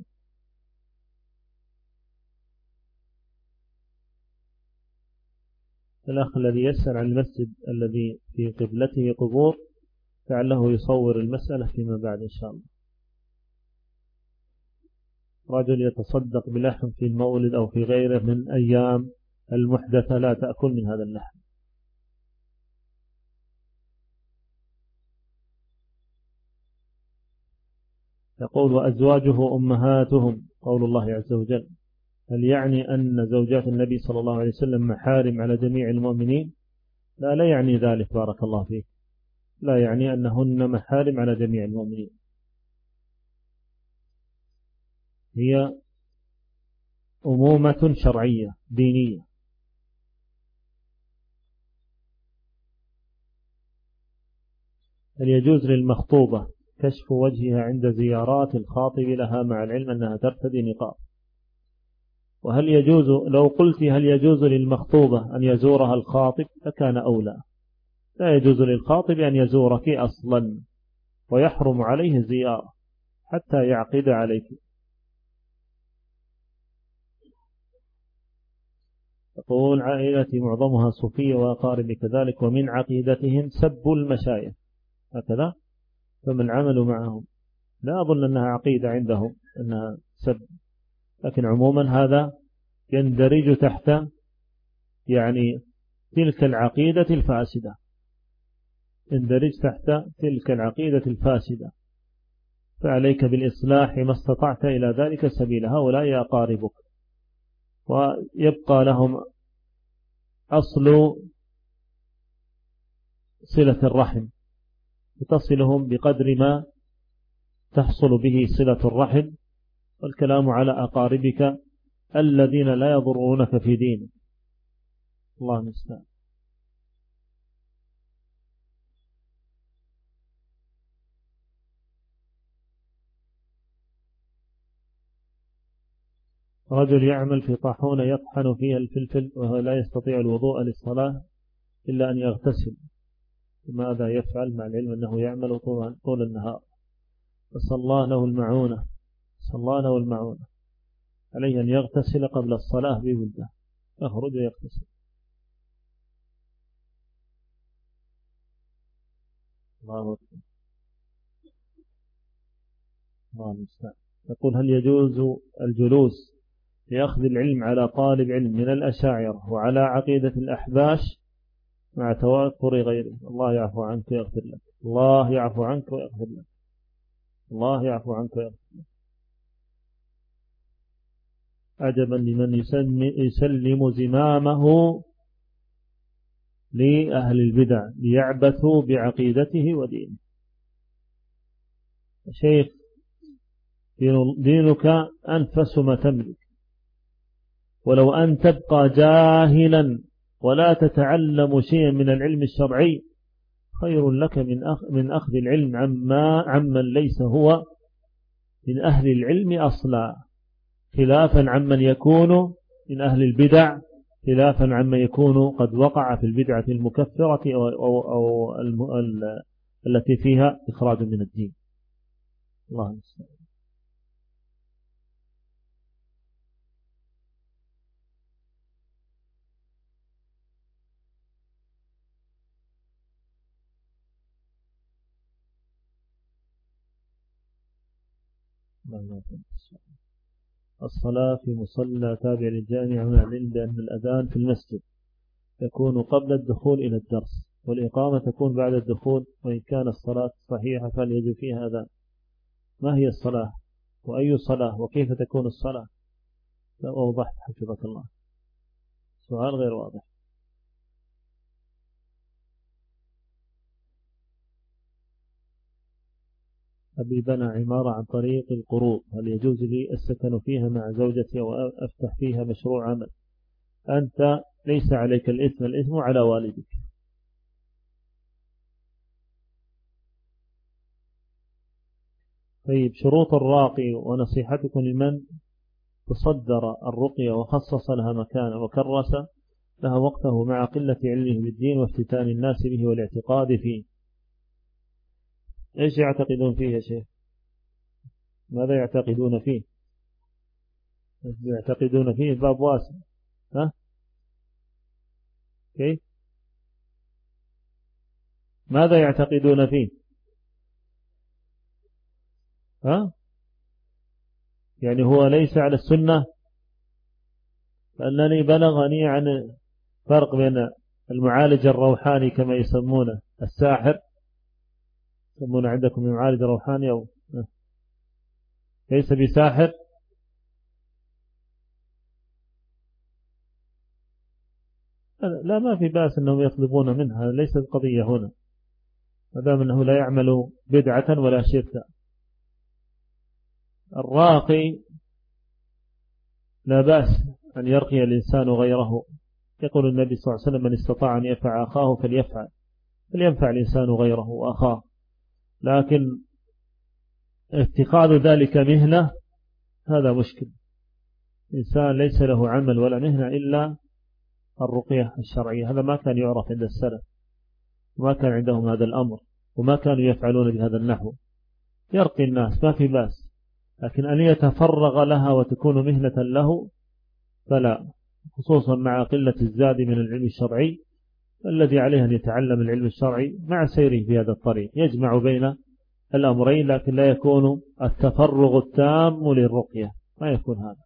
الأخ الذي يسأل عن المسجد الذي في قبلته قبور لعله يصور المسألة فيما بعد إن شاء الله. رجل يتصدق بلحم في المولد أو في غيره من أيام المحدثة لا تأكل من هذا اللحم. يقول: وأزواجه أمهاتهم، قول الله عز وجل، هل يعني أن زوجات النبي صلى الله عليه وسلم محارم على جميع المؤمنين؟ لا لا يعني ذلك بارك الله فيك، لا يعني أنهن محارم على جميع المؤمنين، هي أمومة شرعية دينية. هل يجوز للمخطوبة كشف وجهها عند زيارات الخاطب لها مع العلم أنها ترتدي نقاب؟ وهل يجوز، لو قلت هل يجوز للمخطوبة أن يزورها الخاطب فكان أولى. لا يجوز للخاطب أن يزورك أصلا، ويحرم عليه الزيارة حتى يعقد عليك. تقول: عائلتي معظمها صوفية وأقاربي كذلك، ومن عقيدتهم سب المشايخ، هكذا، فما العمل معهم؟ لا أظن أنها عقيدة عندهم أنها سب، لكن عموما هذا يندرج تحت يعني تلك العقيدة الفاسدة، يندرج تحت تلك العقيدة الفاسدة، فعليك بالإصلاح ما استطعت إلى ذلك سبيل. هؤلاء أقاربك ويبقى لهم أصل صلة الرحم، تصلهم بقدر ما تحصل به صلة الرحم، والكلام على أقاربك الذين لا يضرونك في دينك. الله المستعان. رجل يعمل في طاحونة يطحن فيها الفلفل وهو لا يستطيع الوضوء للصلاة إلا أن يغتسل، ماذا يفعل مع العلم أنه يعمل طول النهار؟ فصلى الله له المعونة، صلى الله له المعونة، عليه أن يغتسل قبل الصلاة بولده، يخرج ويغتسل. الله أكبر. الله المستعان. يقول: هل يجوز الجلوس لأخذ العلم على طالب علم من الأشاعرة وعلى عقيدة الأحباش مع توافر غيره؟ الله يعفو عنك ويغفر لك، الله يعفو عنك ويغفر لك، الله يعفو عنك ويغفر لك. عجبا لمن يسلم زمامه لأهل البدع ليعبثوا بعقيدته ودينه. شيخ دينك أنفس ما تملك، ولو أن تبقى جاهلا ولا تتعلم شيئا من العلم الشرعي خير لك من من أخذ العلم عما عمن ليس هو من أهل العلم أصلا، خلافا عمن يكون من أهل البدع، خلافا عمن يكون قد وقع في البدعة المكفرة أو, أو, أو الم... ال... التي فيها إخراج من الدين. الله المستعان. الصلاة في مصلى تابع للجامع من العلم بأن الأذان في المسجد يكون قبل الدخول إلى الدرس، والإقامة تكون بعد الدخول، وإن كان الصلاة صحيحة فليجب فيها أذان. ما هي الصلاة وأي صلاة وكيف تكون الصلاة؟ لا أوضحت حفظك الله، سؤال غير واضح. أبي بنى عمارة عن طريق القروض، هل يجوز لي السكن فيها مع زوجتي أو أفتح فيها مشروع عمل؟ أنت ليس عليك الإثم، الإثم على والدك. طيب، شروط الراقي ونصيحتكم لمن تصدر الرقية وخصص لها مكانا وكرس لها وقته مع قلة علمه بالدين وافتتان الناس به والاعتقاد فيه. إيش يعتقدون فيه يا شيخ؟ ماذا يعتقدون فيه؟ يعتقدون فيه باب واسع. ها؟ كيف؟ ماذا يعتقدون فيه؟ ها؟ يعني هو ليس على السنة؟ لأنني بلغني عن فرق بين المعالج الروحاني كما يسمونه الساحر، يسمونه عندكم المعالج الروحاني أو ليس بساحر. لا، ما في بأس أنهم يطلبون منها، ليست قضية هنا، ما دام أنه لا يعمل بدعة ولا شركا. الراقي لا بأس أن يرقي الإنسان غيره، يقول النبي صلى الله عليه وسلم: من استطاع أن ينفع أخاه فليفعل، فلينفع الإنسان غيره وأخاه. لكن اتخاذ ذلك مهنة هذا مشكل. إنسان ليس له عمل ولا مهنة إلا الرقية الشرعية، هذا ما كان يعرف عند السلف، وما كان عندهم هذا الأمر، وما كانوا يفعلون بهذا النحو. يرقي الناس ما في بأس، لكن أن يتفرغ لها وتكون مهنة له فلا، خصوصا مع قلة الزاد من العلم الشرعي. الذي عليه أن يتعلم العلم الشرعي مع سيره في هذا الطريق، يجمع بين الأمرين، لكن لا يكون التفرغ التام للرقية، ما يكون هذا.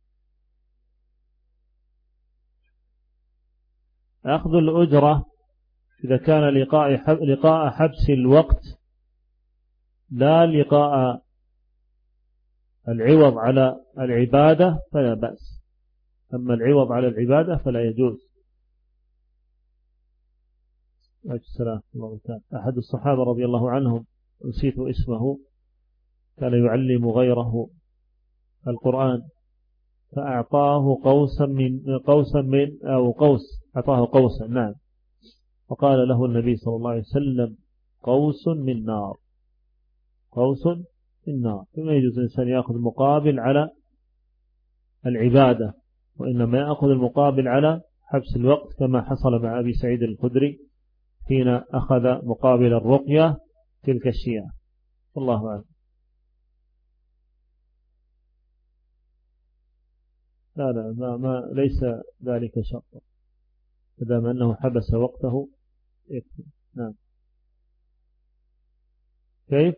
أخذ الأجرة إذا كان لقاء لقاء حبس الوقت لا لقاء العوض على العبادة فلا بأس، أما العوض على العبادة فلا يجوز. السلام الله تعالى. أحد الصحابة رضي الله عنهم نسيت اسمه، كان يعلم غيره القرآن، فأعطاه قوسا من قوسا من أو قوس أعطاه قوسا نعم، فقال له النبي صلى الله عليه وسلم: قوس من نار، قوس من نار. فما يجوز الإنسان يأخذ مقابل على العبادة، وإنما يأخذ المقابل على حبس الوقت، كما حصل مع أبي سعيد الخدري حين أخذ مقابل الرقية تلك الشيعة. والله أعلم. لا لا ما, ما ليس ذلك شرطا، فدام أنه حبس وقته يكفي. نعم. كيف؟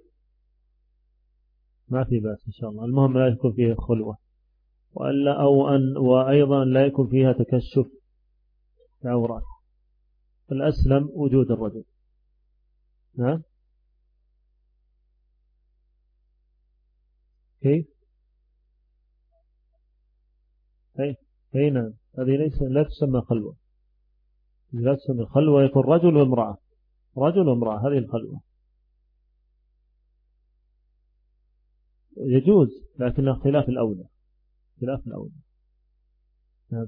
ما في بأس إن شاء الله، المهم لا يكون فيه خلوة، وألا أو أن وأيضا لا يكون فيها تكشف العورات، الأسلم وجود الرجل. نعم. كيف؟ أي أي نعم، هذه ليس لا تسمى خلوة. لا تسمى خلوة، يكون رجل وامرأة، رجل وامرأة، هذه الخلوة يجوز، لكن خلاف الأولى، خلاف الأولى. نعم.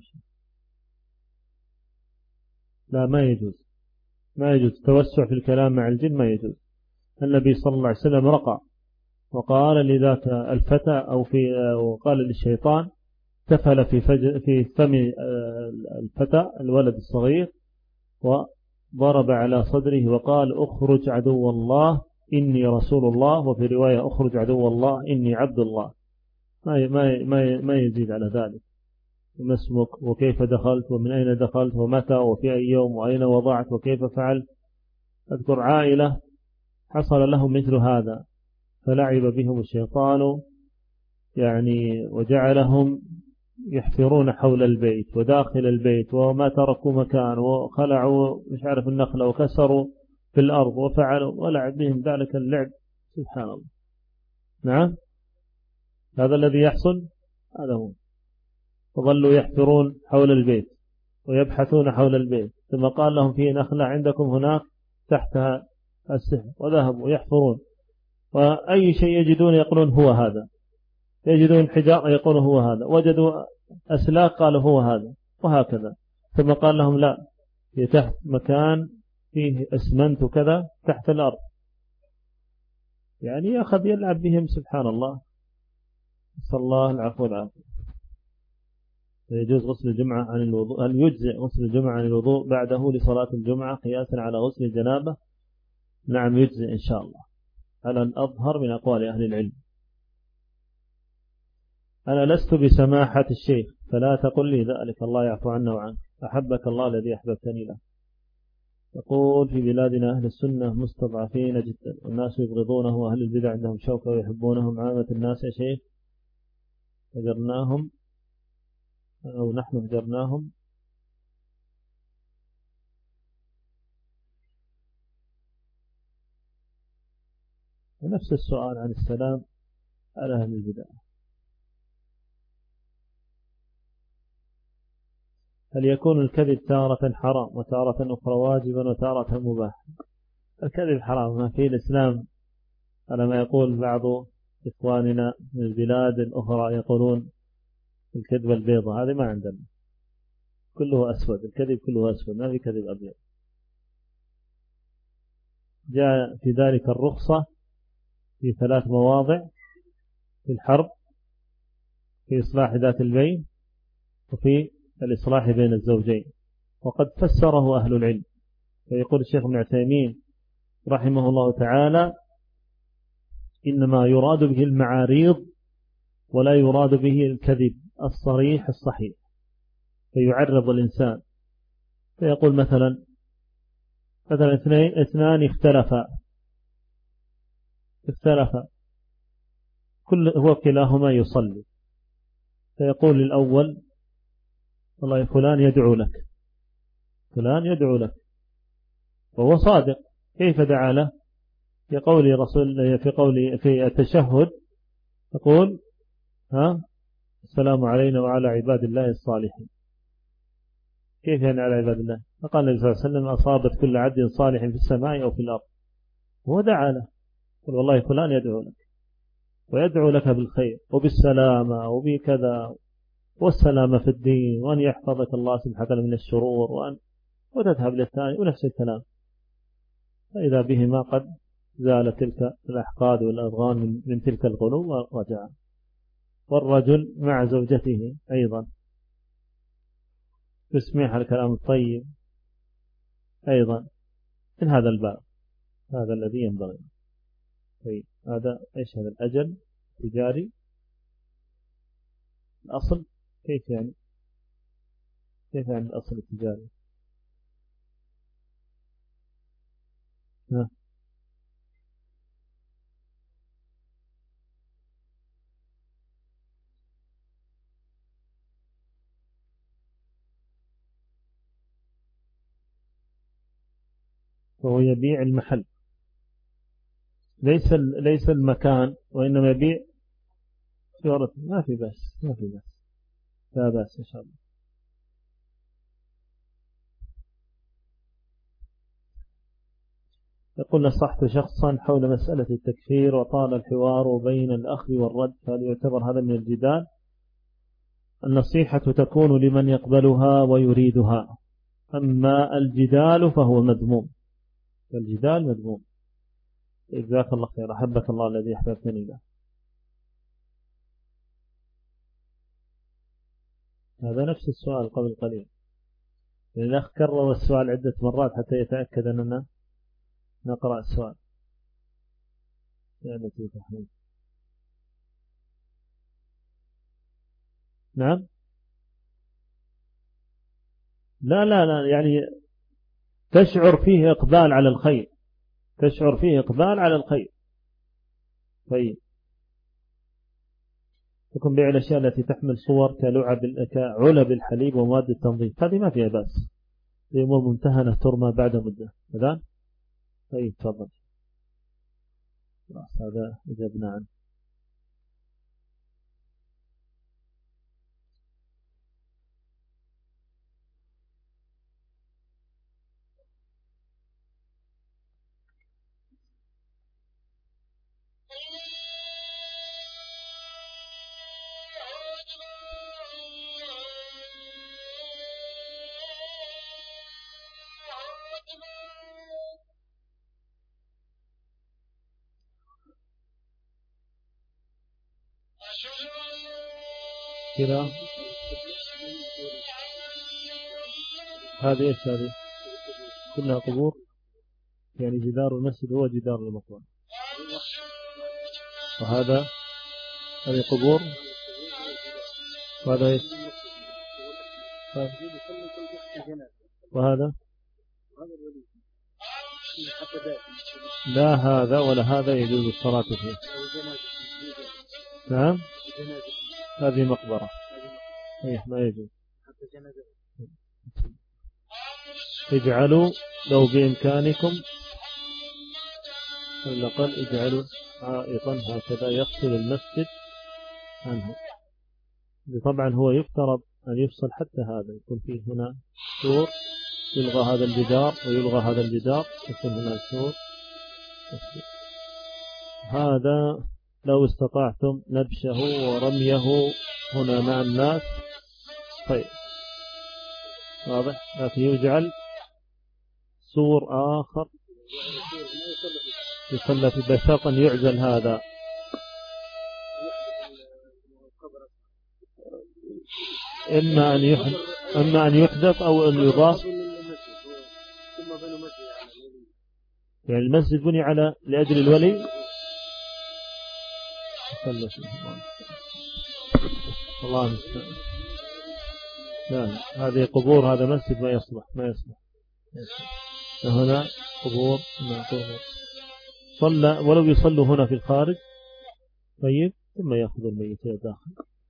لا ما يجوز، ما يجوز توسع في الكلام مع الجن، ما يجوز. النبي صلى الله عليه وسلم رقى وقال لذاك الفتى أو في وقال للشيطان تفل في فج في فم الفتى الولد الصغير وضرب على صدره وقال اخرج عدو الله إني رسول الله، وفي رواية اخرج عدو الله إني عبد الله. ما ما ما ما يزيد على ذلك. ما اسمك وكيف دخلت ومن أين دخلت ومتى وفي أي يوم وأين وضعت وكيف فعلت. أذكر عائلة حصل لهم مثل هذا فلعب بهم الشيطان يعني وجعلهم يحفرون حول البيت وداخل البيت وما تركوا مكان وخلعوا مش عارف النخلة وكسروا في الأرض وفعلوا ولعب بهم ذلك اللعب. سبحان الله. نعم هذا الذي يحصل، هذا هو. وظلوا يحفرون حول البيت ويبحثون حول البيت، ثم قال لهم في نخلة عندكم هناك تحتها السحر، وذهبوا يحفرون وأي شيء يجدون يقولون هو هذا، يجدون حجار يقولون هو هذا، وجدوا أسلاك قالوا هو هذا، وهكذا. ثم قال لهم لا، في تحت مكان فيه أسمنت وكذا تحت الأرض، يعني أخذ يلعب بهم. سبحان الله، صلى الله العفو والعافية. يجوز غسل الجمعة عن الوضوء، هل يجزئ غسل الجمعة عن الوضوء بعده لصلاة الجمعة قياسا على غسل الجنابة؟ نعم يجزئ إن شاء الله، على الأظهر من أقوال أهل العلم. أنا لست بسماحة الشيخ فلا تقل لي ذلك، الله يعفو عنا وعنك، أحبك الله الذي أحببتني له. يقول في بلادنا أهل السنة مستضعفين جدا والناس يبغضونه، وأهل البدع عندهم شوكة ويحبونهم، عامة الناس يا شيخ هجرناهم أو نحن هجرناهم. ونفس السؤال عن السلام على أهل البدع. هل يكون الكذب تارة حرام وتارة أخرى واجبا وتارة مباح؟ الكذب حرام، ما في الإسلام على ما يقول بعض إخواننا من البلاد الأخرى، يقولون الكذبة البيضة، هذه ما عندنا، كله أسود، الكذب كله أسود، ما في كذب أبيض. جاء في ذلك الرخصة في ثلاث مواضع: في الحرب، في إصلاح ذات البين، وفي الإصلاح بين الزوجين. وقد فسره أهل العلم، فيقول الشيخ ابن عثيمين رحمه الله تعالى: إنما يراد به المعاريض ولا يراد به الكذب الصريح الصحيح. فيعرض الإنسان، فيقول مثلا مثلا اثنين اثنان اختلفا اختلفا كل هو كلاهما يصلي، فيقول للأول: والله فلان يدعو لك، فلان يدعو لك، وهو صادق. كيف دعا له؟ في قول رسول في قول في التشهد يقول: ها السلام علينا وعلى عباد الله الصالحين. كيف يعني على عباد الله؟ فقال النبي صلى الله عليه وسلم: أصابت كل عبد صالح في السماء أو في الأرض. هو دعا له، قل والله فلان يدعو لك ويدعو لك بالخير وبالسلامة وبكذا والسلامة في الدين، وأن يحفظك الله سبحانه من الشرور، وأن وتذهب للثاني ونفس الكلام. فإذا بهما قد زالت تلك الأحقاد والأضغان من, من تلك القلوب ورجع. والرجل مع زوجته أيضا تسميح الكلام الطيب أيضا من هذا الباب، هذا الذي ينبغي. طيب هذا إيش هذا الأجل تجاري الأصل؟ كيف يعني كيف يعني الأصل التجاري؟ ها فهو يبيع المحل، ليس ليس المكان، وإنما يبيع. ما في بس ما في بس لا بأس إن شاء الله. يقول نصحت شخصا حول مسألة التكفير وطال الحوار بين الأخذ والرد، فهل يعتبر هذا من الجدال؟ النصيحة تكون لمن يقبلها ويريدها، أما الجدال فهو مذموم، الجدال مذموم. جزاك الله خير، أحبك الله الذي أحببتني له. هذا نفس السؤال قبل قليل، الأخ كرر السؤال عدة مرات حتى يتأكد أننا نقرأ السؤال. يعني تحميل. نعم. لا لا لا يعني تشعر فيه إقبال على الخير، تشعر فيه إقبال على الخير. طيب تكون بيع الأشياء التي تحمل صور كلعب كعلب الحليب ومواد التنظيف، هذه ما فيها بأس، هذه أمور ممتهنة ترمى بعد مدة. هذا طيب تفضل. هذا أجبنا عنه. كذا هذه إيش هذه؟ كلها قبور، يعني جدار المسجد هو جدار المقبرة، وهذا هذه قبور، وهذا إيش؟ وهذا لا هذا ولا هذا يجوز الصلاة فيه. نعم هذه مقبرة، إيه ما يجوز. اجعلوا لو بإمكانكم على الأقل اجعلوا عائطا هكذا يفصل المسجد عنه. طبعا هو يفترض أن يفصل حتى هذا، يكون فيه هنا سور، يلغى هذا الجدار ويلغى هذا الجدار، يكون هنا سور. هذا لو استطعتم نبشه ورميه هنا مع الناس طيب واضح، لكن يجعل سور آخر يصلى في بشرط أن يعزل هذا، إما أن يحدث إما أن يحدث أو أن يضاف. يعني المسجد بني على لأجل الولي. الله المستعان. لا هذه قبور، هذا مسجد ما يصلح ما يصلح. هنا قبور ما قبور. صلى ولو يصلوا هنا في الخارج طيب، ثم يأخذ الميت إلى داخل.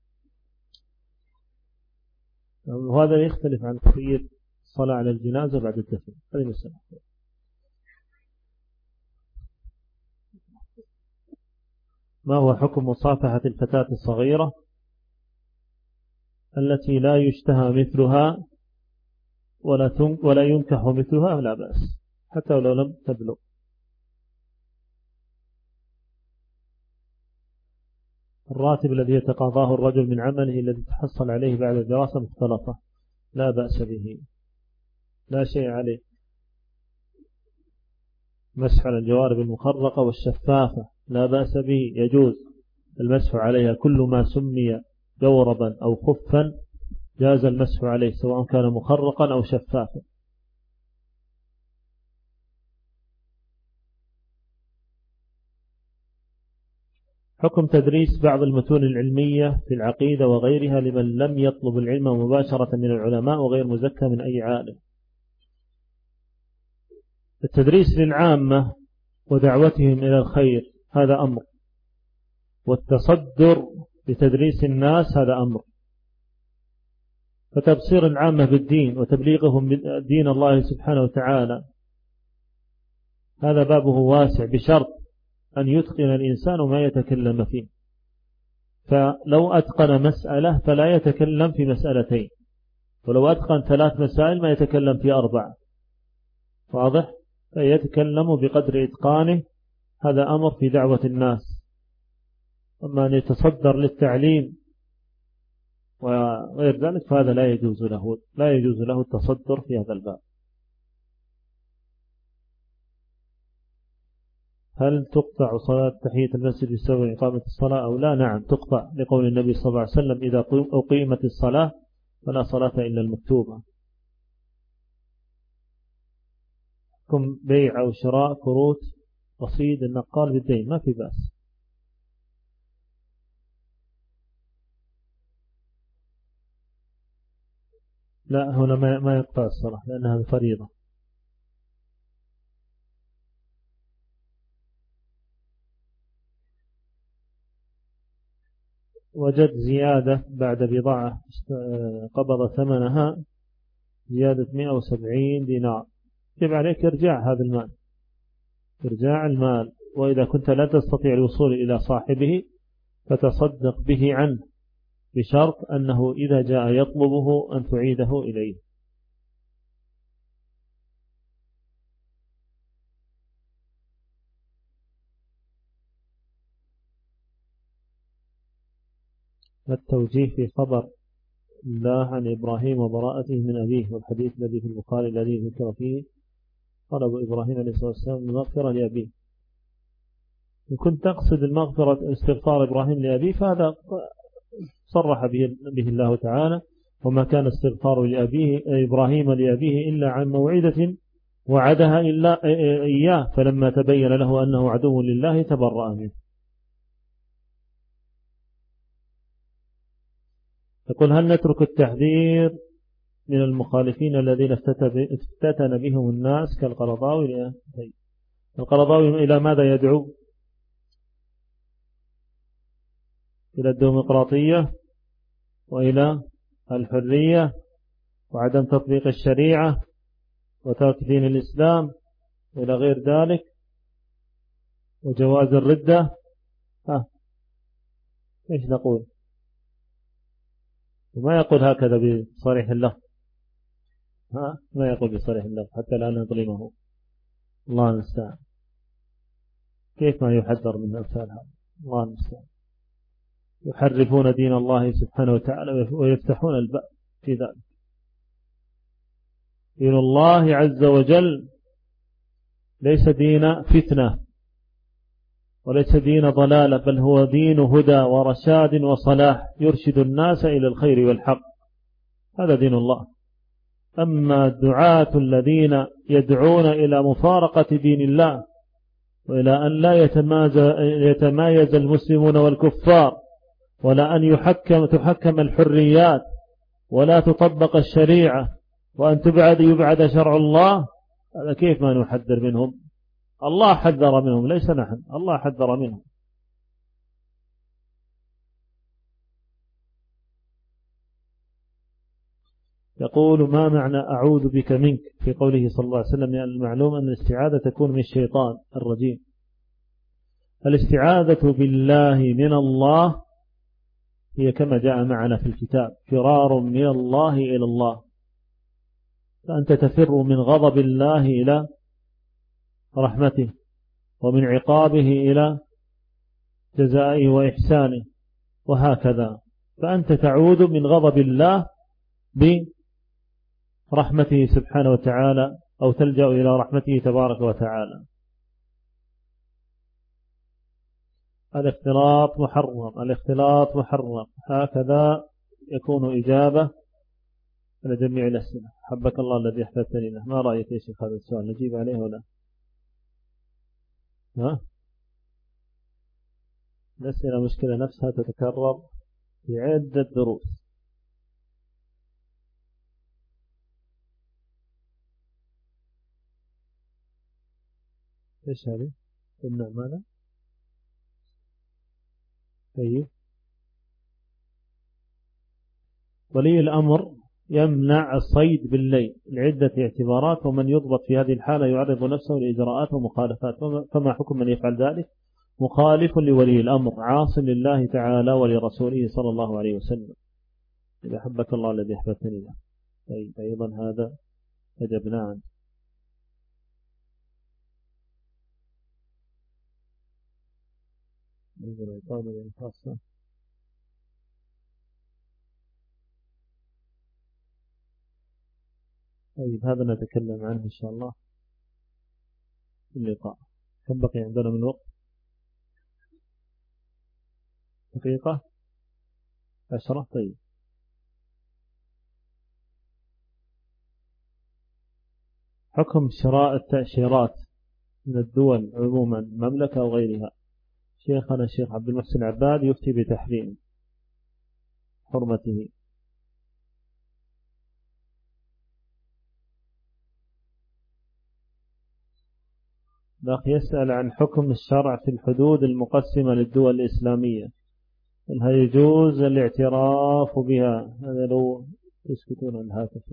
وهذا يختلف عن كثير الصلاة على الجنازة بعد الدفن، هذه مسألة. ما هو حكم مصافحة الفتاة الصغيرة التي لا يشتهى مثلها ولا ولا ينكح مثلها؟ لا بأس حتى ولو لم تبلغ. الراتب الذي يتقاضاه الرجل من عمله الذي تحصل عليه بعد الدراسة مختلطة، لا بأس به، لا شيء عليه. مسح على الجوارب المخرقة والشفافة لا بأس به، يجوز المسح عليها. كل ما سمي جوربا أو خفا جاز المسح عليه سواء كان مخرقا أو شفافا. حكم تدريس بعض المتون العلمية في العقيدة وغيرها لمن لم يطلب العلم مباشرة من العلماء وغير مزكى من أي عالم. التدريس للعامة ودعوتهم إلى الخير هذا أمر، والتصدر لتدريس الناس هذا أمر. فتبصير العامة بالدين وتبليغهم دين الله سبحانه وتعالى هذا بابه واسع، بشرط أن يتقن الإنسان ما يتكلم فيه. فلو أتقن مسألة فلا يتكلم في مسألتين، ولو أتقن ثلاث مسائل ما يتكلم في أربع. واضح؟ فيتكلم بقدر إتقانه، هذا أمر في دعوة الناس. أما أن يتصدر للتعليم وغير ذلك فهذا لا يجوز له لا يجوز له التصدر في هذا الباب. هل تقطع صلاة تحية المسجد بسبب إقامة الصلاة أو لا؟ نعم تقطع، لقول النبي صلى الله عليه وسلم إذا أقيمت الصلاة فلا صلاة إلا المكتوبة. كم بيع أو شراء كروت رصيد النقال بالدين ما في بأس. لا هنا ما يقطع الصلاة لأنها فريضة. وجد زيادة بعد بضاعة قبض ثمنها زيادة مئة وسبعين دينار، يجب عليك إرجاع هذا المال، إرجاع المال. وإذا كنت لا تستطيع الوصول إلى صاحبه فتصدق به عنه، بشرط أنه إذا جاء يطلبه أن تعيده إليه. التوجيه في خبر الله عن إبراهيم وبراءته من أبيه، والحديث الذي في البخاري الذي ذكر فيه طلب إبراهيم عليه الصلاة والسلام المغفرة لأبيه. إن كنت تقصد المغفرة استغفار إبراهيم لأبيه فهذا صرح به, به الله تعالى: وما كان استغفار لأبيه إبراهيم لأبيه إلا عن موعدة وعدها إلا إياه فلما تبين له أنه عدو لله تبرأ منه. يقول: هل نترك التحذير من المخالفين الذين افتتن بهم الناس كالقرضاوي؟ القرضاوي إلى ماذا يدعو؟ إلى الديمقراطية وإلى الحرية وعدم تطبيق الشريعة وترك دين الإسلام وإلى غير ذلك وجواز الردة. ها إيش نقول؟ وما يقول هكذا بصريح الله، ها ما يقول بصريح الله حتى لا نظلمه. الله المستعان. كيف ما يحذر من أمثال هذا؟ الله المستعان. يحرفون دين الله سبحانه وتعالى ويفتحون الباب في ذلك. دين الله عز وجل ليس دين فتنة وليس دين ضلالة، بل هو دين هدى ورشاد وصلاح يرشد الناس إلى الخير والحق، هذا دين الله. أما الدعاة الذين يدعون إلى مفارقة دين الله وإلى أن لا يتمايز المسلمون والكفار، ولا أن يحكم تحكم الحريات ولا تطبق الشريعة وأن تبعد يبعد شرع الله، هذا كيف ما نحذر منهم؟ الله حذر منهم ليس نحن، الله حذر منهم. يقول: ما معنى أعوذ بك منك في قوله صلى الله عليه وسلم؟ يعني المعلوم أن الاستعاذة تكون من الشيطان الرجيم. الاستعاذة بالله من الله هي كما جاء معنا في الكتاب: فرار من الله إلى الله، فأنت تفر من غضب الله إلى رحمته، ومن عقابه إلى جزائه وإحسانه، وهكذا. فأنت تعود من غضب الله برحمته سبحانه وتعالى، أو تلجأ إلى رحمته تبارك وتعالى. الاختلاط محرم، الاختلاط محرم. هكذا يكون إجابة على جميع الأسئلة. حبك الله الذي احتجتني له. ما رأيك يا شيخ هذا السؤال؟ نجيب عليه ولا؟ ها؟ الأسئلة مشكلة نفسها تتكرر في عدة دروس. إيش هذه؟ تمنع ماذا؟ طيب. ولي الأمر يمنع الصيد بالليل لعدة اعتبارات، ومن يضبط في هذه الحالة يعرض نفسه لإجراءات ومخالفات. فما حكم من يفعل ذلك؟ مخالف لولي الأمر عاص لله تعالى ولرسوله صلى الله عليه وسلم. إذا حبك الله الذي أحببتني له. طيب أيضا هذا أجبنا عنه. طيب هذا نتكلم عنه إن شاء الله في اللقاء. كم بقي عندنا من وقت؟ دقيقة عشرة. طيب حكم شراء التأشيرات من الدول عموما مملكة أو غيرها. شيخنا الشيخ عبد المحسن عباد يفتي بتحريم حرمته. الأخ يسأل عن حكم الشرع في الحدود المقسمة للدول الإسلامية، هل يجوز الاعتراف بها؟ هذا لو تسكتون الهاتف.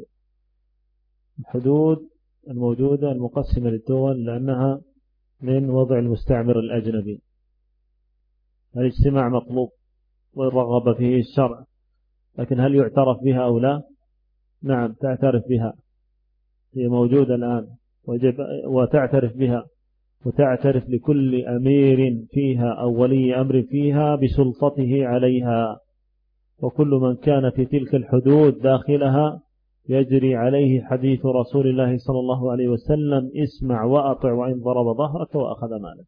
الحدود الموجودة المقسمة للدول لأنها من وضع المستعمر الأجنبي، الاجتماع مطلوب ورغب فيه الشرع، لكن هل يعترف بها أو لا؟ نعم تعترف بها، هي موجودة الآن وجب وتعترف بها، وتعترف لكل أمير فيها أو ولي أمر فيها بسلطته عليها، وكل من كان في تلك الحدود داخلها يجري عليه حديث رسول الله صلى الله عليه وسلم: اسمع وأطع وإن ضرب ظهرك وأخذ مالك.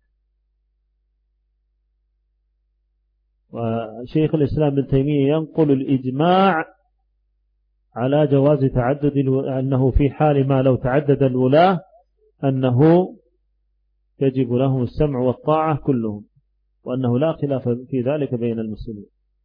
وشيخ الإسلام ابن تيمية ينقل الإجماع على جواز تعدد أنه في حال ما لو تعدد الولاة أنه يجب لهم السمع والطاعة كلهم، وأنه لا خلاف في ذلك بين المسلمين.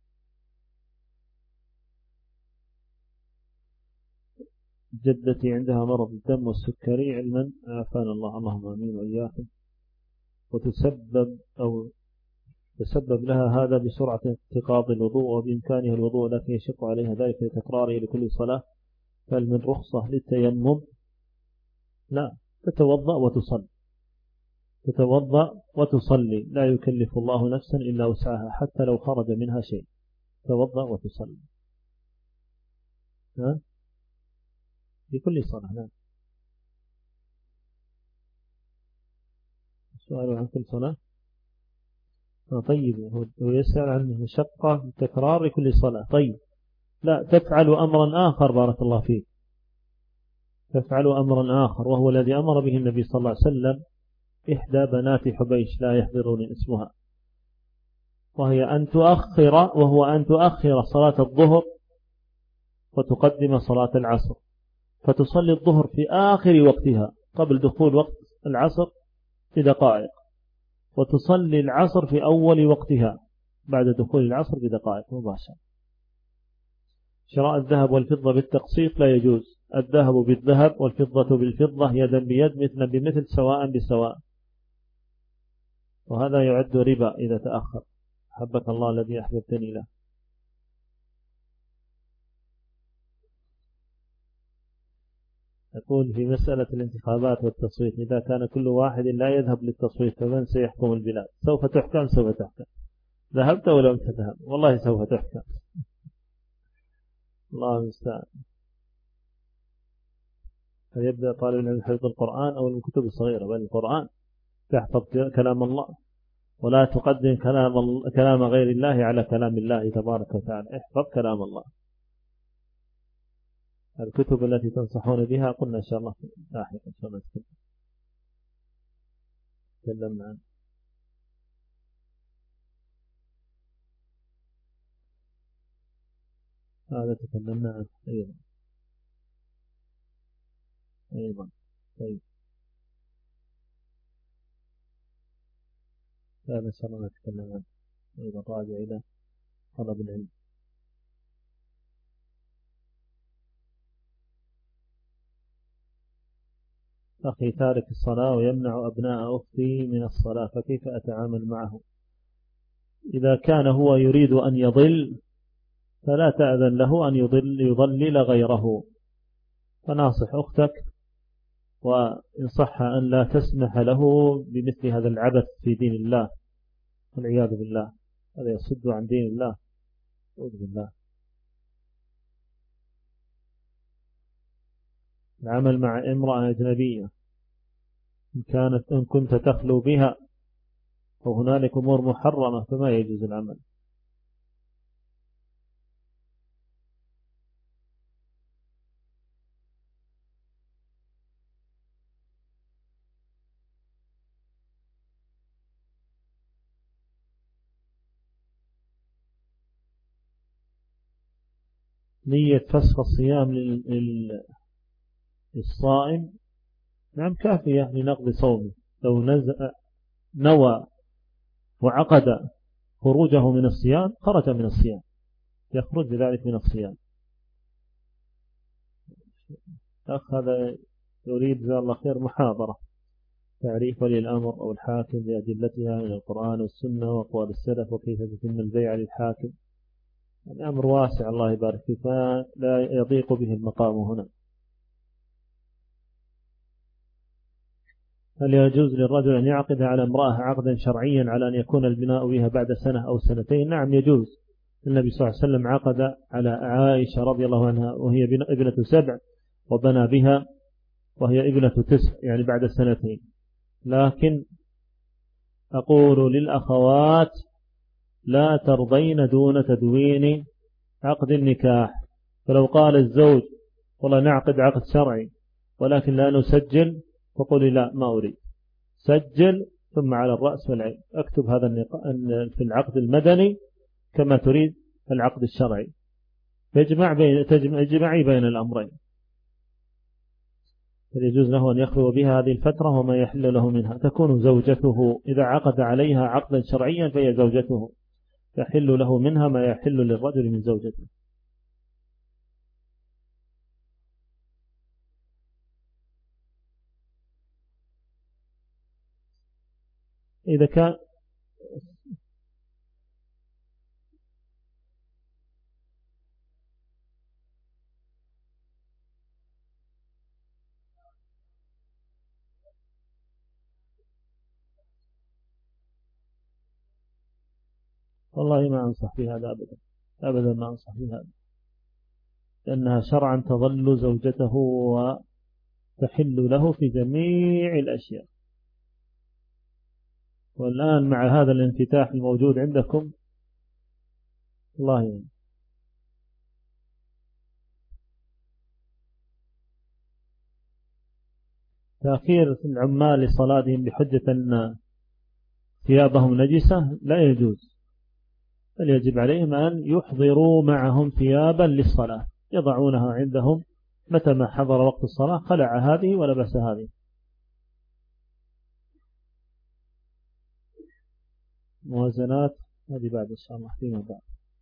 جدتي عندها مرض الدم والسكري علما عافانا الله، اللهم آمين وإياكم، وتسبب أو تسبب لها هذا بسرعة انتقاض الوضوء وبإمكانها الوضوء لكن يشق عليها ذلك لتكراره لكل صلاة، فهل من رخصة للتيمم؟ لا، تتوضأ وتصلي، تتوضأ وتصلي، لا يكلف الله نفسا إلا وسعها حتى لو خرج منها شيء، توضأ وتصلي ها لكل صلاة. نعم. السؤال عن كل صلاة. طيب هو يسأل عن مشقة تكرار لكل صلاة. طيب لا، تفعل أمرا آخر بارك الله فيك، تفعل أمرا آخر وهو الذي أمر به النبي صلى الله عليه وسلم إحدى بنات حبيش لا يحضرني اسمها، وهي أن تؤخر وهو أن تؤخر صلاة الظهر وتقدم صلاة العصر، فتصلي الظهر في آخر وقتها قبل دخول وقت العصر بدقائق، وتصلي العصر في أول وقتها بعد دخول العصر بدقائق مباشرة. شراء الذهب والفضة بالتقسيط لا يجوز، الذهب بالذهب والفضة بالفضة يدا بيد مثلا بمثل سواء بسواء، وهذا يعد ربا إذا تأخر. حبك الله الذي أحببتني له. يقول في مسألة الانتخابات والتصويت، إذا كان كل واحد لا يذهب للتصويت فمن سيحكم البلاد؟ سوف تحكم سوف تحكم، ذهبت ولو لم تذهب والله سوف تحكم. الله المستعان. فيبدأ طالب العلم حفظ القرآن أو الكتب الصغيرة، بل القرآن تحفظ كلام الله، ولا تقدم كلام كلام غير الله على كلام الله تبارك وتعالى، احفظ كلام الله. الكتب التي تنصحون بها قلنا إن شاء الله لاحقا إن شاء الله تكلمنا عنه. هذا تكلمنا عنه أيضا أيضا طيب هذا إن شاء الله نتكلم عنه أيضا، راجع إلى طلب العلم. أخي تارك الصلاة ويمنع أبناء أختي من الصلاة، فكيف أتعامل معه؟ إذا كان هو يريد أن يضل فلا تأذن له أن يضل يضلل غيره، فناصح أختك وإن صح أن لا تسمح له بمثل هذا العبث في دين الله والعياذ بالله، هذا يصد عن دين الله أعوذ بالله. العمل مع امرأة أجنبية إن كانت إن كنت تخلو بها وهنالك أمور محرمة فما يجوز العمل. نية فسخ الصيام للصائم نعم كافية لنقض صومه. لو نوى وعقد خروجه من الصيام خرج من الصيام، يخرج بذلك من الصيام. أخ هذا يريد جزاه الله خير محاضرة تعريف ولي الأمر أو الحاكم بأدلتها من القرآن والسنة وأقوال السلف وكيف تتم البيع للحاكم. الأمر واسع الله يبارك فيه فلا يضيق به المقام هنا. هل يجوز للرجل أن يعقد على امرأة عقدا شرعيا على أن يكون البناء بها بعد سنة أو سنتين؟ نعم يجوز. النبي صلى الله عليه وسلم عقد على عائشة رضي الله عنها وهي ابنة سبع وبنى بها وهي ابنة تسع يعني بعد سنتين. لكن أقول للأخوات لا ترضين دون تدوين عقد النكاح. فلو قال الزوج والله نعقد عقد شرعي ولكن لا نسجل فقولي لا ما أريد، سجل ثم على الرأس والعين اكتب هذا في العقد المدني كما تريد العقد الشرعي، تجمع بين تجمعي بين الأمرين. يجوز له أن يخلو بها هذه الفترة وما يحل له منها. تكون زوجته إذا عقد عليها عقدا شرعيا فهي زوجته، يحل له منها ما يحل للرجل من زوجته. إذا كان والله ما أنصح في هذا أبدا أبدا ما أنصح في هذا، لأنها شرعا تظل زوجته وتحل له في جميع الأشياء. والآن مع هذا الانفتاح الموجود عندكم الله يعني تأخير العمال لصلاتهم بحجة أن ثيابهم نجسة لا يجوز، بل يجب عليهم أن يحضروا معهم ثيابا للصلاة يضعونها عندهم متى ما حضر وقت الصلاة خلع هذه ولبس هذه. موازنات هذه بعد إن شاء الله فيما بعد.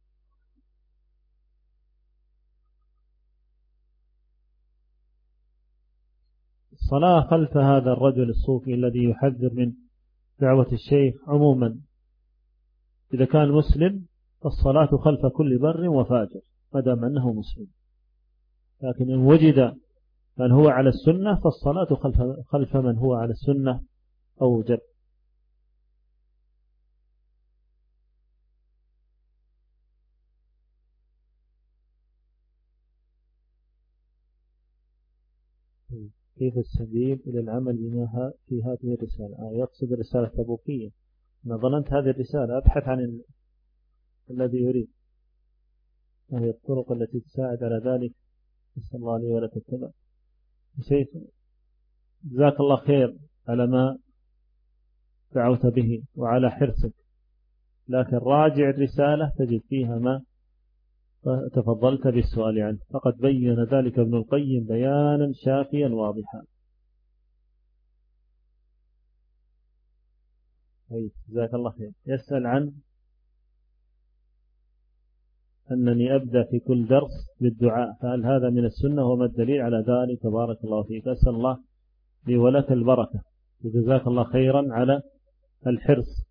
الصلاة خلف هذا الرجل الصوفي الذي يحذر من دعوة الشيخ عموما إذا كان مسلم الصلاة خلف كل بر وفاجر ما دام أنه مسلم، لكن إن وجد من هو على السنة فالصلاة خلف, خلف من هو على السنة أوجب. كيف السبيل إلى العمل بما في هذه الرسالة؟ آه يقصد الرسالة التبوكية. أنا ظننت هذه الرسالة أبحث عن ال... الذي يريد، وهي الطرق التي تساعد على ذلك. نسأل الله لي ولك التبع. شيخ جزاك الله خير على ما دعوت به وعلى حرصك، لكن راجع الرسالة تجد فيها ما تفضلت بالسؤال عنه، فقد بين ذلك ابن القيم بيانا شافيا واضحا. جزاك الله خير. يسأل عن أنني أبدأ في كل درس بالدعاء، فهل هذا من السنة وما الدليل على ذلك؟ تبارك الله فيك، أسأل الله لي ولك البركة وجزاك الله خيرا على الحرص.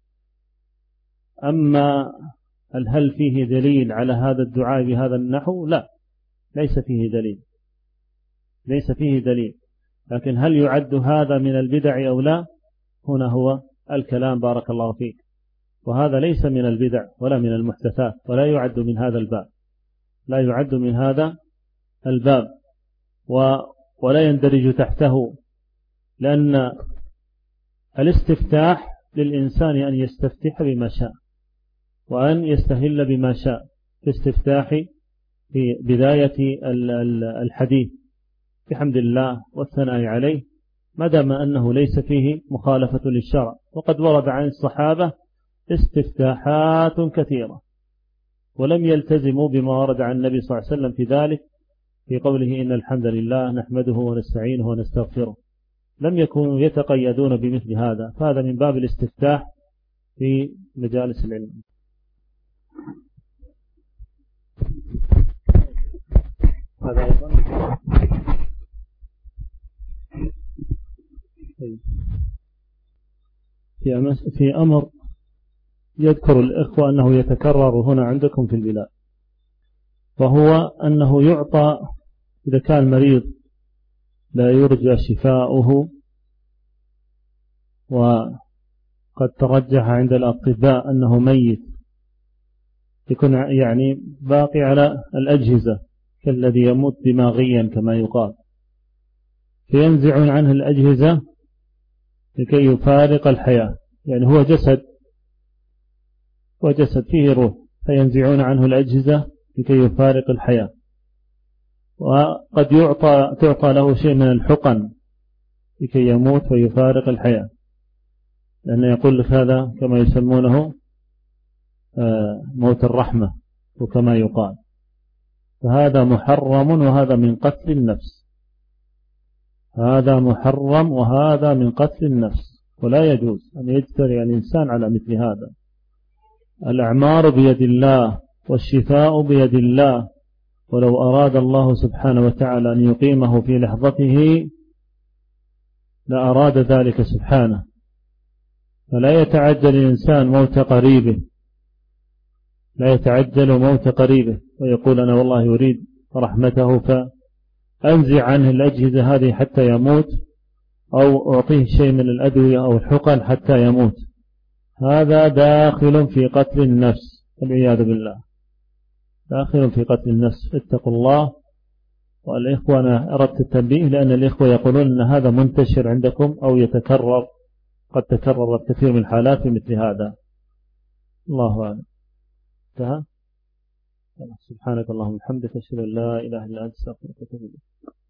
أما هل فيه دليل على هذا الدعاء بهذا النحو؟ لا، ليس فيه دليل، ليس فيه دليل، لكن هل يعد هذا من البدع أو لا؟ هنا هو الكلام بارك الله فيك. وهذا ليس من البدع ولا من المحدثات، ولا يعد من هذا الباب، لا يعد من هذا الباب ولا يندرج تحته، لأن الاستفتاح للإنسان أن يستفتح بما شاء وأن يستهل بما شاء في استفتاح في بداية الحديث بحمد الله والثناء عليه، ما دام أنه ليس فيه مخالفة للشرع. وقد ورد عن الصحابة استفتاحات كثيرة ولم يلتزموا بما ورد عن النبي صلى الله عليه وسلم في ذلك، في قوله إن الحمد لله نحمده ونستعينه ونستغفره، لم يكونوا يتقيدون بمثل هذا. فهذا من باب الاستفتاح في مجالس العلم. هذا أيضا في أمر يذكر الإخوة أنه يتكرر هنا عندكم في البلاد، وهو أنه يعطى إذا كان مريض لا يرجى شفاؤه وقد ترجح عند الأطباء أنه ميت، يكون يعني باقي على الأجهزة كالذي يموت دماغيا كما يقال، فينزعون عنه الأجهزة لكي يفارق الحياة. يعني هو جسد وجسد فيه روح، فينزعون عنه الأجهزة لكي يفارق الحياة. وقد يعطى تعطى له شيء من الحقن لكي يموت ويفارق الحياة، لأنه يقول لك هذا كما يسمونه موت الرحمة وكما يقال. فهذا محرم وهذا من قتل النفس، هذا محرم وهذا من قتل النفس، ولا يجوز أن يجترئ الإنسان على مثل هذا. الأعمار بيد الله والشفاء بيد الله، ولو أراد الله سبحانه وتعالى أن يقيمه في لحظته لأراد ذلك سبحانه. فلا يتعجل الإنسان موت قريبه، لا يتعجل موت قريبه ويقول أنا والله يريد رحمته فأنزع عنه الأجهزة هذه حتى يموت، أو أعطيه شيء من الأدوية أو الحقن حتى يموت. هذا داخل في قتل النفس والعياذ بالله، داخل في قتل النفس. اتقوا الله. والإخوة أنا أردت التنبيه لأن الإخوة يقولون أن هذا منتشر عندكم أو يتكرر، قد تكرر كثير من الحالات في مثل هذا. الله أعلم. انتهى. سبحانك اللهم وبحمدك أشهد أن لا إله إلا أنت أستغفرك وأتوب إليك.